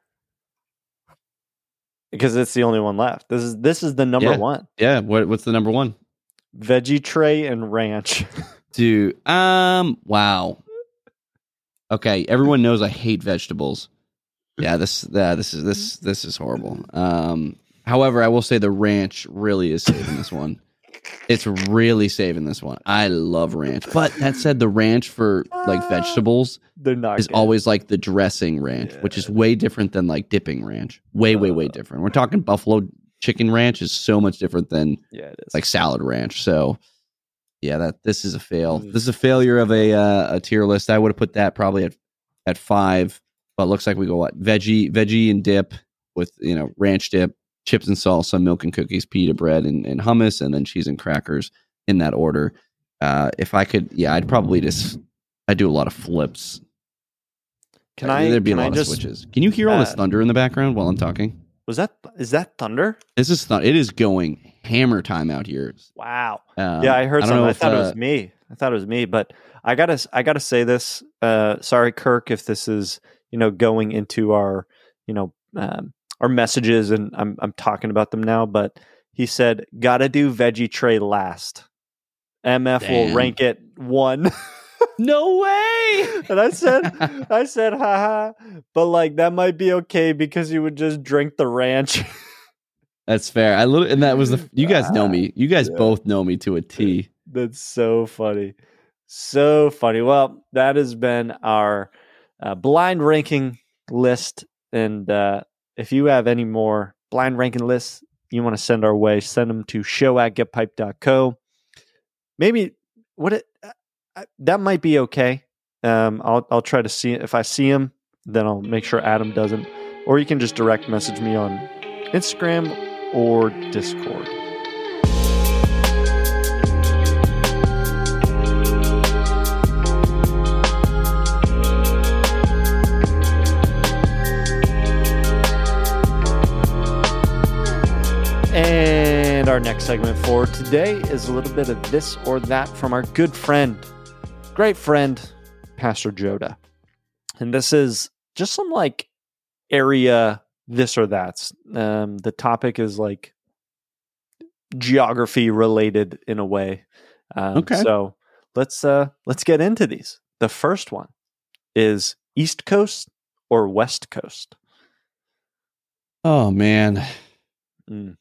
because it's the only one left. This is this is the number Yeah. one. Yeah. What what's the number one? Veggie tray and ranch. Dude, um, wow. Okay, everyone knows I hate vegetables. Yeah, this, uh, this is this this is horrible. Um, however, I will say the ranch really is saving this one. It's really saving this one. I love ranch, but that said, the ranch for like vegetables They're not is good. always like the dressing ranch, Yeah. which is way different than like dipping ranch. Way, way, way different. We're talking buffalo chicken ranch is so much different than Yeah, it is. like salad ranch. So yeah, that this is a fail. Mm. This is a failure of a uh, a tier list. I would have put that probably at at five, but it looks like we go what veggie veggie and dip with you know ranch dip, chips and salsa, milk and cookies, pita bread, and, and hummus, and then cheese and crackers in that order. Uh, if I could, yeah, I'd probably just I do a lot of flips. Can Uh, I? There'd be can a I lot just? of switches. Can you hear all this uh, thunder in the background while I'm talking? Was that? Is that thunder? This is th- it is going hammer time out here. Wow. Um, Yeah, I heard don't something. know I if, thought it uh, was me. I thought it was me, but I gotta, I gotta say this. Uh, sorry, Kirk, if this is, you know, going into our, you know, um, our messages, and I'm, I'm talking about them now. But he said, "Gotta do veggie tray last. M F will Damn. rank it one." No way. And I said, I said, haha. But like that might be okay because you would just drink the ranch. That's fair. I little, and that was the. You guys know me. You guys Yeah. both know me to a T. That's so funny. So funny. Well, that has been our uh, blind ranking list. And uh, if you have any more blind ranking lists you want to send our way, send them to show at getpipe dot co. Maybe what it uh, that might be okay. Um, I'll I'll try to see if I see him, then I'll make sure Adam doesn't. Or you can just direct message me on Instagram or Discord. And our next segment for today is a little bit of this or that from our good friend, great friend, Pastor Joda. And this is just some like area this or that's. Um, the topic is like geography related in a way. Um, Okay. So let's uh, let's get into these. The first one is East Coast or West Coast. Oh man, Mm,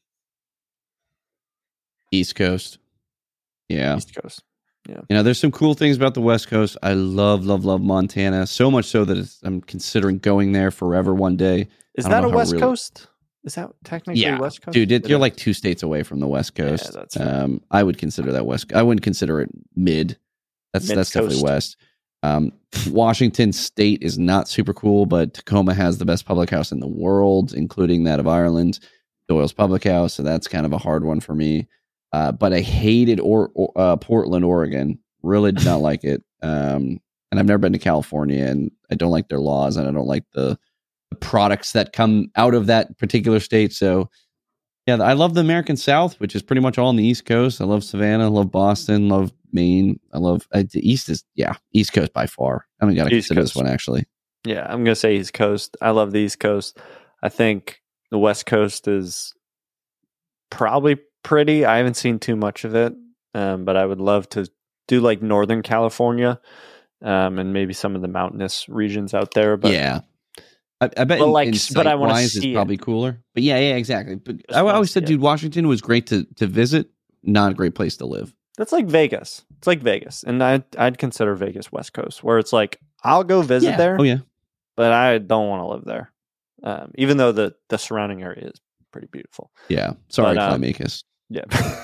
East Coast. Yeah, East Coast. you know, there's some cool things about the West Coast. I love, love, love Montana so much so that it's, I'm considering going there forever one day. Is I don't that know a how West real- Coast? Is that technically Yeah, West Coast? dude, it, It you're is. like two states away from the West Yeah, Coast. that's fair. um, I would consider that West. I wouldn't consider it mid. That's that's definitely Mid-coast. West. Um, Washington State is not super cool, but Tacoma has the best public house in the world, including that of Ireland, Doyle's Public House. So that's kind of a hard one for me. Uh, but I hated or, or uh, Portland, Oregon. Really did not like it. Um, and I've never been to California, and I don't like their laws, and I don't like the, the products that come out of that particular state. So, yeah, I love the American South, which is pretty much all on the East Coast. I love Savannah, I love Boston, love Maine. I love uh, the East is yeah, East Coast by far. I mean, got to East consider Coast. this one actually. Yeah, I'm gonna say East Coast. I love the East Coast. I think the West Coast is probably pretty. I haven't seen too much of it, um, but I would love to do like Northern California, um, and maybe some of the mountainous regions out there. But yeah, I, I bet. But, in, like, in but I wanna sight-wise see is it. probably cooler. But yeah, yeah, exactly. But Just I wanna always said, see it. dude, Washington was great to to visit. Not a great place to live. that's like Vegas. It's like Vegas, and I'd I'd consider Vegas West Coast, where it's like I'll go visit yeah. there, Oh yeah. but I don't want to live there. Um, even though the the surrounding area is pretty beautiful. Yeah. Sorry, But, um, Climakus. Yeah.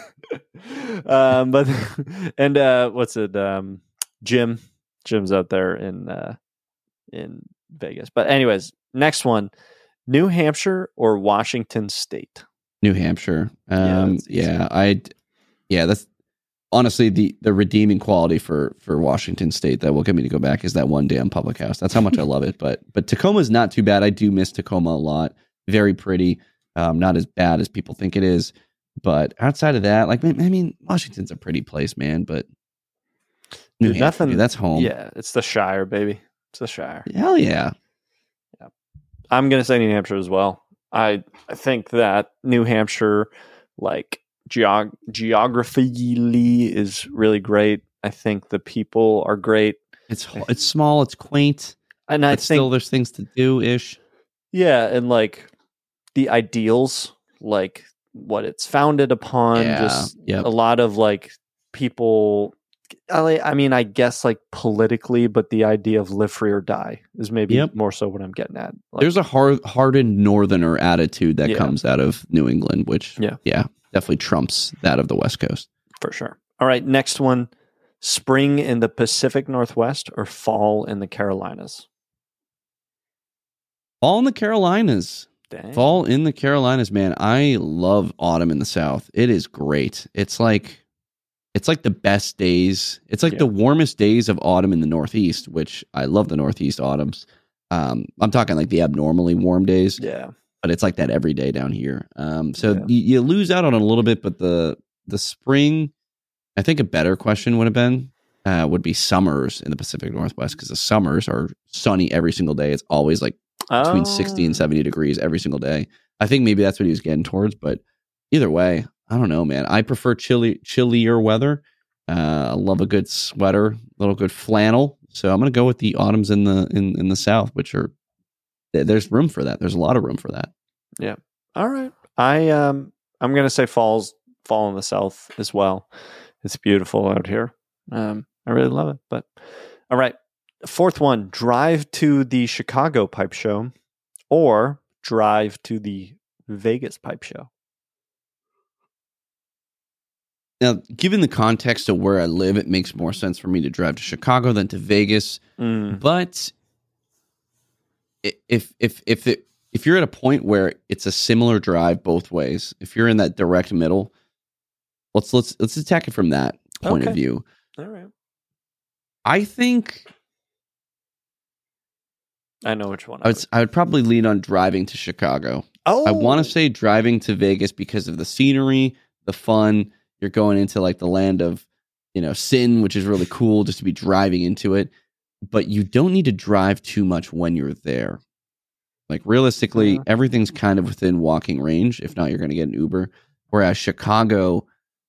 um, but and uh, what's it? Um, Jim. Jim's out there in uh, in Vegas. But anyways, next one: New Hampshire or Washington State. New Hampshire. Yeah, Um, that's easy. yeah, I'd. Yeah, that's honestly the the redeeming quality for for Washington State that will get me to go back is that one damn public house. That's how much I love it. But but Tacoma's not too bad. I do miss Tacoma a lot. Very pretty. Um, not as bad as people think it is. But outside of that, like I mean, Washington's a pretty place, man. But New Dude, Hampshire, nothing- dude, that's home. Yeah, it's the Shire, baby. It's the Shire. Hell yeah. I'm gonna say New Hampshire as well. I I think that New Hampshire, like geog- geographically, is really great. I think the people are great. It's it's small, it's quaint, and I but think still there's things to do ish. Yeah, and like the ideals, like what it's founded upon, Yeah, just yep. a lot of like people. I, I mean, I guess like politically, but the idea of live free or die is maybe Yep. more so what I'm getting at. Like, There's a hard, hardened northerner attitude that Yeah. comes out of New England, which Yeah. yeah, definitely trumps that of the West Coast. for sure. All right, next one: spring in the Pacific Northwest or fall in the Carolinas. Fall in the Carolinas. Dang. Fall in the Carolinas, man. I love autumn in the South. It is great. It's like it's like the best days. It's like Yeah. the warmest days of autumn in the Northeast, which I love the Northeast autumns. Um, I'm talking like the abnormally warm days, Yeah, but it's like that every day down here. Um, so Yeah. you, you lose out on it a little bit, but the the spring, I think a better question would have been uh, would be summers in the Pacific Northwest, because the summers are sunny every single day. It's always like between sixty and Oh. seventy degrees every single day. I think maybe that's what he was getting towards, but either way, I don't know, man. I prefer chilly, chillier weather. Uh, I love a good sweater, a little good flannel. So I'm going to go with the autumns in the in, in the South, which are th- there's room for that. There's a lot of room for that. All right. I um I'm gonna say falls fall in the South as well. It's beautiful out here. Um I really love it. But all right. Fourth one, drive to the Chicago Pipe Show or drive to the Vegas Pipe Show. Now, given the context of where I live, it makes more sense for me to drive to Chicago than to Vegas. Mm, But i- if if if it, if you're at a point where it's a similar drive both ways, if you're in that direct middle, let's let's let's attack it from that point Okay. of view. all right. I think I know which one. I would I would probably lean on driving to Chicago. oh I want to say driving to Vegas because of the scenery, the fun. You're going into like the land of, you know, sin, which is really cool just to be driving into it. But you don't need to drive too much when you're there. Like realistically, Uh. everything's kind of within walking range. If not, you're going to get an Uber. Whereas Chicago,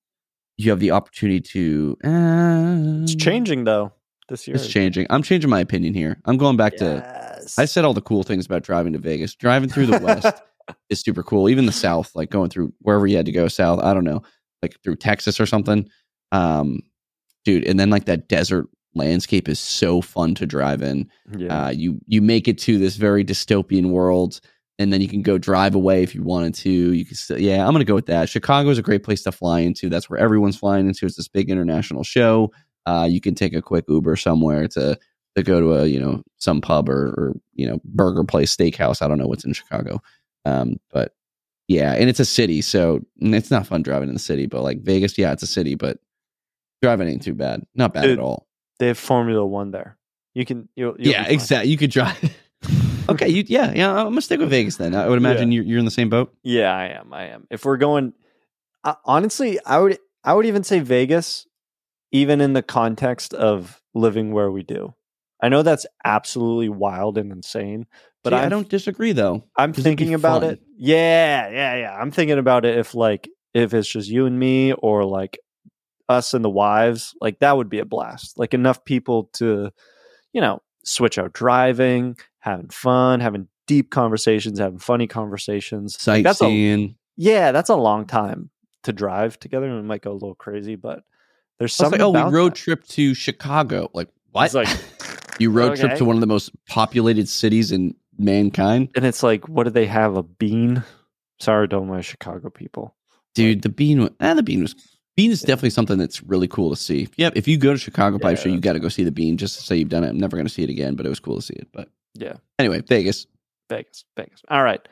you have the opportunity to. Uh, it's changing though this year. It's changing. I'm changing my opinion here. I'm going back to. Yes. I said all the cool things about driving to Vegas. Driving through the West is super cool. Even the South, like going through wherever you had to go south. I don't know, like through Texas or something. Um, dude, and then like that desert landscape is so fun to drive in. yeah. Uh, you you make it to this very dystopian world, and then you can go drive away if you wanted to. You can still, yeah, I'm gonna go with that. Chicago is a great place to fly into. That's where everyone's flying into. It's this big international show. Uh, you can take a quick Uber somewhere to to go to a you know some pub or, or you know burger place, steakhouse. I don't know what's in Chicago, um, but yeah, and it's a city, so it's not fun driving in the city. But like Vegas, yeah, it's a city, but driving ain't too bad. Not bad Dude, at all. They have Formula One there. You can you'll, you'll Yeah, be fine. exactly. You could drive. Okay, you yeah, yeah. I'm gonna stick with Vegas then. I would imagine you're you're in the same boat. Yeah, I am. I am. If we're going, uh, honestly, I would I would even say Vegas, even in the context of living where we do. I know that's absolutely wild and insane, but See, I'm, I don't disagree though. I'm 'cause it'd be thinking about fun. it. Yeah, yeah, yeah. I'm thinking about it if like if it's just you and me or like us and the wives, like that would be a blast. Like enough people to, you know, switch out driving, having fun, having deep conversations, having funny conversations. Like, that's a Sightseeing. yeah, that's a long time to drive together, and it might go a little crazy, but there's I was something like, oh, we about road that. trip to Chicago. Like what? It's like, you road trip okay. to one of the most populated cities in mankind, and it's like, what do they have? A bean? Sorry to all my Chicago people, dude. The bean. wa- Eh, the bean was. Bean is definitely something that's really cool to see. Yeah, if you go to Chicago Pipe Yeah, Show, you that's got to go see the bean just to say you've done it. I'm never going to see it again, but it was cool to see it. But yeah, anyway, Vegas. Vegas, Vegas. All right,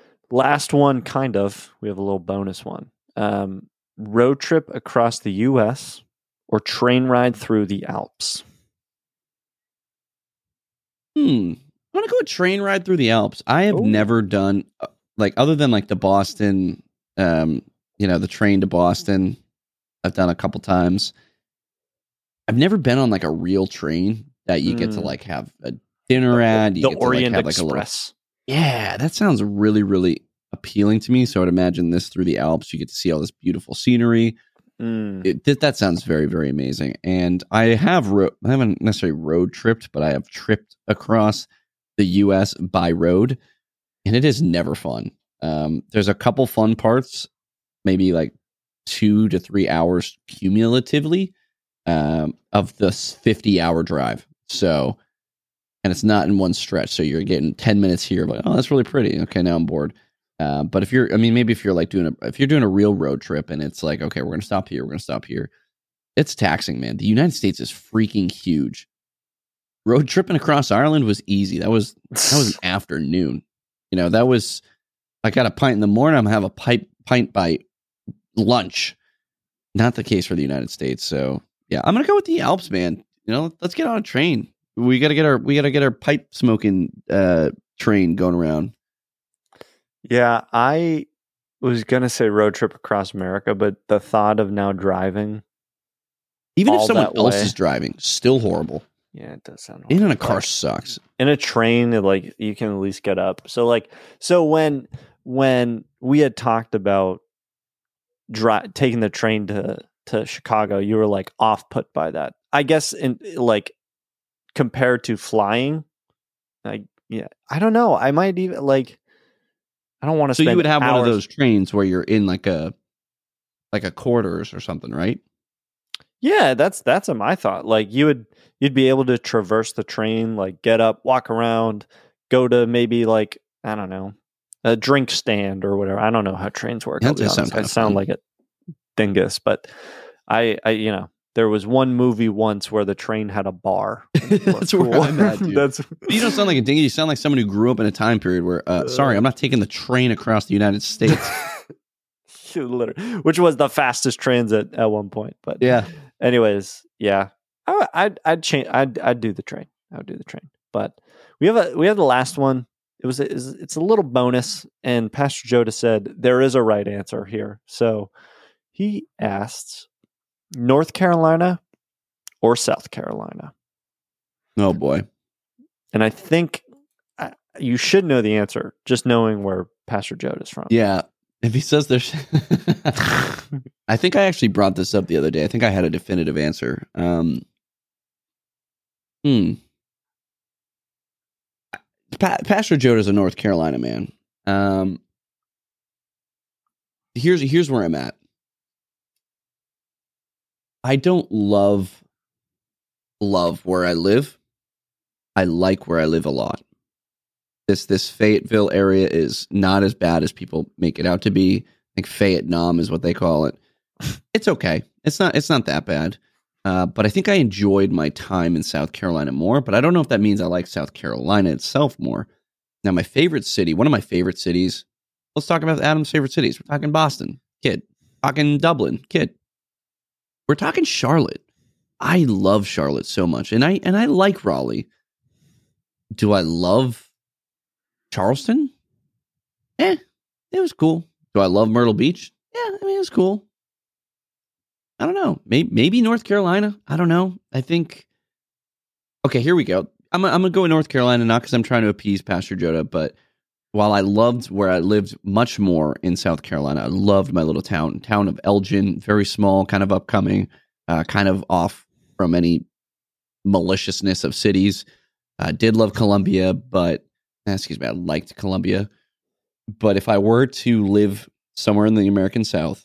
last one, kind of. We have a little bonus one. Um, road trip across the U S or train ride through the Alps. Hmm. I want to go a train ride through the Alps. I have Ooh. never done uh, like other than like the Boston, um, you know, the train to Boston. I've done a couple times. I've never been on like a real train that you get to Mm. like have a dinner at. You the get to, Orient like, have, like, a little- Express. yeah, that sounds really, really. appealing to me. So I'd imagine this through the Alps. You get to see all this beautiful scenery. Mm. It, that, that sounds very, very amazing. And I have ro- I haven't necessarily road tripped, but I have tripped across the U S by road, and it is never fun. Um, there's a couple fun parts, maybe like two to three hours cumulatively um, of the fifty hour drive. So, and it's not in one stretch. So you're getting ten minutes here, like, oh, that's really pretty. Okay, now I'm bored. Uh, but if you're, I mean, maybe if you're like doing a, if you're doing a real road trip and it's like, okay, we're going to stop here, we're going to stop here. It's taxing, man. The United States is freaking huge. Road tripping across Ireland was easy. That was, that was an afternoon. You know, that was, I got a pint in the morning. I'm going to have a pipe, pint by lunch. Not the case for the United States. So yeah, I'm going to go with the Alps, man. You know, let's get on a train. We got to get our, we got to get our pipe smoking uh, train going around. Yeah, I was going to say road trip across America, but the thought of now driving. Even if all someone that else way- is driving, still horrible. Yeah, it does sound Being in a horrible. car sucks. In a train, like you can at least get up. So like, so when when we had talked about dri- taking the train to to Chicago, you were like off put by that. I guess in like compared to flying, like yeah, I don't know. I might even like. I don't want to. So spend you would have hours. one of those trains where you're in like a like a quarters or something, right? Yeah, that's that's my thought. Like you would you'd be able to traverse the train, like get up, walk around, go to maybe like I don't know, a drink stand or whatever. I don't know how trains work. That I'll be does honest. sound I kinda sound fun. like a dingus, but I I you know there was one movie once where the train had a bar. That's where Cool. I'm at, dude. That's You don't sound like a dingy. You sound like someone who grew up in a time period where, uh, sorry, I'm not taking the train across the United States. literally, which was the fastest transit at one point. But Yeah. anyways, yeah, I, I'd I'd change. I'd I'd do the train. I would do the train. But we have a we have the last one. It was a, it's a little bonus, and Pastor Joda said there is a right answer here. So he asked North Carolina or South Carolina, Oh boy. and I think I, you should know the answer just knowing where Pastor Joda is from. Yeah. If he says there's, I think I actually brought this up the other day. I think I had a definitive answer. Um, hmm. Pa- Pastor Joda's a North Carolina man. Um, here's here's where I'm at. I don't love love where I live. I like where I live a lot. This this Fayetteville area is not as bad as people make it out to be. I think Fayette-Nam is what they call it. It's okay. It's not it's not that bad. Uh, but I think I enjoyed my time in South Carolina more. But I don't know if that means I like South Carolina itself more. Now, my favorite city, one of my favorite cities. Let's talk about Adam's favorite cities. We're talking Boston, kid. Talking Dublin, kid. We're talking Charlotte. I love Charlotte so much, and I and I like Raleigh. Do I love Charleston? Eh, it was cool. Do I love Myrtle Beach? Yeah, I mean, it was cool. I don't know. Maybe, maybe North Carolina. I don't know. I think. Okay, here we go. I'm, I'm going to go with North Carolina, not because I'm trying to appease Pastor Joda, but while I loved where I lived much more in South Carolina, I loved my little town, town of Elgin, very small, kind of upcoming, uh, kind of off from any maliciousness of cities. I did love Columbia, but excuse me, I liked Columbia. But if I were to live somewhere in the American South,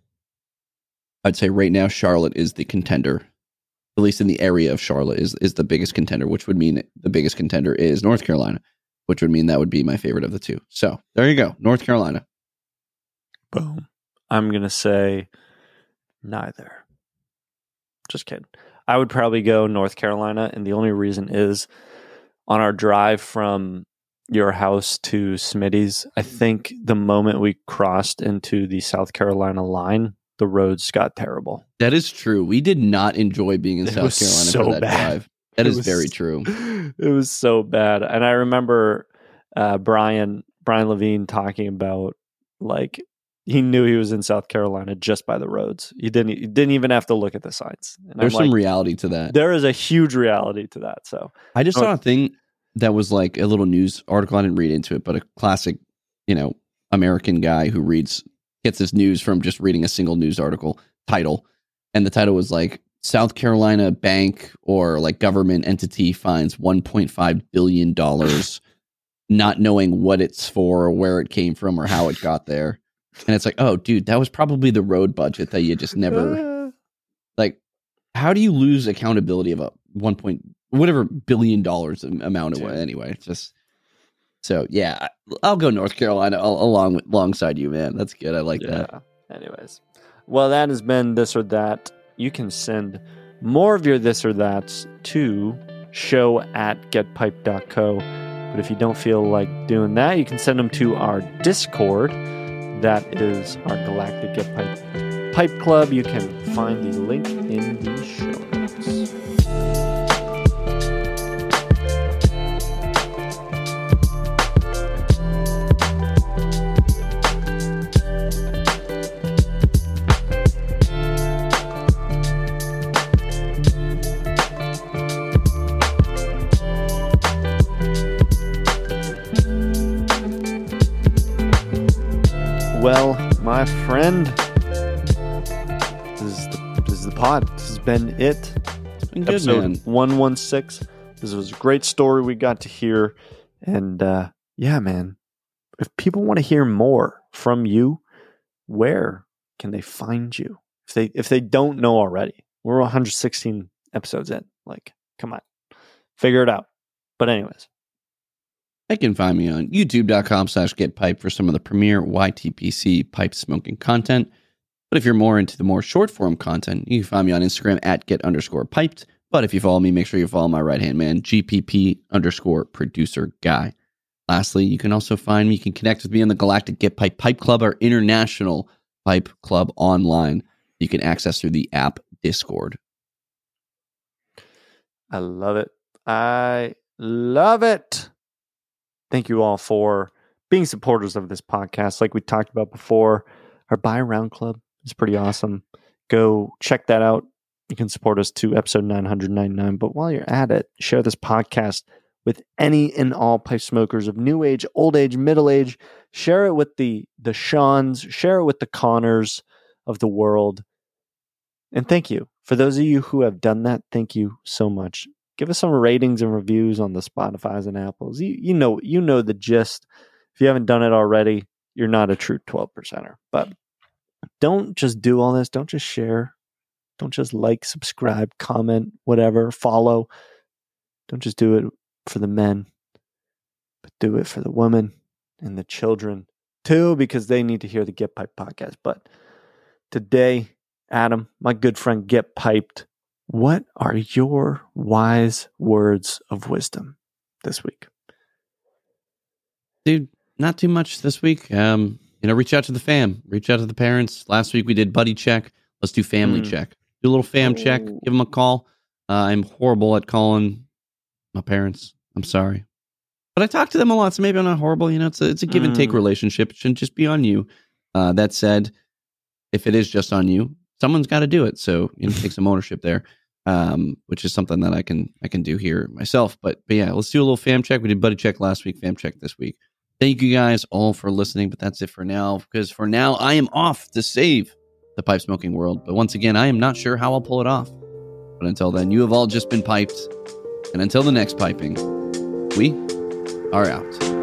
I'd say right now Charlotte is the contender. At least in the area of Charlotte is, is the biggest contender, which would mean the biggest contender is North Carolina, which would mean that would be my favorite of the two. So there you go, North Carolina. Boom. I'm going to say neither. Just kidding. I would probably go North Carolina, and the only reason is on our drive from your house to Smitty's, I think the moment we crossed into the South Carolina line, the roads got terrible. That is true. We did not enjoy being in It South was Carolina so for that bad. drive. That It is was- very true. It was so bad. And I remember uh, Brian Brian Levine talking about like he knew he was in South Carolina just by the roads. You didn't you didn't even have to look at the signs. And There's I'm some like, reality to that. there is a huge reality to that. So I just Oh. saw a thing that was like a little news article. I didn't read into it, but a classic, you know, American guy who reads gets his news from just reading a single news article title, and the title was like South Carolina bank or like government entity finds one point five billion dollars, not knowing what it's for or where it came from or how it got there. And it's like, oh, dude, that was probably the road budget that you just never like. How do you lose accountability of a one point whatever billion dollars amount of anyway? It's just so yeah. I'll go North Carolina along alongside you, man. That's good. I like yeah. that. Anyways, well, that has been This or That. You can send more of your This or That's to show at getpipe dot co. But if you don't feel like doing that, you can send them to our Discord. That is our Galactic Get Pipe Pipe Club. You can find the link in the show notes. Well, my friend, this is the, this is the pod. This has been it. It's been good, Episode man. one sixteen. This was a great story we got to hear. And uh, yeah, man, if people want to hear more from you, where can they find you? If they if they don't know already, we're one hundred sixteen episodes in. Like, come on, figure it out. But anyways. They can find me on youtube.com slash getpipe for some of the premier Y T P C pipe smoking content. But if you're more into the more short form content, you can find me on Instagram at get underscore piped. But if you follow me, make sure you follow my right hand man, G P P underscore producer guy. Lastly, you can also find me, you can connect with me on the Galactic Get Pipe Pipe Club, our international pipe club online. You can access through the app Discord. I love it. I love it. Thank you all for being supporters of this podcast. Like we talked about before, our Buy Around Club is pretty awesome. Go check that out. You can support us to episode nine ninety-nine. But while you're at it, share this podcast with any and all pipe smokers of new age, old age, middle age. Share it with the, the Seans. Share it with the Connors of the world. And thank you. For those of you who have done that, thank you so much. Give us some ratings and reviews on the Spotifys and Apples. You, you know you know the gist. If you haven't done it already, you're not a true twelve percenter. But don't just do all this. Don't just share. Don't just like, subscribe, comment, whatever, follow. Don't just do it for the men, but do it for the women and the children too, because they need to hear the Get Piped podcast. But today, Adam, my good friend, Get Piped, what are your wise words of wisdom this week? Dude, not too much this week. Um, you know, reach out to the fam. Reach out to the parents. Last week we did buddy check. Let's do family mm. check. Do a little fam oh. check. Give them a call. Uh, I'm horrible at calling my parents. I'm sorry. But I talk to them a lot, so maybe I'm not horrible. You know, it's a, it's a give mm. and take relationship. It shouldn't just be on you. Uh, that said, if it is just on you, someone's got to do it. So, you know, take some ownership there. Um, which is something that I can I can do here myself. But but yeah, let's do a little fam check. We did buddy check last week, fam check this week. Thank you guys all for listening, but that's it for now. Because for now, I am off to save the pipe smoking world. But once again, I am not sure how I'll pull it off. But until then, you have all just been piped. And until the next piping, we are out.